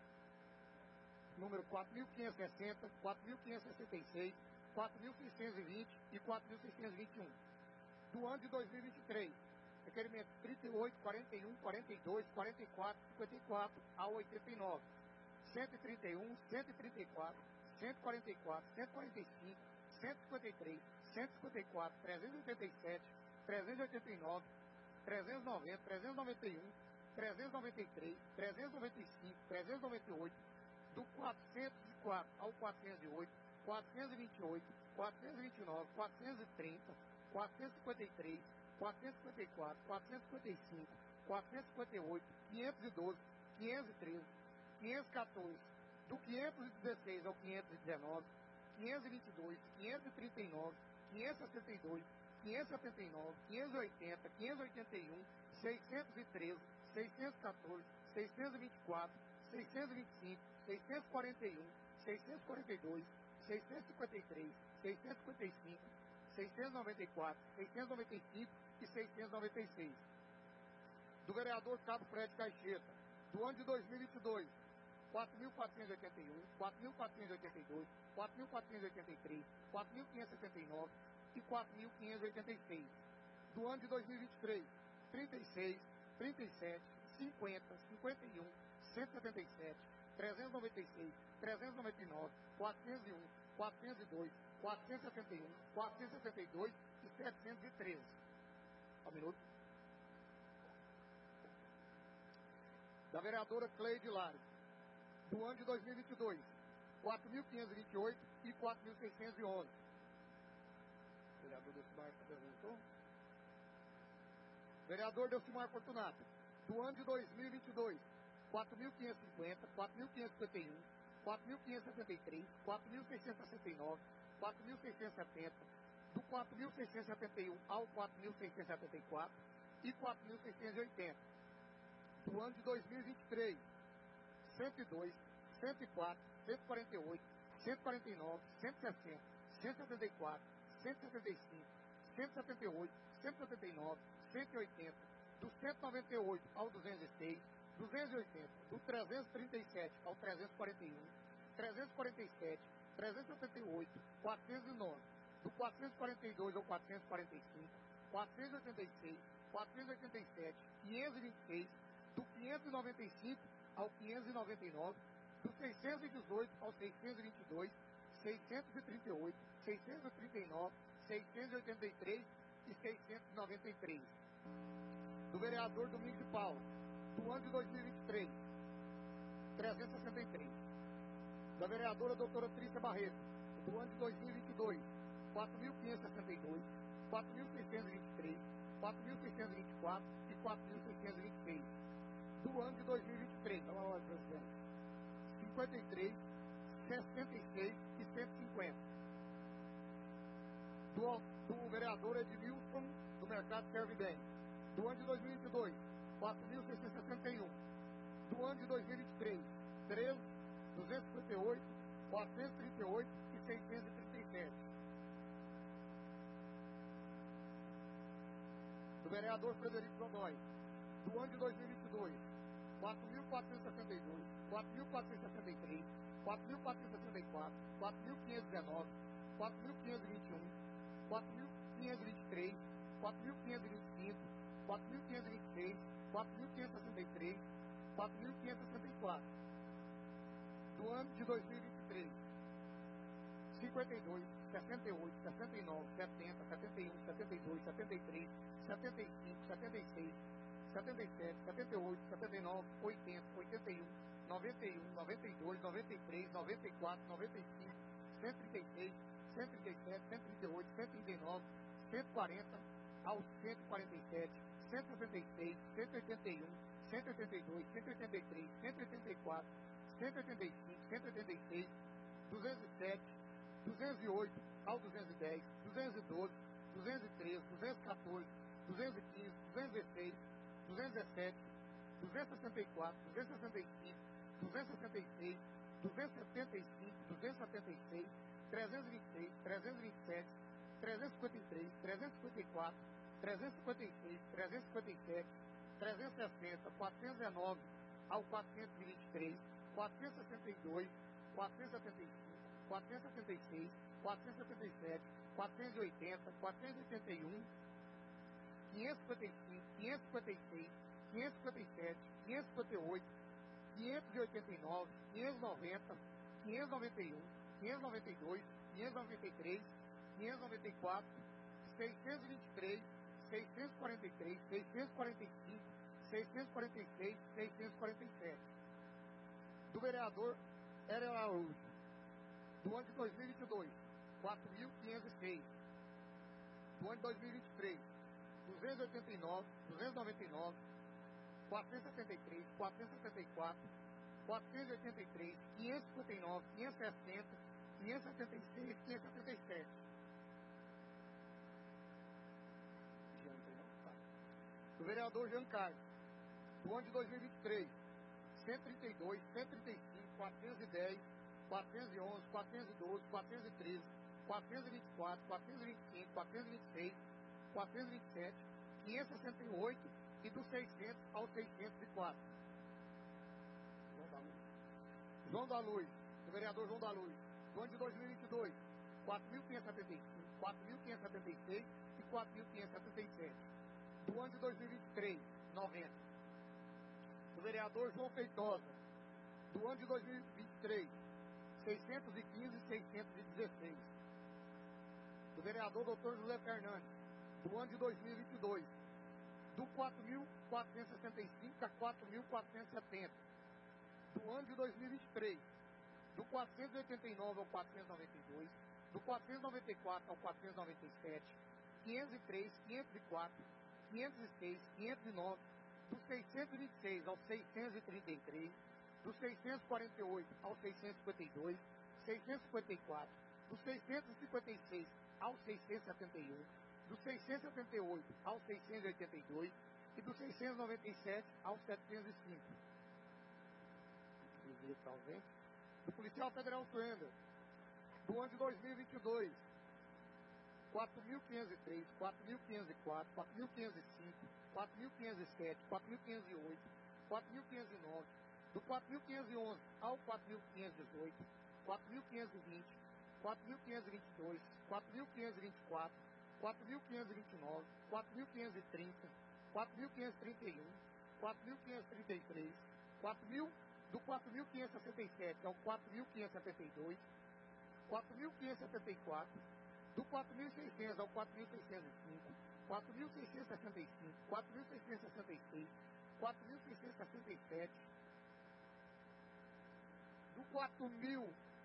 número 4.560, 4.566, 4.620 e 4.621. Do ano de 2023, requerimento 38, 41, 42, 44, 54 a 89, 131, 134, 144, 145, 153, 154, 387, 389, 390, 391, 393, 395, 398, do 404 ao 408, 428, 429, 430, 453, 454, 455, 458, 512, 513, 514, do 516 ao 519, 522, 539, 562, 579, 580, 581, 613, 614, 624, 625, 641, 642, 653, 655, 694, 695 e 696. Do vereador Cabo Fred Caixeta, do ano de 2022, 4.481, 4.482, 4.483, 4.579 e 4.586. Do ano de 2023, 36, 37, 50, 51, 177, 396, 399, 401, 402, 471, 472 e 713. Um minuto. Da vereadora Cleide Lari, do ano de 2022, 4.528 e 4.611. O vereador Delcimar se apresentou. Vereador Delcimar Fortunato, do ano de 2022, 4.550, 4.551, 4.573, 4.669, 4.670, do 4.671 ao 4.674 e 4.680. Do ano de 2023, 102, 104, 148, 149, 160, 174, 175, 178, 179, 180, do 198 ao 206, 280, do 337 ao 341, 347, 378, 409, do 442 ao 445, 486, 487, 526, do 595 ao 599, do 618 ao 622, 638, 639, 683 e 693. Do vereador Domingos de Paula, do ano de 2023, 363. Da vereadora doutora Trícia Barreto, do ano de 2022, 4.562, 4.623, 4.624 e 4.626. Do ano de 2023. Pela ordem, presidente. 53, 66 e 150. Do vereador Edmilson, do Mercado Serve Bem. Do ano de 2022, 4.661. Do ano de 2023, 13, 258, 438 e 637. Do vereador Frederico Godoy. Do ano de 2022, 4.462, 4.463, 4.464, 4.519, 4.521, 4.523, 4.525, 4.526, 4.563, 4.564. Do ano de 2023, 52, 68, 69, 70, 71, 72, 73, 75, 76, 77, 78, 79, 80, 81, 91, 92, 93, 94, 95, 136, 137, 138, 139, 140 ao 147, 176, 181, 182, 183, 184, 185, 186, 207, 208 ao 210, 212, 213, 214, 215, 216, 217, 264, 265, 266, 275, 276, 326, 327, 353, 354, 356, 357, 360, 419 ao 423, 462, 475, 476, 477, 480, 481, 555, 556, 557, 558, 589, 590, 591, 592, 593, 594, 623, 643, 645, 646, 647. Do vereador Hélio Araújo. Do ano de 2022, 4.506. Do ano de 2023, 289, 299, 473, 474, 483, 559, 560, 576, 577. Do vereador Jean Carlos. Do ano de 2023, 132, 135, 410, 411, 412, 413, 424, 425, 426, 427, 568 e do 600 ao 604. João da Luz, do vereador João da Luz. Do ano de 2022, 4.575, 4.576 e 4.577. Do ano de 2023, 90. Do vereador João Feitosa. Do ano de 2023, 615 e 616. Do vereador Dr. José Fernandes. Do ano de 2022, do 4.465 a 4.470. Do ano de 2023, do 489 ao 492, do 494 ao 497, 503, 504, 506, 509, do 626 ao 633, do 648 ao 652, 654, do 656 ao 671, do 678 ao 682 e do 697 ao 705. Do policial federal Suenda. Do ano de 2022, 4.503, 4.504, 4.505, 4.507, 4.508, 4.509, do 4.511 ao 4.518, 4.520, 4.522, 4.524, 4.529, 4.530, 4.531, 4.533, 4.000, do 4.567 ao 4.572, 4.574, do 4.600 ao 4.605, 4.665, 4.666, 4.667, do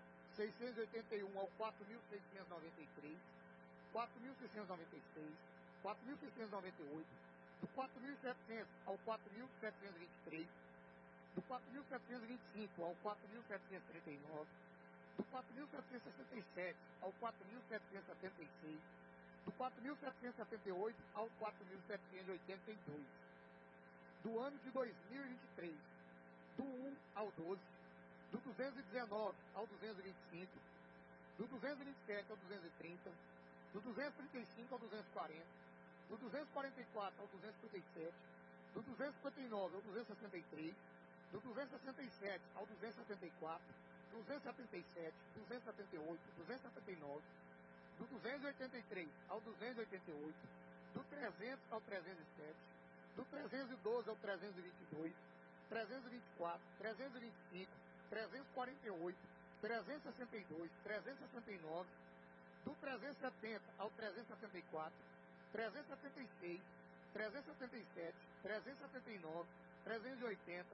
4.681 ao 4.693, 4.696, 4.698, do 4.700 ao 4.723, do 4.725 ao 4.739, do 4.767 ao 4.776, do 4.778 ao 4.782, do ano de 2023, do 1 ao 12, do 219 ao 225, do 227 ao 230, do 235 ao 240, do 244 ao 257, do 259 ao 263, do 267 ao 274, 277, 278, 279, do 283 ao 288, do 300 ao 307, do 312 ao 322, 324, 325, 348, 362, 369, do 370 ao 374, 376, 377, 379, 380,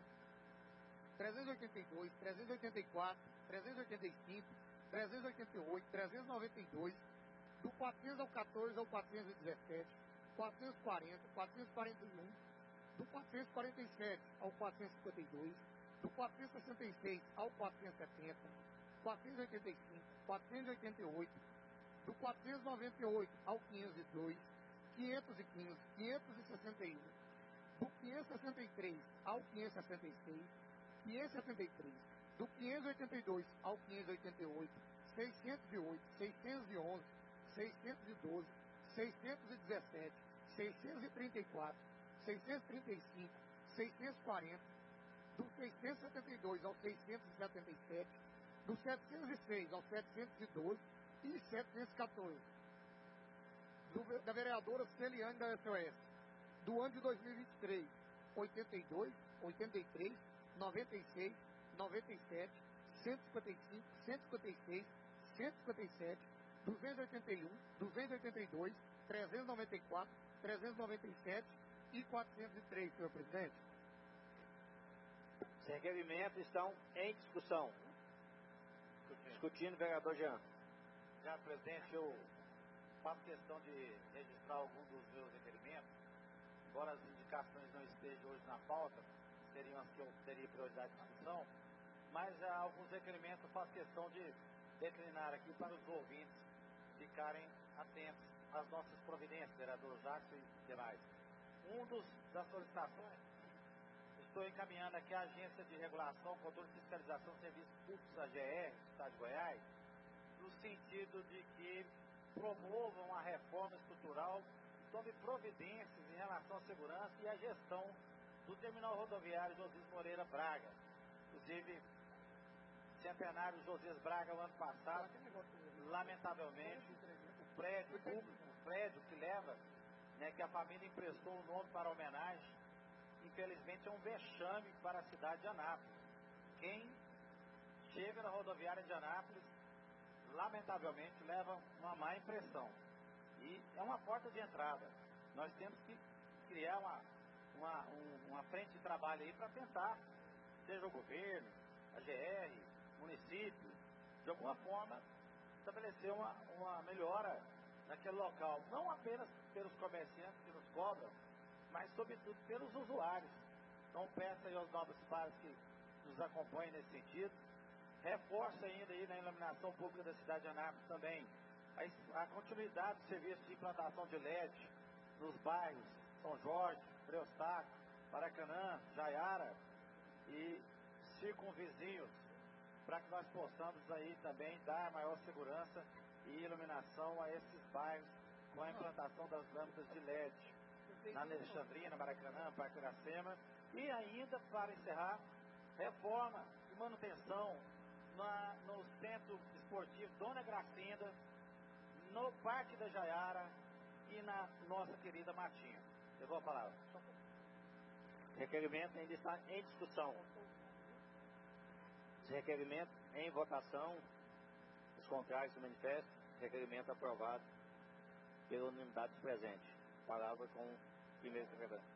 382, 384, 385, 388, 392, do 400 ao 14 ao 417, 440, 441, do 447 ao 452, do 466 ao 470, 485, 488, do 498 ao 502, 515, 561, do 563 ao 566, 573, do 582 ao 588, 608, 611, 612, 617, 634, 635, 640, do 672 ao 677, do 706 ao 712 e 714, da vereadora Celiane da SOS, do ano de 2023, 82, 83, 96, 97, 155, 156, 157, 281, 282, 394, 397 e 403, senhor presidente. Os requerimentos estão em discussão. Discutindo, vereador Jean. Senhor presidente, eu faço questão de registrar alguns dos meus requerimentos, embora as indicações não estejam hoje na pauta, seriam as que eu teria prioridade de discussão, mas alguns requerimentos eu faço questão de declinar aqui para os ouvintes ficarem atentos às nossas providências, vereador Jackson e demais. Das solicitações, estou encaminhando aqui a Agência de Regulação, Controle e Fiscalização de Serviços Públicos, AGR, do Estado de Goiás, no sentido de que promovam a reforma estrutural, tome providências em relação à segurança e à gestão do terminal rodoviário Josias Moreira Braga. Inclusive, centenário Josias Braga, o ano passado, lamentavelmente, o prédio público, o prédio que leva, né, que a família emprestou o nome para a homenagem, infelizmente é um vexame para a cidade de Anápolis. Quem chega na rodoviária de Anápolis, lamentavelmente, leva uma má impressão. E é uma porta de entrada. Nós temos que criar uma frente de trabalho aí para tentar, seja o governo, a GR, município, de alguma forma, estabelecer uma melhora naquele local. Não apenas pelos comerciantes que nos cobram, mas, sobretudo, pelos usuários. Então, peço aí aos nobres pares que nos acompanhem nesse sentido. Reforço ainda aí na iluminação pública da cidade de Anápolis também a continuidade do serviço de implantação de LED nos bairros São Jorge, Preostácio, Maracanã, Jaiara e circunvizinhos, para que nós possamos aí também dar maior segurança e iluminação a esses bairros com a implantação das lâmpadas de LED na Alexandrina, Maracanã, Parque Iracema, e ainda, para encerrar, reforma e manutenção no Centro Esportivo Dona Gracinda, no Parque da Jaiara e na nossa querida Matinha. Eu dou a palavra. Requerimento ainda está em discussão. Esse requerimento em votação. Os contrários do manifesto. Requerimento aprovado pela unanimidade presente. Palavra com o primeiro requerimento.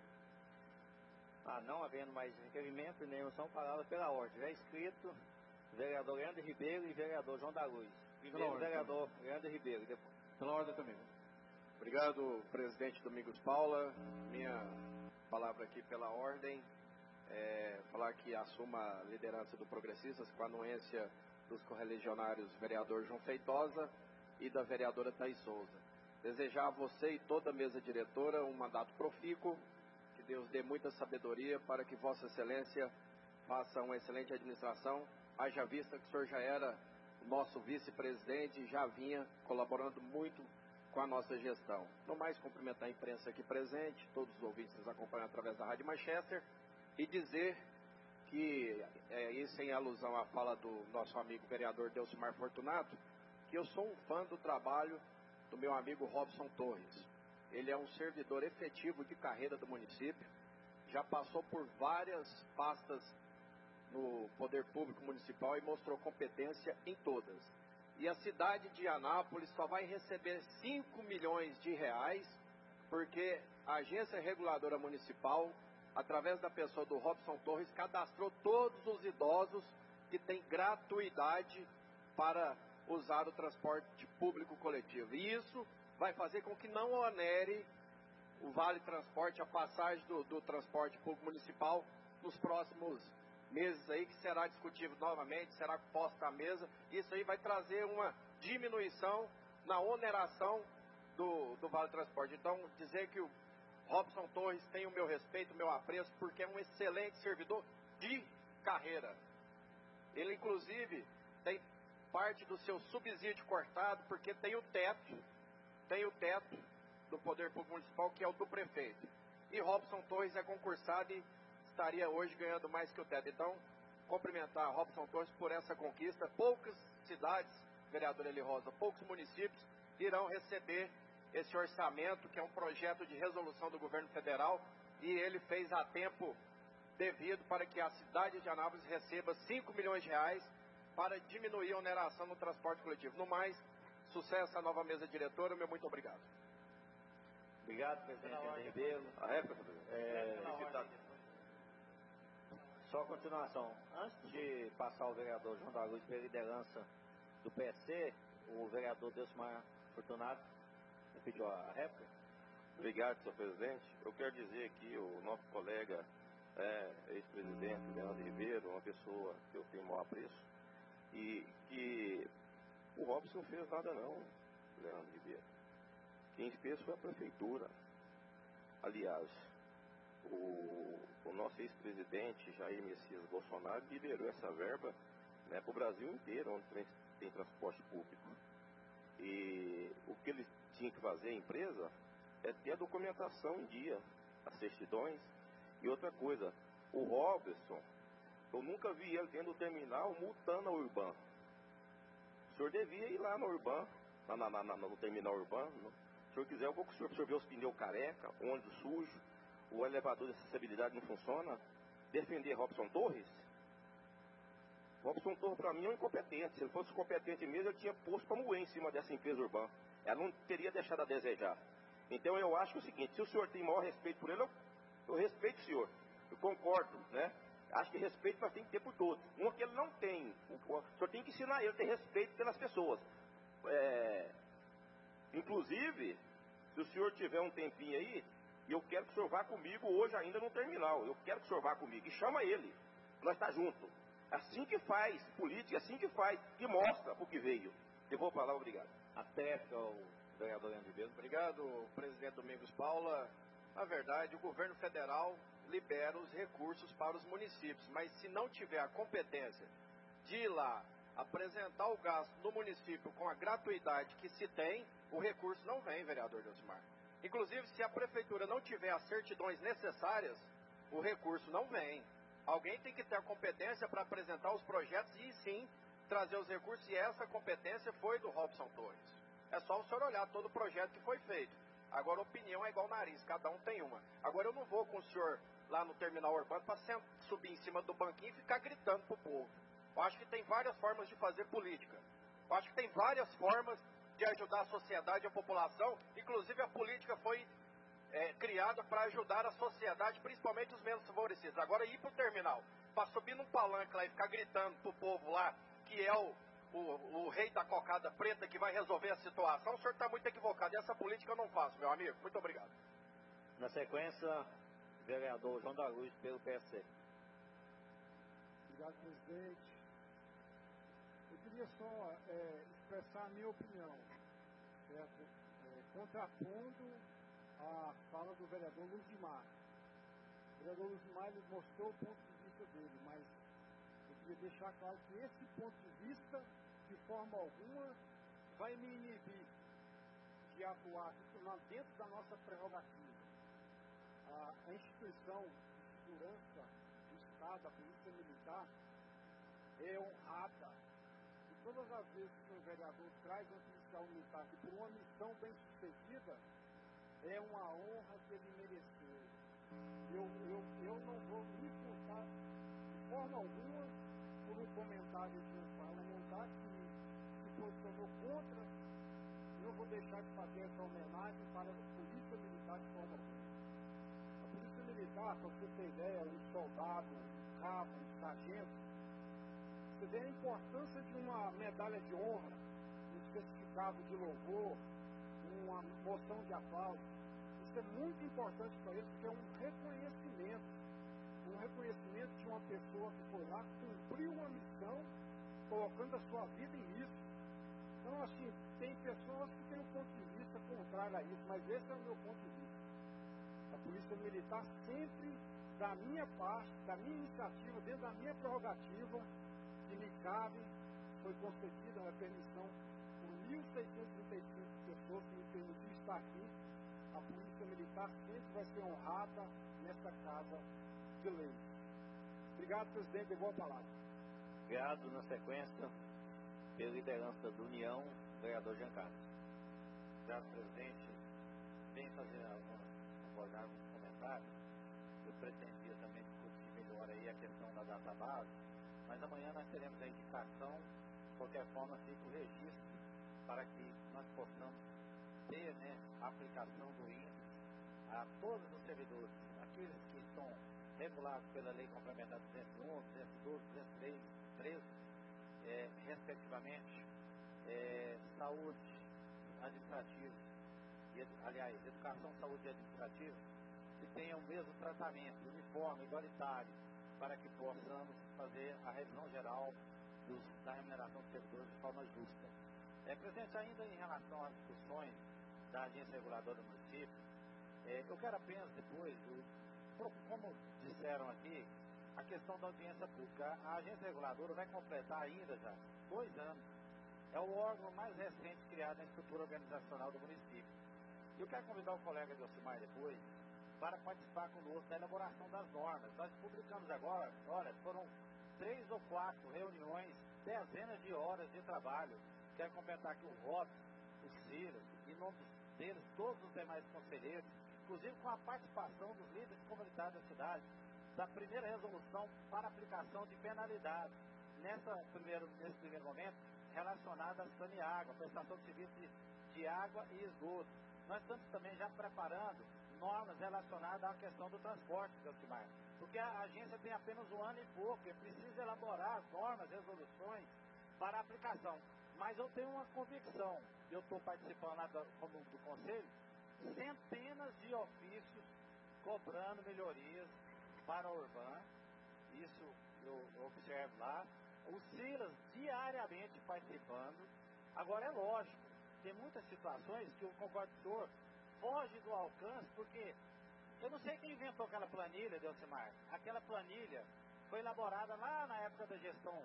Não havendo mais requerimento, nem moção, palavra pela ordem. Já escrito, vereador Leandro Ribeiro e vereador João da Luz. Primeiro, vereador Leandro Ribeiro. Depois. Pela ordem também. Obrigado, presidente Domingos Paula. Minha palavra aqui pela ordem é falar que assuma a liderança do Progressistas com a anuência dos correligionários vereador João Feitosa e da vereadora Thaís Souza. Desejar a você e toda a mesa diretora um mandato profícuo, que Deus dê muita sabedoria para que Vossa Excelência faça uma excelente administração, haja vista que o senhor já era o nosso vice-presidente e já vinha colaborando muito com a nossa gestão. No mais, cumprimentar a imprensa aqui presente, todos os ouvintes nos acompanham através da Rádio Manchester, e dizer que, isso em alusão à fala do nosso amigo vereador Delcimar Fortunato, que eu sou um fã do trabalho do meu amigo Robson Torres. Ele é um servidor efetivo de carreira do município, já passou por várias pastas no Poder Público Municipal e mostrou competência em todas. E a cidade de Anápolis só vai receber 5 milhões de reais, porque a Agência Reguladora Municipal, através da pessoa do Robson Torres, cadastrou todos os idosos que têm gratuidade para usar o transporte público coletivo. E isso vai fazer com que não onere o Vale Transporte, a passagem do transporte público municipal nos próximos meses aí, que será discutido novamente, será posta à mesa. Isso aí vai trazer uma diminuição na oneração do Vale Transporte. Então, dizer que o Robson Torres tem o meu respeito, o meu apreço, porque é um excelente servidor de carreira. Ele, inclusive, tem parte do seu subsídio cortado, porque tem o teto do Poder Público Municipal, que é o do prefeito. E Robson Torres é concursado e estaria hoje ganhando mais que o teto. Então, cumprimentar Robson Torres por essa conquista. Poucas cidades, vereador Eli Rosa, poucos municípios irão receber esse orçamento, que é um projeto de resolução do governo federal, e ele fez a tempo devido para que a cidade de Anápolis receba 5 milhões de reais para diminuir a oneração no transporte coletivo. No mais, sucesso à nova mesa diretora. Meu muito obrigado. Obrigado, presidente Ribeiro. Só continuação. Antes de passar o vereador João da Luz pela liderança do PSC, o vereador Delcimar Fortunato pediu a réplica. Obrigado, senhor presidente. Eu quero dizer que o nosso colega, ex-presidente Leandro Ribeiro, uma pessoa que eu tenho maior apreço, e que o Robson não fez nada não, Leandro Ribeiro. Quem fez foi a prefeitura. Aliás, o nosso ex-presidente Jair Messias Bolsonaro liberou essa verba, né, para o Brasil inteiro, onde tem transporte público. E o que ele tinha que fazer, a empresa, é ter a documentação em dia, as certidões. E outra coisa, o Robertson, eu nunca vi ele dentro do terminal multando a Urban. O senhor devia ir lá no Urban, no terminal Urban. Se o senhor quiser, eu vou com o senhor ver os pneus careca, ônibus sujo, o elevador de acessibilidade não funciona. Defender Robson Torres? Robson Torres, para mim, é um incompetente. Se ele fosse competente mesmo, ele tinha posto para moer em cima dessa empresa Urban. Ela não teria deixado a desejar. Então, eu acho que é o seguinte, se o senhor tem maior respeito por ele, eu respeito o senhor. Eu concordo, né? Acho que respeito nós temos que ter por todos. Um que ele não tem. O senhor tem que ensinar ele a ter respeito pelas pessoas. Inclusive, se o senhor tiver um tempinho aí, eu quero que o senhor vá comigo hoje ainda no terminal. Eu quero que o senhor vá comigo. E chama ele. Nós estamos juntos. Assim que faz política, assim que faz, que mostra o que veio. Eu vou falar, obrigado. Até o vereador Leandro Ribeiro. Obrigado, presidente Domingos Paula. Na verdade, o governo federal libera os recursos para os municípios, mas se não tiver a competência de ir lá apresentar o gasto no município com a gratuidade que se tem, o recurso não vem, vereador Delcimar. Inclusive, se a prefeitura não tiver as certidões necessárias, o recurso não vem. Alguém tem que ter a competência para apresentar os projetos e sim trazer os recursos, e essa competência foi do Robson Torres. É só o senhor olhar todo o projeto que foi feito. Agora, a opinião é igual nariz, cada um tem uma. Agora, eu não vou com o senhor lá no terminal urbano para subir em cima do banquinho e ficar gritando pro povo. Eu acho que tem várias formas de fazer política. Eu acho que tem várias formas de ajudar a sociedade e a população. Inclusive, a política foi criada para ajudar a sociedade, principalmente os menos favorecidos. Agora, ir pro terminal, para subir num palanque lá e ficar gritando pro povo lá, que é o rei da cocada preta que vai resolver a situação, o senhor está muito equivocado. Essa política eu não faço, meu amigo. Muito obrigado. Na sequência, vereador João da Luz, pelo PSC. Obrigado, presidente. Eu queria só expressar a minha opinião, certo? Contrapondo a fala do vereador Luzimar. O vereador Luzimar ele mostrou o ponto de vista dele, mas eu queria deixar claro que esse ponto de vista, de forma alguma, vai me inibir de atuar dentro da nossa prerrogativa. A instituição de segurança do Estado, a Polícia Militar, é honrada. E todas as vezes que um vereador traz um policial militar que por uma missão bem sucedida, é uma honra que ele mereceu. Eu não vou me importar de forma alguma por um comentário de um parlamentar que se posicionou contra. Eu vou deixar de fazer essa homenagem para a Polícia Militar de forma alguma. A Polícia Militar, para você ter ideia, um soldado, um cabo, um sargento, você vê a importância de uma medalha de honra, um certificado de louvor, uma moção de aplauso. Isso é muito importante para eles, porque é um reconhecimento de uma pessoa que foi lá, cumpriu uma missão, colocando a sua vida em risco. Então, assim, tem pessoas que têm um ponto de vista contrário a isso, mas esse é o meu ponto de vista. A Polícia Militar sempre, da minha parte, da minha iniciativa, dentro da minha prerrogativa, que me cabe, foi concedida a permissão por 1.635 pessoas que me permitiram estar aqui. A Polícia Militar sempre vai ser honrada nesta casa de lei. Obrigado, presidente. Boa palavra. Obrigado. Na sequência, pela liderança da União, vereador Giancarlo. Obrigado, presidente. Bem fazer abordar alguns comentários. Eu pretendia também discutir melhor aí a questão da database, mas amanhã nós teremos a indicação, de qualquer forma, feito o registro para que nós possamos ter, a aplicação do índice a todos os servidores, aqueles que estão regulados pela Lei Complementar 201, 212, 213, respectivamente, saúde administrativa, educação, saúde e administrativa, que tenham o mesmo tratamento, uniforme, igualitário, para que possamos fazer a revisão geral da remuneração dos servidores de forma justa. Presidente, ainda em relação às discussões da agência reguladora do município, eu quero apenas depois, como disseram aqui, a questão da audiência pública. A agência reguladora vai completar ainda já 2 anos. É o órgão mais recente criado na estrutura organizacional do município. Eu quero convidar o colega Josimar depois para participar conosco da elaboração das normas. Nós publicamos agora, foram 3 ou 4 reuniões, dezenas de horas de trabalho. Quero completar aqui o Robson, o Silas, e em nome deles, todos os demais conselheiros, inclusive com a participação dos líderes comunitários da cidade, da primeira resolução para aplicação de penalidades, nesse primeiro momento, relacionada a Saneágua, prestação de serviços de água e esgoto. Nós estamos também já preparando normas relacionadas à questão do transporte, Josimar, porque a agência tem apenas 1 ano e pouco, e precisa elaborar as normas, resoluções para a aplicação. Mas eu tenho uma convicção, eu estou participando lá do conselho, centenas de ofícios cobrando melhorias para a Urbana, isso eu observo lá, o Silas diariamente participando. Agora é lógico, tem muitas situações que eu concordo com o senhor, foge do alcance, porque eu não sei quem inventou aquela planilha, Delcimar. Aquela planilha foi elaborada lá na época da gestão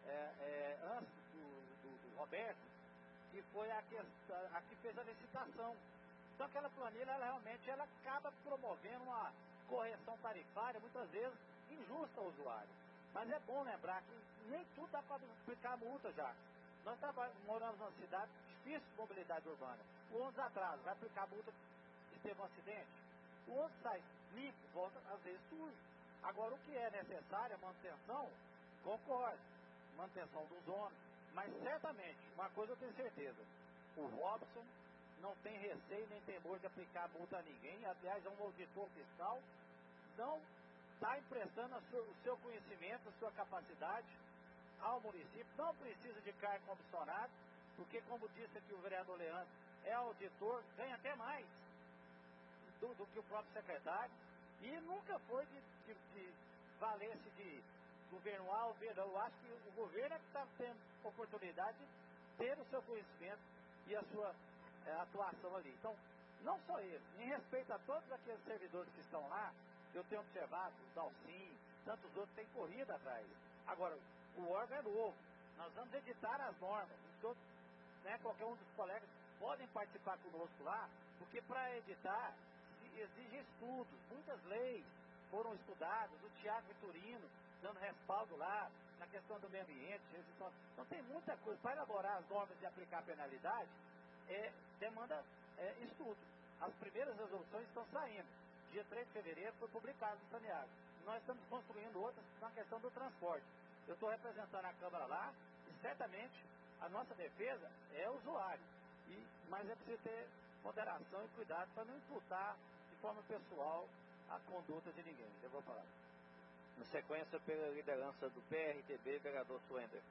antes do Roberto, que foi a que fez a licitação. Então aquela planilha, ela realmente acaba promovendo uma correção tarifária, muitas vezes injusta ao usuário. Mas é bom lembrar que nem tudo dá para aplicar multa já. Nós moramos numa cidade difícil de mobilidade urbana. O ônibus atrasa, vai aplicar multa se teve um acidente. O ônibus sai limpo, volta às vezes sujo. Agora o que é necessário, a manutenção, concordo, manutenção dos ônibus. Mas certamente, uma coisa eu tenho certeza, o Robson não tem receio nem temor de aplicar multa a ninguém. Aliás, é um auditor fiscal, não está emprestando o seu conhecimento, a sua capacidade ao município, não precisa de cargo comissionado, porque, como disse aqui o vereador Leandro, é auditor, ganha até mais do que o próprio secretário, e nunca foi de valência de governo A ou governo. Eu acho que o governo é que está tendo oportunidade de ter o seu conhecimento e a sua atuação ali. Então, não só ele, em respeito a todos aqueles servidores que estão lá, eu tenho observado, o Dalcin, tantos outros têm corrido atrás. Agora, o órgão é novo, nós vamos editar as normas, então, né, qualquer um dos colegas podem participar conosco lá, porque para editar exige estudos, muitas leis foram estudadas, o Tiago Vitorino dando respaldo lá, na questão do meio ambiente, então tem muita coisa, para elaborar as normas e aplicar a penalidade, demanda estudo. As primeiras resoluções estão saindo, dia 3 de fevereiro foi publicado no Saneago, nós estamos construindo outras na questão do transporte. Eu estou representando a Câmara lá, e certamente a nossa defesa é o usuário, mas é preciso ter moderação e cuidado para não imputar de forma pessoal a conduta de ninguém. Eu vou falar. Na sequência, pela liderança do PRTB, vereador Suender.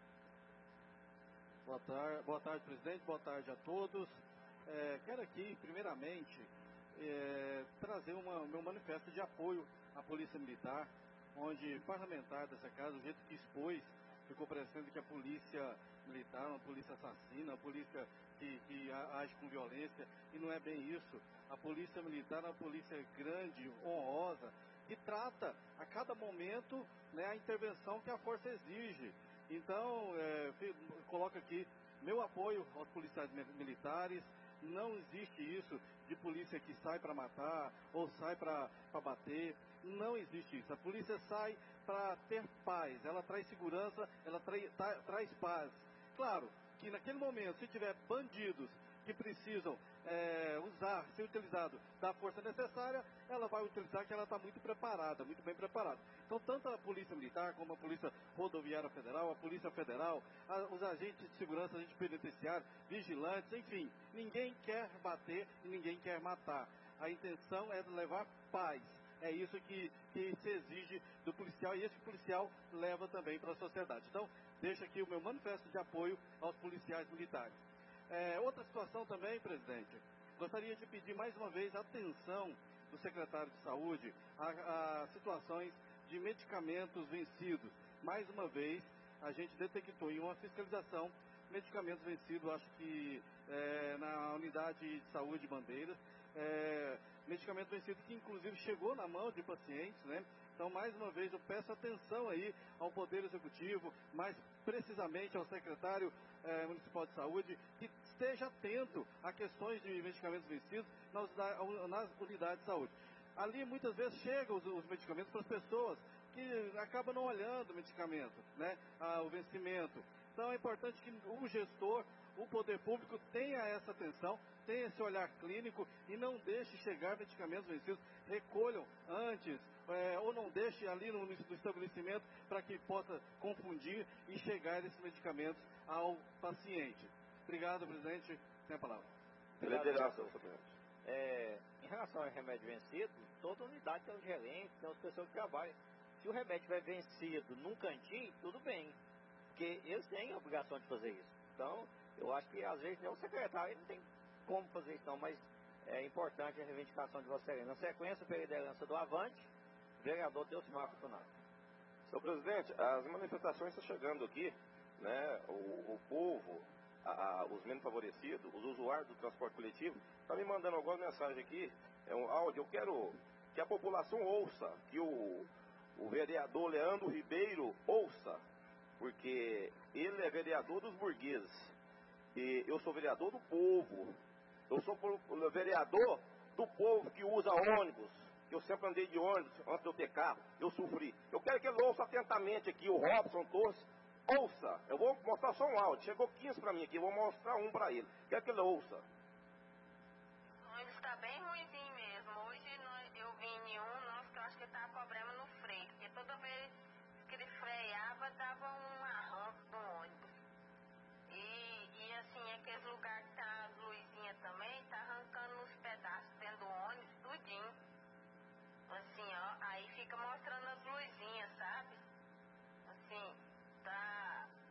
Boa tarde, presidente. Boa tarde a todos. Quero aqui, primeiramente, trazer o meu manifesto de apoio à Polícia Militar, onde parlamentar dessa casa, o jeito que expôs, ficou parecendo que a Polícia Militar é uma polícia assassina, uma polícia que age com violência, e não é bem isso. A Polícia Militar é uma polícia grande, honrosa, que trata a cada momento, né, a intervenção que a força exige. Então, coloco aqui meu apoio aos policiais militares. Não existe isso de polícia que sai para matar ou sai para bater. Não existe isso. A polícia sai para ter paz, ela traz segurança, ela traz paz. Claro que naquele momento, se tiver bandidos que precisam ser utilizado da força necessária, ela vai utilizar, que ela está muito preparada, muito bem preparada. Então, tanto a Polícia Militar, como a Polícia Rodoviária Federal, a Polícia Federal, os agentes de segurança, agentes penitenciários, vigilantes, enfim, ninguém quer bater e ninguém quer matar. A intenção é levar paz. É isso que se exige do policial, e esse policial leva também para a sociedade. Então, deixo aqui o meu manifesto de apoio aos policiais militares. Outra situação também, presidente, gostaria de pedir mais uma vez a atenção do secretário de Saúde a situações de medicamentos vencidos. Mais uma vez, a gente detectou em uma fiscalização medicamentos vencidos, acho que na unidade de saúde Bandeiras, medicamento vencido que inclusive chegou na mão de pacientes, né? Então, mais uma vez, eu peço atenção aí ao Poder Executivo, mais precisamente ao secretário municipal de saúde, que esteja atento a questões de medicamentos vencidos nas unidades de saúde. Ali, muitas vezes, chegam os medicamentos para as pessoas que acabam não olhando o medicamento, né? O vencimento. Então, é importante que o gestor, o poder público, tenha essa atenção, tenha esse olhar clínico e não deixe chegar medicamentos vencidos, recolham antes, ou não deixe ali no estabelecimento para que possa confundir e chegar esses medicamentos ao paciente. Obrigado, presidente. Tem a palavra. Em relação ao remédio vencido, toda unidade tem um gerente, tem as pessoas que trabalham. Se o remédio vai vencido num cantinho, tudo bem, porque eles têm a obrigação de fazer isso. Então, eu acho que às vezes nem o secretário não tem como fazer isso não, mas é importante a reivindicação de Vossa Excelência. Na sequência, pela liderança do Avante, vereador Delcimar Fortunato. Senhor presidente, as manifestações estão chegando aqui, né? O povo, os menos favorecidos, os usuários do transporte coletivo, estão me mandando algumas mensagens aqui, é um áudio. Eu quero que a população ouça, que o vereador Leandro Ribeiro ouça, porque ele é vereador dos burgueses, e eu sou vereador do povo, eu sou vereador do povo que usa ônibus, que eu sempre andei de ônibus antes de eu ter carro, eu sofri. Eu quero que ele ouça atentamente aqui, o Robson Torres, ouça, eu vou mostrar só um áudio, chegou 15 para mim aqui, eu vou mostrar um para ele, quero que ele ouça. O ônibus está bem ruimzinho mesmo, hoje eu vim em nossa, que eu acho que estava problema no freio, porque toda vez que ele freava, dava um arranco no ônibus. E assim, aqueles lugares que tá as luzinhas também, tá arrancando os pedaços dentro do ônibus, tudinho. Assim, ó, aí fica mostrando as luzinhas, sabe? Assim, tá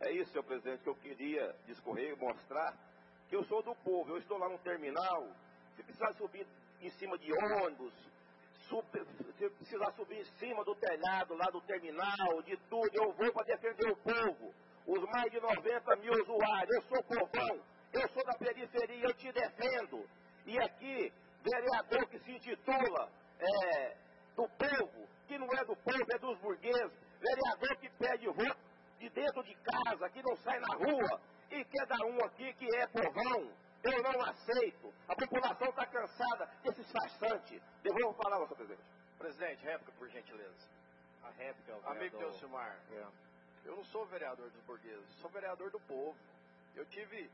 É isso, senhor presidente, que eu queria discorrer e mostrar que eu sou do povo. Eu estou lá no terminal, se precisar subir em cima de ônibus, se precisar subir em cima do telhado lá do terminal, de tudo, eu vou para defender o povo. Os mais de 90 mil usuários, eu sou povão, eu sou da periferia, eu te defendo. E aqui, vereador que se intitula do povo, que não é do povo, é dos burgueses, vereador que pede voto de dentro de casa, que não sai na rua, e quer dar um aqui que é povão, eu não aceito. A população está cansada desses farsante. Devolvo a palavra, senhor presidente. Presidente, réplica, por gentileza. A réplica, o Amigo Delcimar, eu não sou vereador dos burgueses, sou vereador do povo. Eu tive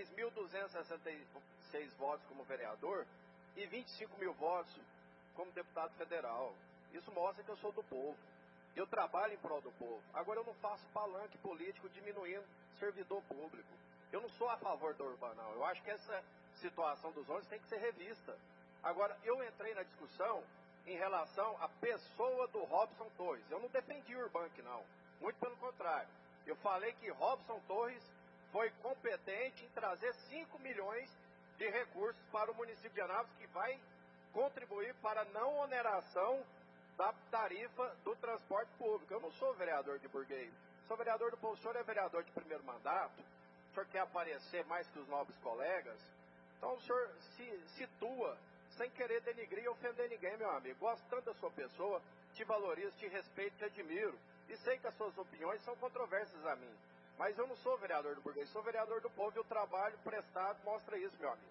3.266 votos como vereador e 25 mil votos como deputado federal. Isso mostra que eu sou do povo. Eu trabalho em prol do povo. Agora eu não faço palanque político diminuindo servidor público. Eu não sou a favor do urbanal. Eu acho que essa situação dos ônibus tem que ser revista. Agora, eu entrei na discussão em relação à pessoa do Robson Torres. Eu não defendi o Urbank, não. Muito pelo contrário. Eu falei que Robson Torres foi competente em trazer 5 milhões de recursos para o município de Anápolis, que vai contribuir para a não oneração da tarifa do transporte público. Eu não sou vereador de burguês. Sou vereador do povo. O senhor é vereador de primeiro mandato. O senhor quer aparecer mais que os nobres colegas. Então o senhor se situa sem querer denigrir e ofender ninguém, meu amigo. Gosto tanto da sua pessoa, te valorizo, te respeito, te admiro. E sei que as suas opiniões são controversas a mim. Mas eu não sou vereador do burguês, sou vereador do povo e o trabalho prestado mostra isso, meu amigo.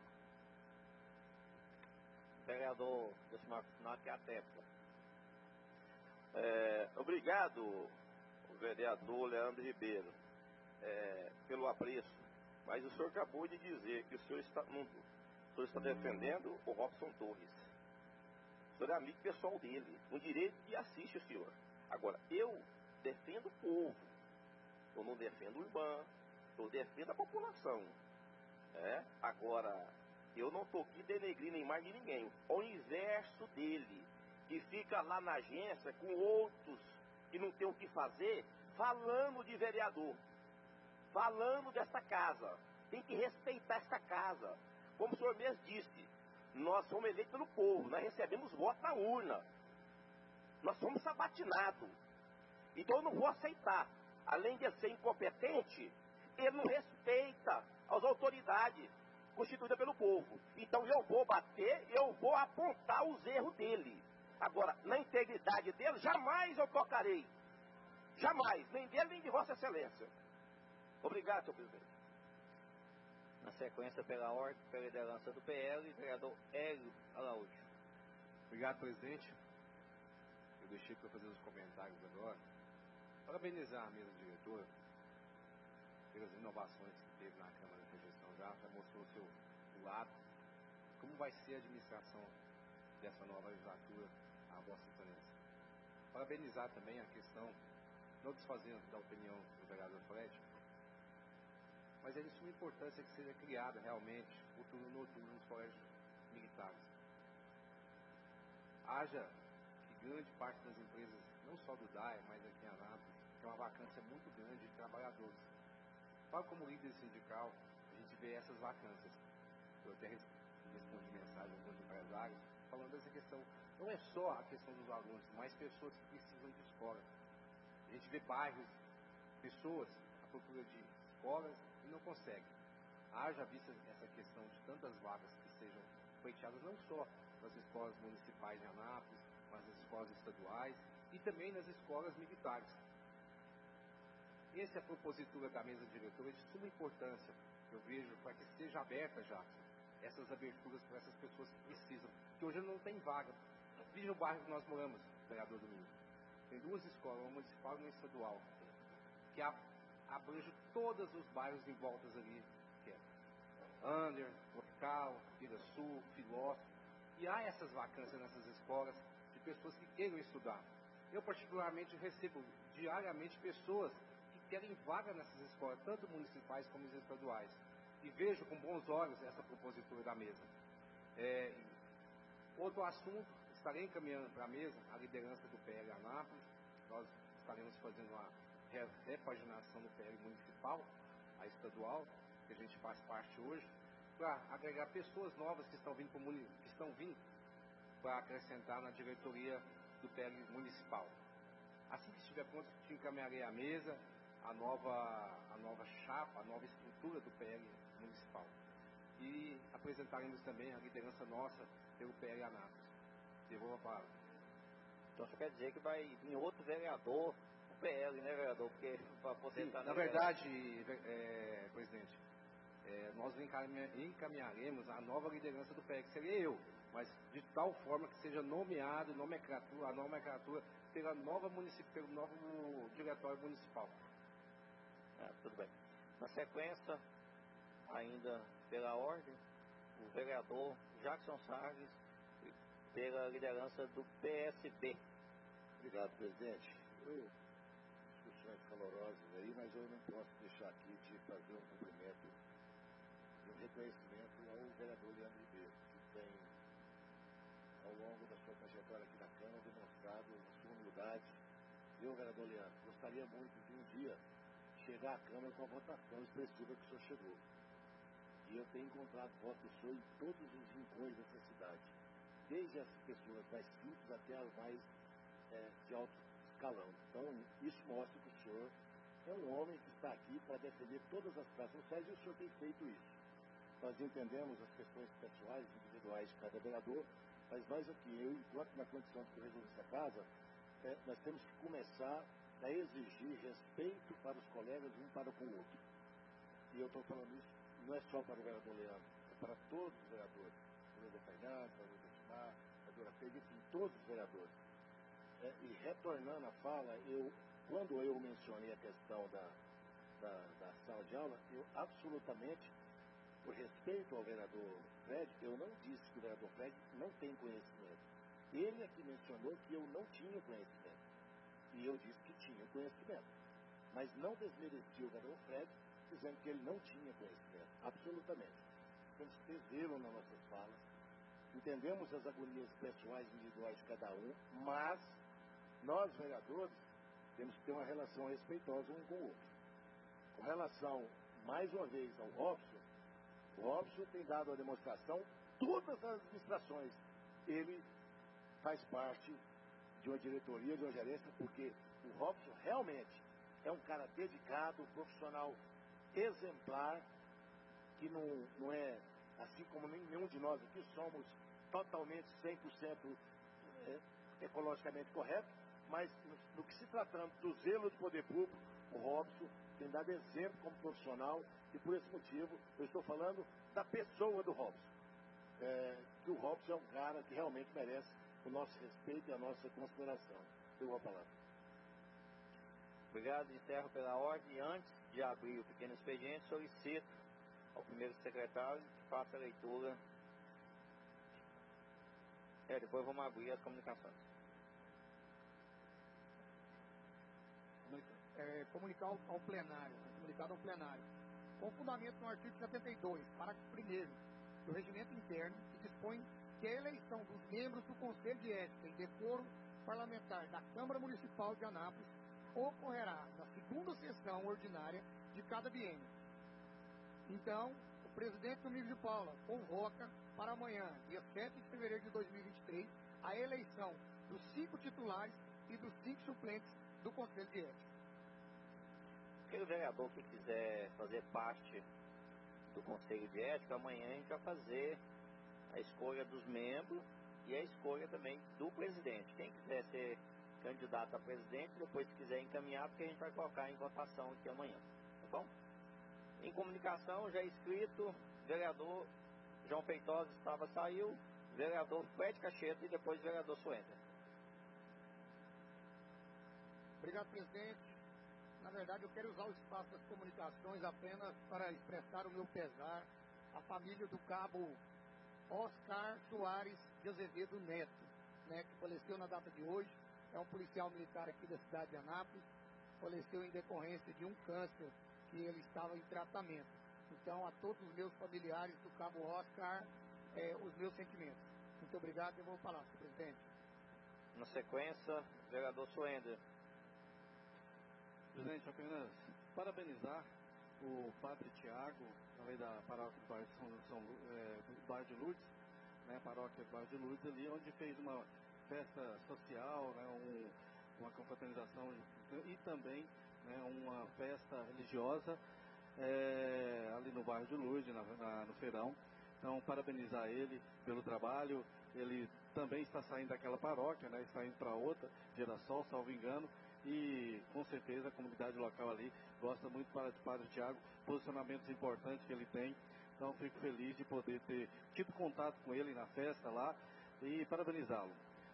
Vereador Delcimar Fortunato, que é a réplica. Obrigado, vereador Leandro Ribeiro, pelo apreço. Mas o senhor acabou de dizer que o senhor está defendendo o Robson Torres. O senhor é amigo pessoal dele, um direito que assiste o senhor. Agora, eu defendo o povo. Eu não defendo o urbano, eu defendo a população. Agora, eu não estou aqui denegrindo a imagem de ninguém. O inverso dele, que fica lá na agência com outros que não tem o que fazer, falando de vereador, falando desta casa. Tem que respeitar esta casa. Como o senhor mesmo disse, nós somos eleitos pelo povo, nós recebemos voto na urna. Nós somos sabatinados. Então eu não vou aceitar. Além de ser incompetente, ele não respeita as autoridades constituídas pelo povo. Então eu vou bater, eu vou apontar os erros dele. Agora, na integridade dele, jamais eu tocarei. Jamais, nem dele, nem de Vossa Excelência. Obrigado, senhor presidente. Na sequência, pela ordem, pela liderança do PL, vereador Hélio Araújo. Obrigado, presidente. Eu deixei para fazer os comentários agora. Parabenizar a mesa diretora pelas inovações que teve na Câmara de Gestão, já mostrou o seu lado. Como vai ser a administração dessa nova legislatura, a Vossa Excelência. Parabenizar também a questão, não desfazendo da opinião do vereador Fred, mas é de suma importância que seja criada realmente o turno noturno nos colégios militares. Haja que grande parte das empresas, não só do DAE, mas aqui em Anápolis, tem uma vacância muito grande de trabalhadores. Falo como líder sindical, a gente vê essas vacâncias. Eu até respondi mensagem a alguns empresários falando dessa questão. Não é só a questão dos alunos, mas pessoas que precisam de escola. A gente vê bairros, pessoas à procura de escolas e não conseguem. Haja vista essa questão de tantas vagas que sejam pleiteadas não só nas escolas municipais de Anápolis, mas nas escolas estaduais e também nas escolas militares. Essa é a propositura da mesa diretora de suma importância, eu vejo, para que seja aberta já essas aberturas para essas pessoas que precisam, que hoje não tem vaga. Veja o bairro que nós moramos, vereador Domingos. Tem 2 escolas, uma municipal e uma estadual, que abrange todos os bairros em voltas ali, que é Ander, Tropical, Vila Sul, Filósofo. E há essas vacâncias nessas escolas de pessoas que queiram estudar. Eu particularmente recebo diariamente pessoas que querem vaga nessas escolas, tanto municipais como estaduais. E vejo com bons olhos essa propositura da mesa. Outro assunto, estarei encaminhando para a mesa a liderança do PL Anápolis. Nós estaremos fazendo uma que é a repaginação do PL municipal, a estadual, que a gente faz parte hoje, para agregar pessoas novas que estão vindo para acrescentar na diretoria do PL municipal. Assim que estiver pronto, te encaminharei à mesa a nova chapa, a nova estrutura do PL municipal. E apresentaremos também a liderança nossa pelo PL Anápolis. Devolvo a palavra. Então você quer dizer que vai vir outro vereador, o PL, né, vereador? Porque para poder estar na verdade, presidente, nós encaminharemos a nova liderança do PL, que seria eu, mas de tal forma que seja nomeado, a nomenclatura pelo novo diretório municipal. Tudo bem. Na sequência, ainda pela ordem, o vereador Jackson Sarles, pela liderança do PSB. Obrigado, presidente. Discussões calorosas aí, mas eu não posso deixar aqui de fazer um cumprimento e um reconhecimento ao vereador Leandro Ribeiro, que tem, ao longo da sua trajetória aqui na Câmara, demonstrado a sua humildade. Eu, vereador Leandro, gostaria muito de um dia chegar à Câmara com a votação expressiva que o senhor chegou. E eu tenho encontrado votos do senhor em todos os rincões dessa cidade, desde as pessoas mais simples até as mais de alto escalão. Então, isso mostra que o senhor é um homem que está aqui para defender todas as classes sociais, e o senhor tem feito isso. Nós entendemos as questões pessoais, individuais de cada vereador, mas nós aqui, eu, enquanto na condição de corredor dessa casa, nós temos que começar a exigir respeito para os colegas um para com o outro. E eu estou falando isso não é só para o vereador Leandro, é para todos os vereadores. O vereador Fernando, o vereador Simar, a vereadora Pedro, enfim, todos os vereadores. E retornando à fala, quando eu mencionei a questão da sala de aula, eu absolutamente, por respeito ao vereador Fred, eu não disse que o vereador Fred não tem conhecimento. Ele é que mencionou que eu não tinha conhecimento. E eu disse que tinha conhecimento. Mas não desmereci o vereador Fred, dizendo que ele não tinha conhecimento. Absolutamente. Temos que ter zelo nas nossas falas. Entendemos as agonias pessoais e individuais de cada um, mas nós, vereadores, temos que ter uma relação respeitosa um com o outro. Com relação, mais uma vez, ao Robson, o Robson tem dado a demonstração, todas as administrações, ele faz parte de uma diretoria, de uma gerência, porque o Robson realmente é um cara dedicado, profissional exemplar, que não é, assim como nenhum de nós aqui, somos totalmente 100% ecologicamente correto, mas no que se tratando do zelo do poder público, o Robson tem dado exemplo como profissional, e por esse motivo eu estou falando da pessoa do Robson. Que o Robson é um cara que realmente merece o nosso respeito e a nossa consideração. Eu vou falar. Obrigado, encerro pela ordem. Antes de abrir o pequeno expediente, solicito ao primeiro secretário que faça a leitura. Depois vamos abrir as comunicações. Comunicado ao plenário, com fundamento no artigo 72, parágrafo 1º do Regimento Interno, que dispõe que a eleição dos membros do Conselho de Ética e Decoro Parlamentar da Câmara Municipal de Anápolis ocorrerá na segunda sessão ordinária de cada biênio. Então, o presidente Domingos de Paula convoca para amanhã, dia 7 de fevereiro de 2023, a eleição dos 5 titulares e dos 5 suplentes do Conselho de Ética. Aquele vereador que quiser fazer parte do Conselho de Ética, amanhã a gente vai fazer a escolha dos membros e a escolha também do presidente. Quem quiser ser candidato a presidente, depois se quiser encaminhar, porque a gente vai colocar em votação aqui amanhã. Tá bom? Em comunicação, já escrito, vereador João Feitosa saiu, vereador Fred Cacheta e depois vereador Suenda. Obrigado, presidente. Na verdade, eu quero usar o espaço das comunicações apenas para expressar o meu pesar à família do cabo Oscar Soares de Azevedo Neto, que faleceu na data de hoje. É um policial militar aqui da cidade de Anápolis, faleceu em decorrência de um câncer que ele estava em tratamento. Então, a todos os meus familiares do cabo Oscar, os meus sentimentos. Muito obrigado, eu vou falar, senhor presidente. Na sequência, vereador Suenda. Presidente, apenas parabenizar o Padre Tiago, além da paróquia do bairro de Lourdes, né, paróquia do bairro de Lourdes ali, onde fez uma festa social, né, uma confraternização e também, né, uma festa religiosa ali no bairro de Lourdes, no Feirão. Então, parabenizar ele pelo trabalho. Ele também está saindo daquela paróquia, né, está indo para outra, Girassol, salvo engano, e com certeza a comunidade local ali gosta muito do Padre Tiago, posicionamentos importantes que ele tem. Então, fico feliz de poder ter tido contato com ele na festa lá e parabenizá-lo.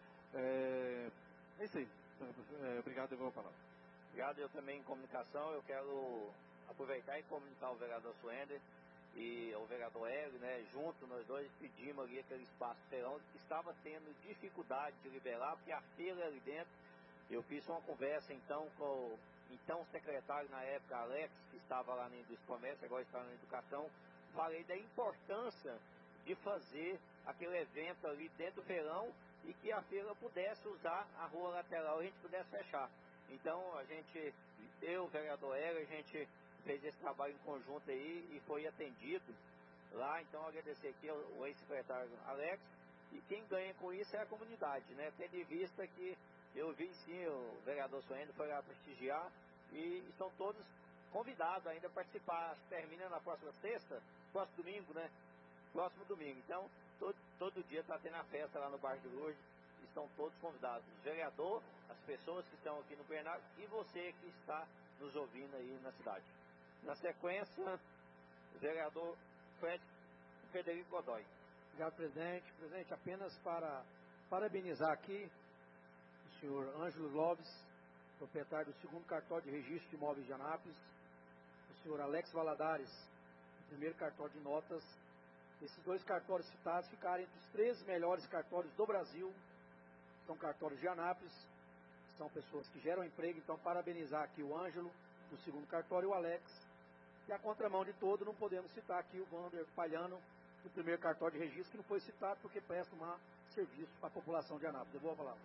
É isso aí. Obrigado, eu vou falar. Obrigado, eu também em comunicação, eu quero aproveitar e comunicar ao vereador Suender e ao vereador Hélio, né, junto nós dois pedimos ali aquele espaço feirão que estava tendo dificuldade de liberar, porque a feira ali dentro, eu fiz uma conversa então com o então secretário na época, Alex, que estava lá na indústria do comércio, agora está na educação, falei da importância de fazer aquele evento ali dentro do feirão e que a feira pudesse usar a rua lateral, a gente pudesse fechar. Então a gente, eu, o vereador Hélio, a gente fez esse trabalho em conjunto aí e foi atendido lá. Então agradecer aqui ao ex-secretário Alex, e quem ganha com isso é a comunidade, né? Tendo em vista que eu vi sim, o vereador Suendo foi lá prestigiar e estão todos convidados ainda a participar. Acho que termina na próxima sexta, próximo domingo, né? Próximo domingo. Então, todo dia está tendo a festa lá no bairro de Lourdes, estão todos convidados. O vereador, as pessoas que estão aqui no plenário e você que está nos ouvindo aí na cidade. Na sequência, o vereador Frederico Godoy. Obrigado, presidente. Presidente, apenas para parabenizar aqui o senhor Ângelo Lopes, proprietário do 2º cartório de registro de imóveis de Anápolis, o senhor Alex Valadares, do 1º cartório de notas. Esses 2 cartórios citados ficaram entre os 3 melhores cartórios do Brasil. São cartórios de Anápolis, são pessoas que geram emprego. Então, parabenizar aqui o Ângelo, do 2º cartório, e o Alex. E a contramão de todo, não podemos citar aqui o Wander Palhano, do 1º cartório de registro, que não foi citado porque presta um serviço para a população de Anápolis. Eu vou falar.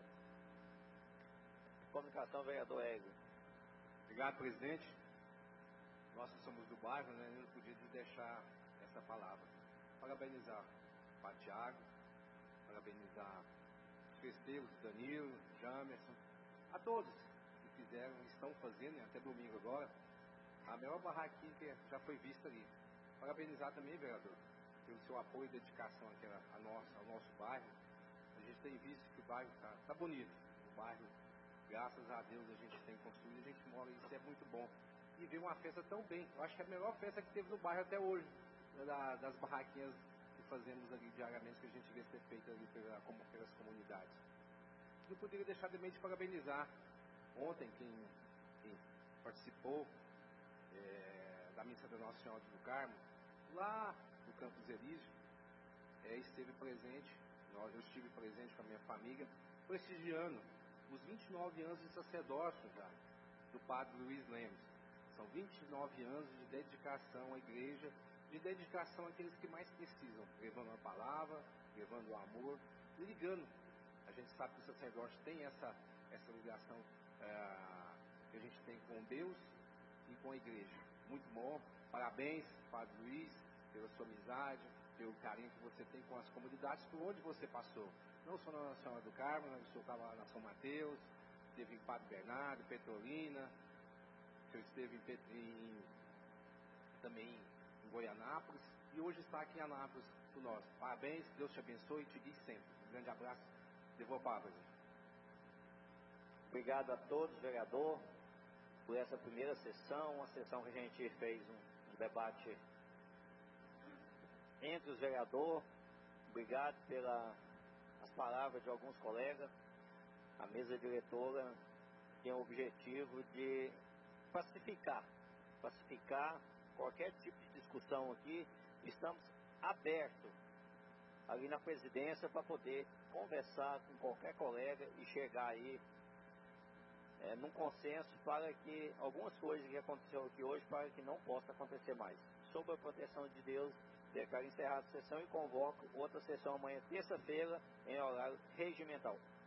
Comunicação, vereador Hélio. Obrigado, presidente. Nós que somos do bairro, né, não podia deixar essa palavra. Parabenizar o Padre Tiago, parabenizar os festeiros, Danilo, Jamerson, a todos que fizeram, estão fazendo, até domingo agora, a melhor barraquinha que já foi vista ali. Parabenizar também, vereador, pelo seu apoio e dedicação aqui ao nosso bairro. A gente tem visto que o bairro está bonito. O bairro, graças a Deus, a gente tem construído, a gente mora, isso é muito bom. E ver uma festa tão bem. Eu acho que é a melhor festa que teve no bairro até hoje, das barraquinhas que fazemos ali diariamente, que a gente vê ser feita ali pelas comunidades. Não poderia deixar também de parabenizar ontem quem participou da missa da Nossa Senhora do Carmo, lá no Campos Elísio, esteve presente, eu estive presente com a minha família, prestigiando os 29 anos de sacerdócio já, do Padre Luiz Lemos. São 29 anos de dedicação à igreja, de dedicação àqueles que mais precisam, levando a palavra, levando o amor e ligando. A gente sabe que o sacerdócio tem essa ligação que a gente tem com Deus e com a igreja. Muito bom, parabéns, Padre Luiz, pela sua amizade, pelo carinho que você tem com as comunidades por onde você passou. Não só na Nossa Senhora do Carmo, o senhor estava lá na São Mateus, esteve em Padre Bernardo, Petrolina, o senhor esteve também em Goianápolis e hoje está aqui em Anápolis por nós. Parabéns, Deus te abençoe e te guie sempre. Um grande abraço, devolvo a palavra. Obrigado a todos, vereador, por essa primeira sessão, uma sessão que a gente fez um debate entre os vereadores. Obrigado pelas palavras de alguns colegas. A mesa diretora tem o objetivo de pacificar qualquer tipo de discussão aqui. Estamos abertos ali na presidência para poder conversar com qualquer colega e chegar aí num consenso para que algumas coisas que aconteceram aqui hoje para que não possa acontecer mais. Sob a proteção de Deus, declaro encerrada a sessão e convoco outra sessão amanhã, terça-feira, em horário regimental.